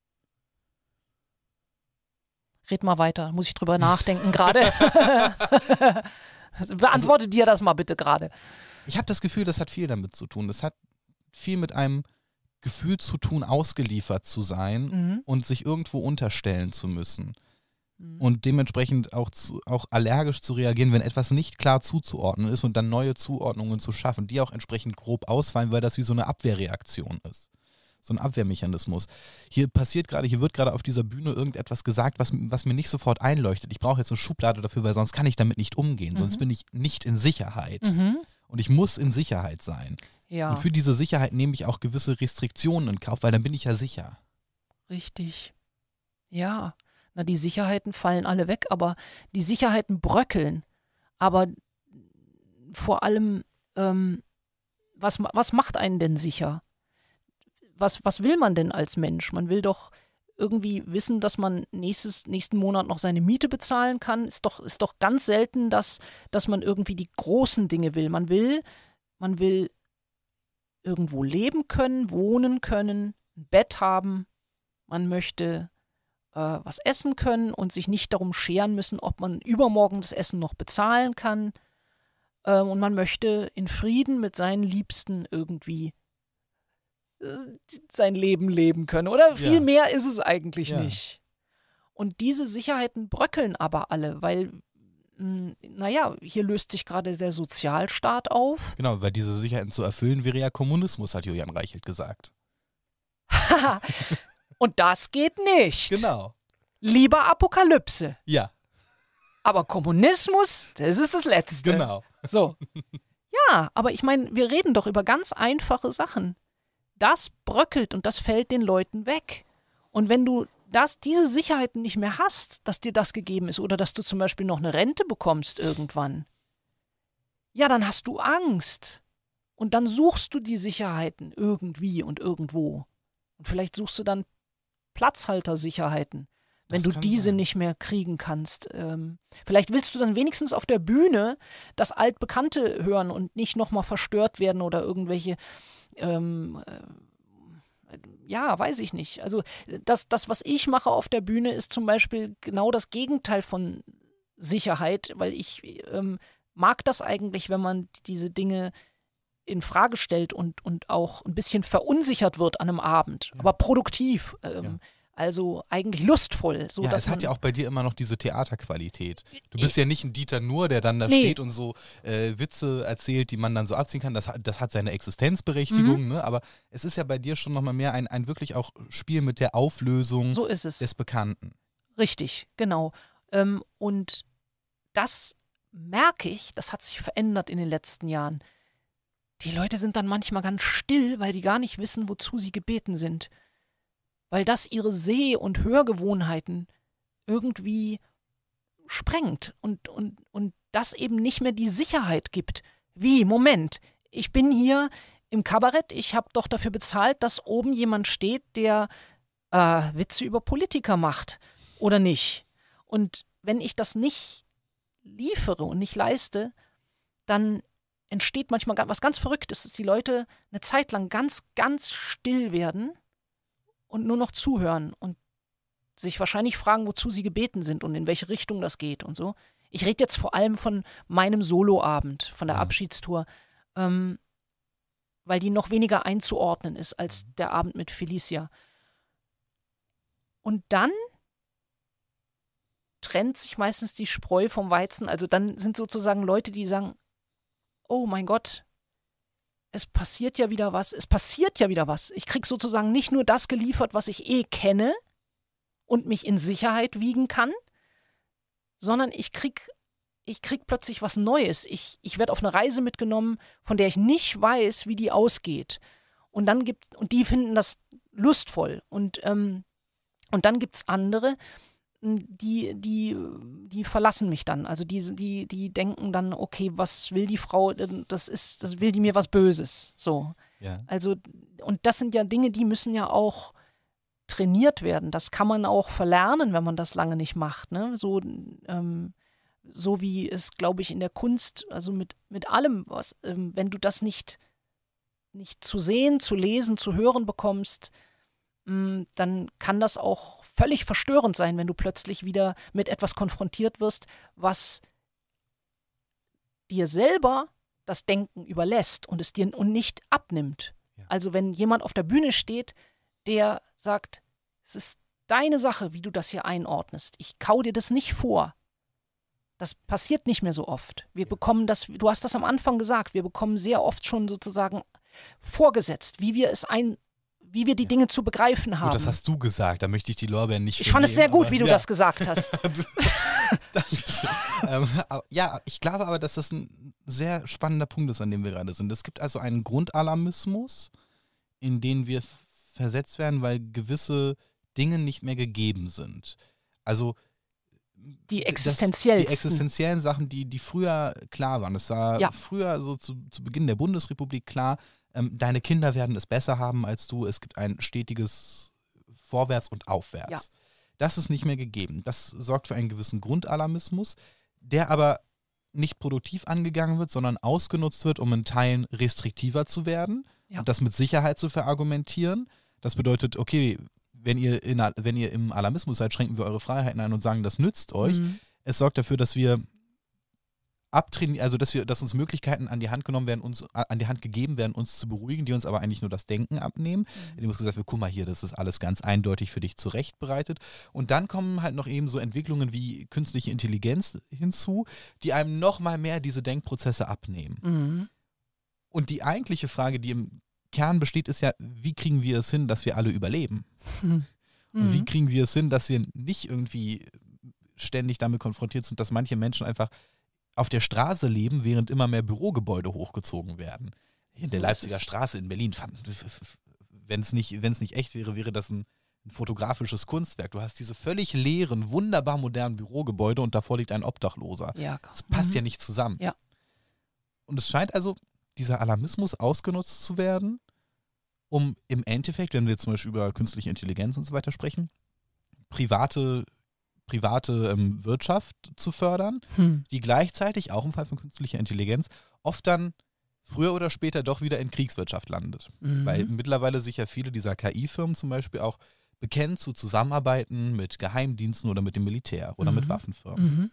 Red mal weiter, muss ich drüber nachdenken gerade. Beantworte dir das mal bitte gerade. Ich habe das Gefühl, das hat viel damit zu tun. Das hat viel mit einem Gefühl zu tun, ausgeliefert zu sein Mhm. und sich irgendwo unterstellen zu müssen. Mhm. Und dementsprechend auch, zu, auch allergisch zu reagieren, wenn etwas nicht klar zuzuordnen ist und dann neue Zuordnungen zu schaffen, die auch entsprechend grob ausfallen, weil das wie so eine Abwehrreaktion ist. So ein Abwehrmechanismus. Hier passiert gerade, hier wird gerade auf dieser Bühne irgendetwas gesagt, was, was mir nicht sofort einleuchtet. Ich brauche jetzt eine Schublade dafür, weil sonst kann ich damit nicht umgehen. Mhm. Sonst bin ich nicht in Sicherheit. Mhm. Und ich muss in Sicherheit sein. Ja, Und für diese Sicherheit nehme ich auch gewisse Restriktionen in Kauf, weil dann bin ich ja sicher. richtig. Ja, na, die Sicherheiten fallen alle weg, aber die Sicherheiten bröckeln. Aber vor allem, ähm, was, ma- was macht einen denn sicher? Was, was will man denn als Mensch? Man will doch irgendwie wissen, dass man nächstes, nächsten Monat noch seine Miete bezahlen kann. Ist doch, ist doch ganz selten, dass, dass man irgendwie die großen Dinge will. Man will, man will irgendwo leben können, wohnen können, ein Bett haben. Man möchte äh, was essen können und sich nicht darum scheren müssen, ob man übermorgen das Essen noch bezahlen kann. Äh, und man möchte in Frieden mit seinen Liebsten irgendwie äh, sein Leben leben können. Oder viel Ja. mehr ist es eigentlich Ja. nicht. Und diese Sicherheiten bröckeln aber alle, weil, mh, naja, hier löst sich gerade der Sozialstaat auf. Genau, weil diese Sicherheiten zu erfüllen wäre ja Kommunismus, hat Julian Reichelt gesagt. Und das geht nicht. Genau. Lieber Apokalypse. Ja. Aber Kommunismus, das ist das Letzte. Genau. So. Ja, aber ich meine, wir reden doch über ganz einfache Sachen. Das bröckelt und das fällt den Leuten weg. Und wenn du das, diese Sicherheiten nicht mehr hast, dass dir das gegeben ist oder dass du zum Beispiel noch eine Rente bekommst irgendwann, ja, dann hast du Angst. Und dann suchst du die Sicherheiten irgendwie und irgendwo. Und vielleicht suchst du dann Platzhaltersicherheiten, wenn Das du kann diese sein. nicht mehr kriegen kannst. Ähm, vielleicht willst du dann wenigstens auf der Bühne das Altbekannte hören und nicht nochmal verstört werden oder irgendwelche, ähm, äh, ja, weiß ich nicht. Also das, das, was ich mache auf der Bühne, ist zum Beispiel genau das Gegenteil von Sicherheit, weil ich ähm, mag das eigentlich, wenn man diese Dinge in Frage stellt und, und auch ein bisschen verunsichert wird an einem Abend, Ja. aber produktiv, ähm, Ja. also eigentlich lustvoll. So, Ja, dass es hat man, ja auch bei dir immer noch diese Theaterqualität. Du bist ja nicht ein Dieter Nuhr, der dann da Nee. steht und so äh, Witze erzählt, die man dann so abziehen kann. Das, hat- das hat seine Existenzberechtigung, Mhm. ne? Aber es ist ja bei dir schon nochmal mehr ein, ein wirklich auch Spiel mit der Auflösung so ist es. des Bekannten. Richtig, genau. Ähm, und das merke ich, das hat sich verändert in den letzten Jahren. Die Leute sind dann manchmal ganz still, weil sie gar nicht wissen, wozu sie gebeten sind. Weil das ihre Seh- und Hörgewohnheiten irgendwie sprengt und, und, und das eben nicht mehr die Sicherheit gibt. Wie, Moment, ich bin hier im Kabarett, ich habe doch dafür bezahlt, dass oben jemand steht, der äh, Witze über Politiker macht oder nicht. Und wenn ich das nicht liefere und nicht leiste, dann entsteht manchmal ga- was ganz Verrücktes, dass die Leute eine Zeit lang ganz, ganz still werden und nur noch zuhören und sich wahrscheinlich fragen, wozu sie gebeten sind und in welche Richtung das geht und so. Ich rede jetzt vor allem von meinem Soloabend, von der Mhm. Abschiedstour, ähm, weil die noch weniger einzuordnen ist als der Abend mit Felicia. Und dann trennt sich meistens die Spreu vom Weizen. Also dann sind sozusagen Leute, die sagen, oh mein Gott, es passiert ja wieder was, es passiert ja wieder was. Ich kriege sozusagen nicht nur das geliefert, was ich eh kenne und mich in Sicherheit wiegen kann, sondern ich krieg, ich krieg plötzlich was Neues. Ich, ich werde auf eine Reise mitgenommen, von der ich nicht weiß, wie die ausgeht. Und dann gibt, und die finden das lustvoll. Und, ähm, und dann gibt es andere, die, die, die verlassen mich dann. Also die, die, die denken dann, okay, was will die Frau? Das ist, das will die mir was Böses. So. Ja. Also, und das sind ja Dinge, die müssen ja auch trainiert werden. Das kann man auch verlernen, wenn man das lange nicht macht. Ne? So, ähm, so wie es, glaube ich, in der Kunst, also mit, mit allem, was, ähm, wenn du das nicht, nicht zu sehen, zu lesen, zu hören bekommst, mh, dann kann das auch völlig verstörend sein, wenn du plötzlich wieder mit etwas konfrontiert wirst, was dir selber das Denken überlässt und es dir und nicht abnimmt. Ja. Also wenn jemand auf der Bühne steht, der sagt, es ist deine Sache, wie du das hier einordnest. Ich kau dir das nicht vor. Das passiert nicht mehr so oft. Wir bekommen das, du hast das am Anfang gesagt, wir bekommen sehr oft schon sozusagen vorgesetzt, wie wir es ein, wie wir die Dinge zu begreifen haben. Gut, das hast du gesagt, da möchte ich die Lorbeeren nicht ich fand es sehr vernehmen, gut, aber wie du ja. das gesagt hast. Dankeschön. ähm, aber, ja, ich glaube aber, dass das ein sehr spannender Punkt ist, an dem wir gerade sind. Es gibt also einen Grundalarmismus, in den wir f- versetzt werden, weil gewisse Dinge nicht mehr gegeben sind. Also Die das- existenziellsten. Die existenziellen Sachen, die, die früher klar waren. Es war Ja. früher so zu, zu Beginn der Bundesrepublik klar, ähm, deine Kinder werden es besser haben als du. Es gibt ein stetiges Vorwärts und Aufwärts. Ja. Das ist nicht mehr gegeben. Das sorgt für einen gewissen Grundalarmismus, der aber nicht produktiv angegangen wird, sondern ausgenutzt wird, um in Teilen restriktiver zu werden Ja. und das mit Sicherheit zu verargumentieren. Das bedeutet, okay, wenn ihr, in, wenn ihr im Alarmismus seid, schränken wir eure Freiheiten ein und sagen, das nützt euch. Mhm. Es sorgt dafür, dass wir abtrainieren, also dass wir, dass uns Möglichkeiten an die Hand genommen werden, uns an die Hand gegeben werden, uns zu beruhigen, die uns aber eigentlich nur das Denken abnehmen. Mhm. Indem uns gesagt wird, guck mal hier, das ist alles ganz eindeutig für dich zurechtbereitet. Und dann kommen halt noch eben so Entwicklungen wie künstliche Intelligenz hinzu, die einem noch mal mehr diese Denkprozesse abnehmen. Mhm. Und die eigentliche Frage, die im Kern besteht, ist ja, wie kriegen wir es hin, dass wir alle überleben? Mhm. Und Mhm. wie kriegen wir es hin, dass wir nicht irgendwie ständig damit konfrontiert sind, dass manche Menschen einfach auf der Straße leben, während immer mehr Bürogebäude hochgezogen werden. Hier in der So ist Leipziger es. Straße in Berlin, wenn es nicht, wenn's nicht echt wäre, wäre das ein, ein fotografisches Kunstwerk. Du hast diese völlig leeren, wunderbar modernen Bürogebäude und davor liegt ein Obdachloser. Ja. Das passt Mhm. ja nicht zusammen. Ja. Und es scheint also, dieser Alarmismus ausgenutzt zu werden, um im Endeffekt, wenn wir jetzt zum Beispiel über künstliche Intelligenz und so weiter sprechen, private, private ähm, Wirtschaft zu fördern, Hm. die gleichzeitig, auch im Fall von künstlicher Intelligenz, oft dann früher oder später doch wieder in Kriegswirtschaft landet. Mhm. Weil mittlerweile sich ja viele dieser K I-Firmen zum Beispiel auch bekennen zu Zusammenarbeiten mit Geheimdiensten oder mit dem Militär oder mit Mhm. Waffenfirmen. Mhm.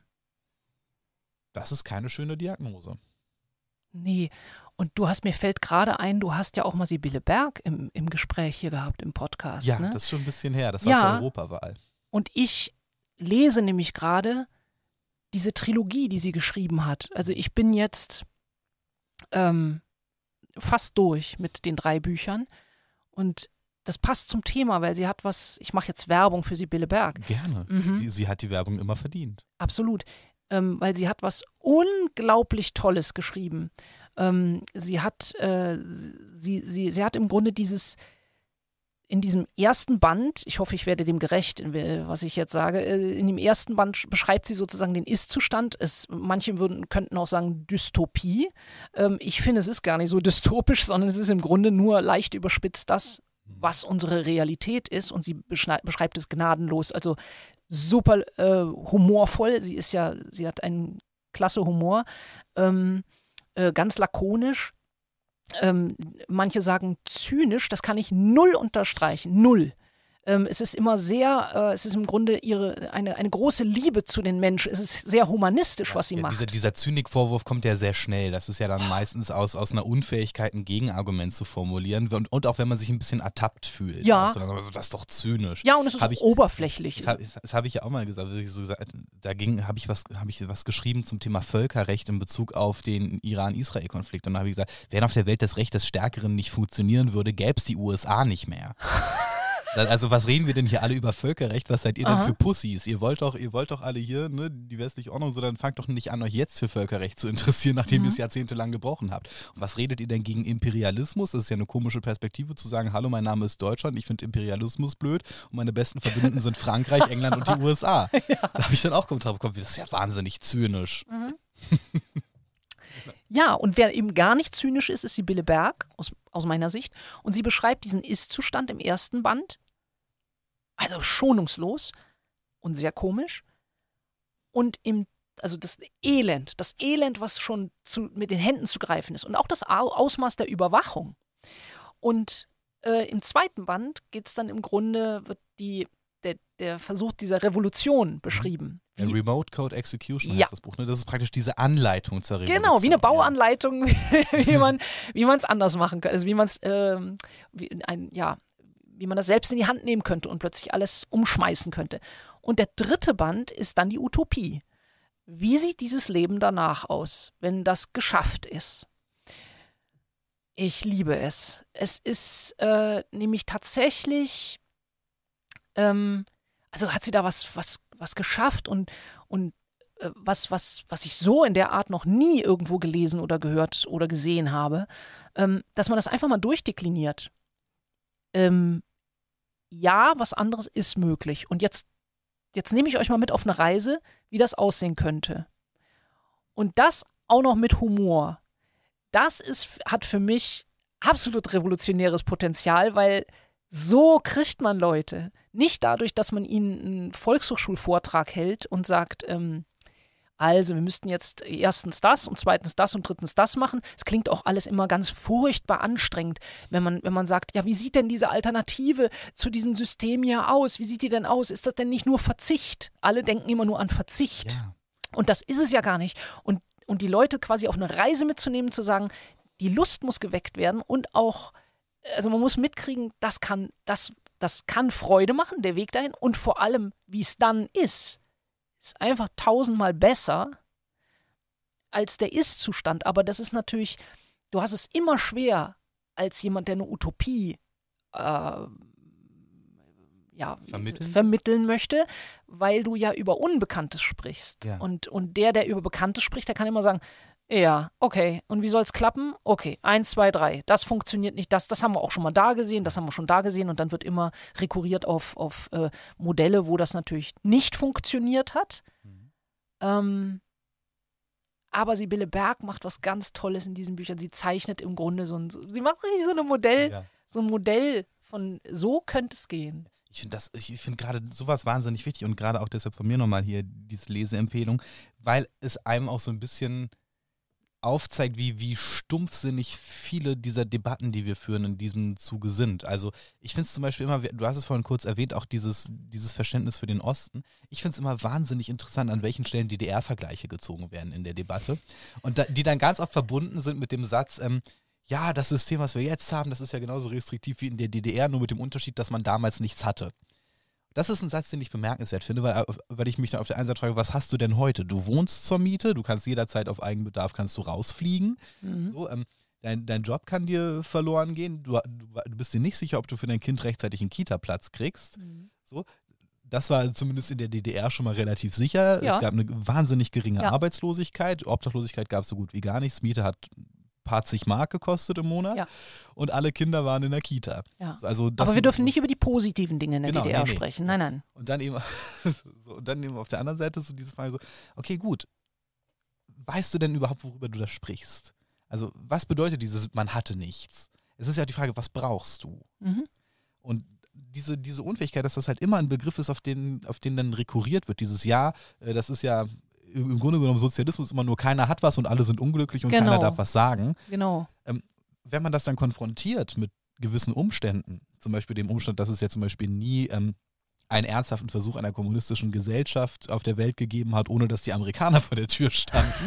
Das ist keine schöne Diagnose. Nee. Und du hast, mir fällt gerade ein, du hast ja auch mal Sibylle Berg im, im Gespräch hier gehabt, im Podcast. Ja, ne? das ist schon ein bisschen her. Das war Ja. zur Europawahl. Und ich lese nämlich gerade diese Trilogie, die sie geschrieben hat. Also ich bin jetzt ähm, fast durch mit den drei Büchern. Und das passt zum Thema, weil sie hat was, ich mache jetzt Werbung für Sibylle Berg. Gerne. Mhm. Sie, sie hat die Werbung immer verdient. Absolut. Ähm, weil sie hat was unglaublich Tolles geschrieben. Ähm, sie hat, äh, sie, sie, sie hat im Grunde dieses, in diesem ersten Band, ich hoffe, ich werde dem gerecht, in, was ich jetzt sage, äh, in dem ersten Band beschreibt sie sozusagen den Ist-Zustand. Es, manche würden, könnten auch sagen Dystopie. Ähm, ich finde, es ist gar nicht so dystopisch, sondern es ist im Grunde nur leicht überspitzt das, was unsere Realität ist. Und sie beschrei- beschreibt es gnadenlos. Also super äh, humorvoll. Sie ist ja, sie hat einen klasse Humor. Ähm, äh, ganz lakonisch. Ähm, manche sagen zynisch, das kann ich null unterstreichen, null. Ähm, es ist immer sehr, äh, es ist im Grunde ihre, eine, eine große Liebe zu den Menschen. Es ist sehr humanistisch, was sie Ja, macht. dieser, dieser Zynik-Vorwurf kommt ja sehr schnell. Das ist ja dann meistens aus, aus einer Unfähigkeit, ein Gegenargument zu formulieren. Und, und auch wenn man sich ein bisschen ertappt fühlt. Ja. Dass du dann sagst, das ist doch zynisch. Ja, und es ist Hab auch ich- oberflächlich. Das, hab- das habe ich ja auch mal gesagt. Ich so gesagt da habe ich, was- hab ich was geschrieben zum Thema Völkerrecht in Bezug auf den Iran-Israel-Konflikt. Und da habe ich gesagt, wenn auf der Welt das Recht des Stärkeren nicht funktionieren würde, gäbe es die U S A nicht mehr. Also was reden wir denn hier alle über Völkerrecht? Was seid ihr denn Aha. für Pussys? Ihr wollt doch, ihr wollt doch alle hier, ne, die westliche Ordnung, so dann fangt doch nicht an, euch jetzt für Völkerrecht zu interessieren, nachdem Mhm. ihr es jahrzehntelang gebrochen habt. Und was redet ihr denn gegen Imperialismus? Das ist ja eine komische Perspektive zu sagen, hallo, mein Name ist Deutschland, ich finde Imperialismus blöd und meine besten Verbündeten sind Frankreich, England und die U S A. Da habe ich dann auch drauf gekommen, das ist ja wahnsinnig zynisch. Ja, und wer eben gar nicht zynisch ist, ist Sibylle Berg, aus, aus meiner Sicht. Und sie beschreibt diesen Ist-Zustand im ersten Band. Also schonungslos und sehr komisch. Und im, also das Elend, das Elend, was schon zu, mit den Händen zu greifen ist. Und auch das Au- Ausmaß der Überwachung. Und äh, im zweiten Band geht es dann im Grunde, wird die, der, der Versuch dieser Revolution beschrieben. Ja, Wie, Remote Code Execution Ja. heißt das Buch. Ne? Das ist praktisch diese Anleitung zur Revolution. Genau, wie eine Ja. Bauanleitung, wie man wie man es anders machen kann, also wie man es ähm, wie ein ja, wie man das selbst in die Hand nehmen könnte und plötzlich alles umschmeißen könnte. Und der dritte Band ist dann die Utopie. Wie sieht dieses Leben danach aus, wenn das geschafft ist? Ich liebe es. Es ist äh, nämlich tatsächlich, ähm, also hat sie da was was was geschafft und und äh, was, was, was ich so in der Art noch nie irgendwo gelesen oder gehört oder gesehen habe, ähm, dass man das einfach mal durchdekliniert. Ähm, ja, was anderes ist möglich. Und jetzt, jetzt nehme ich euch mal mit auf eine Reise, wie das aussehen könnte. Und das auch noch mit Humor. Das ist, hat für mich absolut revolutionäres Potenzial, weil so kriegt man Leute. Nicht dadurch, dass man ihnen einen Volkshochschulvortrag hält und sagt, ähm, also wir müssten jetzt erstens das und zweitens das und drittens das machen. Es klingt auch alles immer ganz furchtbar anstrengend, wenn man, wenn man sagt, ja, wie sieht denn diese Alternative zu diesem System hier aus? Wie sieht die denn aus? Ist das denn nicht nur Verzicht? Alle denken immer nur an Verzicht. Ja. Und das ist es ja gar nicht. Und, und die Leute quasi auf eine Reise mitzunehmen, zu sagen, die Lust muss geweckt werden und auch, also man muss mitkriegen, das kann, das, das kann Freude machen, der Weg dahin. Und vor allem, wie es dann ist, ist einfach tausendmal besser als der Ist-Zustand. Aber das ist natürlich, du hast es immer schwer als jemand, der eine Utopie äh, ja, vermitteln? vermitteln möchte, weil du ja über Unbekanntes sprichst. Ja. Und, und der, der über Bekanntes spricht, der kann immer sagen, ja, okay, und wie soll es klappen? Okay, eins, zwei, drei, das funktioniert nicht, das, das haben wir auch schon mal da gesehen, das haben wir schon da gesehen und dann wird immer rekurriert auf, auf äh, Modelle, wo das natürlich nicht funktioniert hat. Mhm. Ähm, aber Sibylle Berg macht was ganz Tolles in diesen Büchern. Sie zeichnet im Grunde so ein, sie macht richtig so eine Modell, ja. so ein Modell von so könnte es gehen. Ich finde das, ich finde gerade sowas wahnsinnig wichtig und gerade auch deshalb von mir nochmal hier diese Leseempfehlung, weil es einem auch so ein bisschen aufzeigt, wie, wie stumpfsinnig viele dieser Debatten, die wir führen, in diesem Zuge sind. Also ich finde es zum Beispiel immer, du hast es vorhin kurz erwähnt, auch dieses, dieses Verständnis für den Osten. Ich finde es immer wahnsinnig interessant, an welchen Stellen D D R-Vergleiche gezogen werden in der Debatte und da, die dann ganz oft verbunden sind mit dem Satz, ähm, ja, das System, was wir jetzt haben, das ist ja genauso restriktiv wie in der D D R, nur mit dem Unterschied, dass man damals nichts hatte. Das ist ein Satz, den ich bemerkenswert finde, weil, weil ich mich dann auf der einen Seite frage, was hast du denn heute? Du wohnst zur Miete, du kannst jederzeit auf Eigenbedarf kannst du rausfliegen. Mhm. So, ähm, dein, dein Job kann dir verloren gehen. Du, du, du bist dir nicht sicher, ob du für dein Kind rechtzeitig einen Kita-Platz kriegst. Mhm. So, das war zumindest in der D D R schon mal relativ sicher. Ja. Es gab eine wahnsinnig geringe ja. Arbeitslosigkeit. Obdachlosigkeit gab es so gut wie gar nichts. Miete hat parzig Mark gekostet im Monat ja. und alle Kinder waren in der Kita. Ja. Also das aber wir dürfen nicht über die positiven Dinge in der genau, D D R nee, nee. sprechen. Nein, nein. Und dann eben, so, und dann eben auf der anderen Seite so diese Frage so, okay, gut, weißt du denn überhaupt, worüber du da sprichst? Also was bedeutet dieses, man hatte nichts? Es ist ja die Frage, was brauchst du? Mhm. Und diese, diese Unfähigkeit, dass das halt immer ein Begriff ist, auf den, auf den dann rekurriert wird, dieses Ja, das ist ja im Grunde genommen Sozialismus immer nur, keiner hat was und alle sind unglücklich und genau. keiner darf was sagen. Genau. Ähm, wenn man das dann konfrontiert mit gewissen Umständen, zum Beispiel dem Umstand, dass es ja zum Beispiel nie ähm, einen ernsthaften Versuch einer kommunistischen Gesellschaft auf der Welt gegeben hat, ohne dass die Amerikaner vor der Tür standen.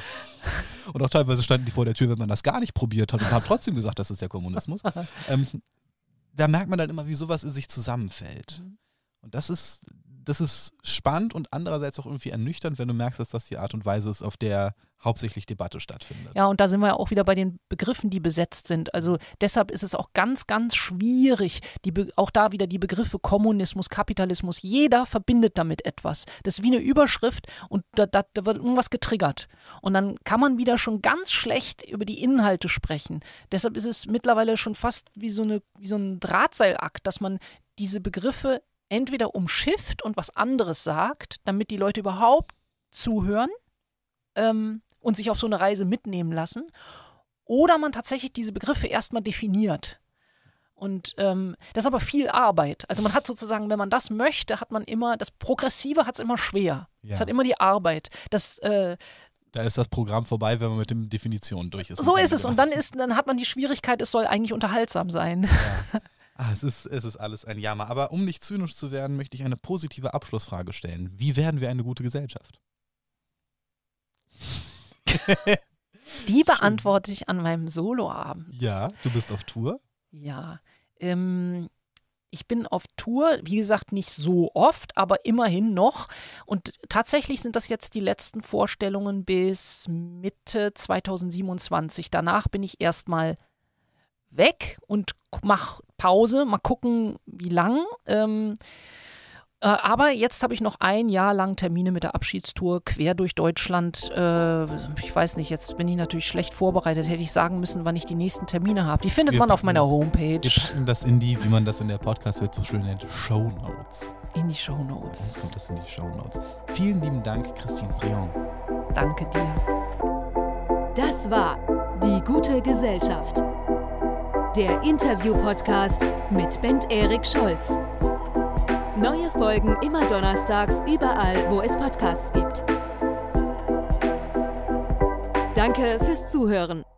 Und auch teilweise standen die vor der Tür, wenn man das gar nicht probiert hat und haben trotzdem gesagt, das ist der Kommunismus. ähm, da merkt man dann immer, wie sowas in sich zusammenfällt. Mhm. Und das ist, das ist spannend und andererseits auch irgendwie ernüchternd, wenn du merkst, dass das die Art und Weise ist, auf der hauptsächlich Debatte stattfindet. Ja, und da sind wir ja auch wieder bei den Begriffen, die besetzt sind. Also deshalb ist es auch ganz, ganz schwierig, die Be- auch da wieder die Begriffe Kommunismus, Kapitalismus, jeder verbindet damit etwas. Das ist wie eine Überschrift und da, da, da wird irgendwas getriggert. Und dann kann man wieder schon ganz schlecht über die Inhalte sprechen. Deshalb ist es mittlerweile schon fast wie so, eine, wie so ein Drahtseilakt, dass man diese Begriffe entweder umschifft und was anderes sagt, damit die Leute überhaupt zuhören ähm, und sich auf so eine Reise mitnehmen lassen, oder man tatsächlich diese Begriffe erstmal definiert. Und ähm, das ist aber viel Arbeit. Also man hat sozusagen, wenn man das möchte, hat man immer, das Progressive hat es immer schwer. Es ja. hat immer die Arbeit. Das äh, Da ist das Programm vorbei, wenn man mit den Definitionen durch ist. So ist es. Und dann, ist, dann hat man die Schwierigkeit, es soll eigentlich unterhaltsam sein. Ja. Ah, es ist, es ist alles ein Jammer. Aber um nicht zynisch zu werden, möchte ich eine positive Abschlussfrage stellen. Wie werden wir eine gute Gesellschaft? Die beantworte ich an meinem Soloabend. Ja, du bist auf Tour? Ja, ähm, ich bin auf Tour, wie gesagt, nicht so oft, aber immerhin noch. Und tatsächlich sind das jetzt die letzten Vorstellungen bis Mitte zweitausendsiebenundzwanzig. Danach bin ich erstmal weg und mach Pause, mal gucken, wie lang. Ähm, äh, aber jetzt habe ich noch ein Jahr lang Termine mit der Abschiedstour quer durch Deutschland. Äh, ich weiß nicht, jetzt bin ich natürlich schlecht vorbereitet. Hätte ich sagen müssen, wann ich die nächsten Termine habe. Die findet wir man auf meiner Homepage. Wir packen das in die, wie man das in der Podcast-Welt so schön nennt, Shownotes. In die Shownotes. Dann kommt das in die Shownotes. Vielen lieben Dank, Christine Briand. Danke dir. Das war Die gute Gesellschaft. Der Interview-Podcast mit Bent-Erik Scholz. Neue Folgen immer donnerstags überall, wo es Podcasts gibt. Danke fürs Zuhören.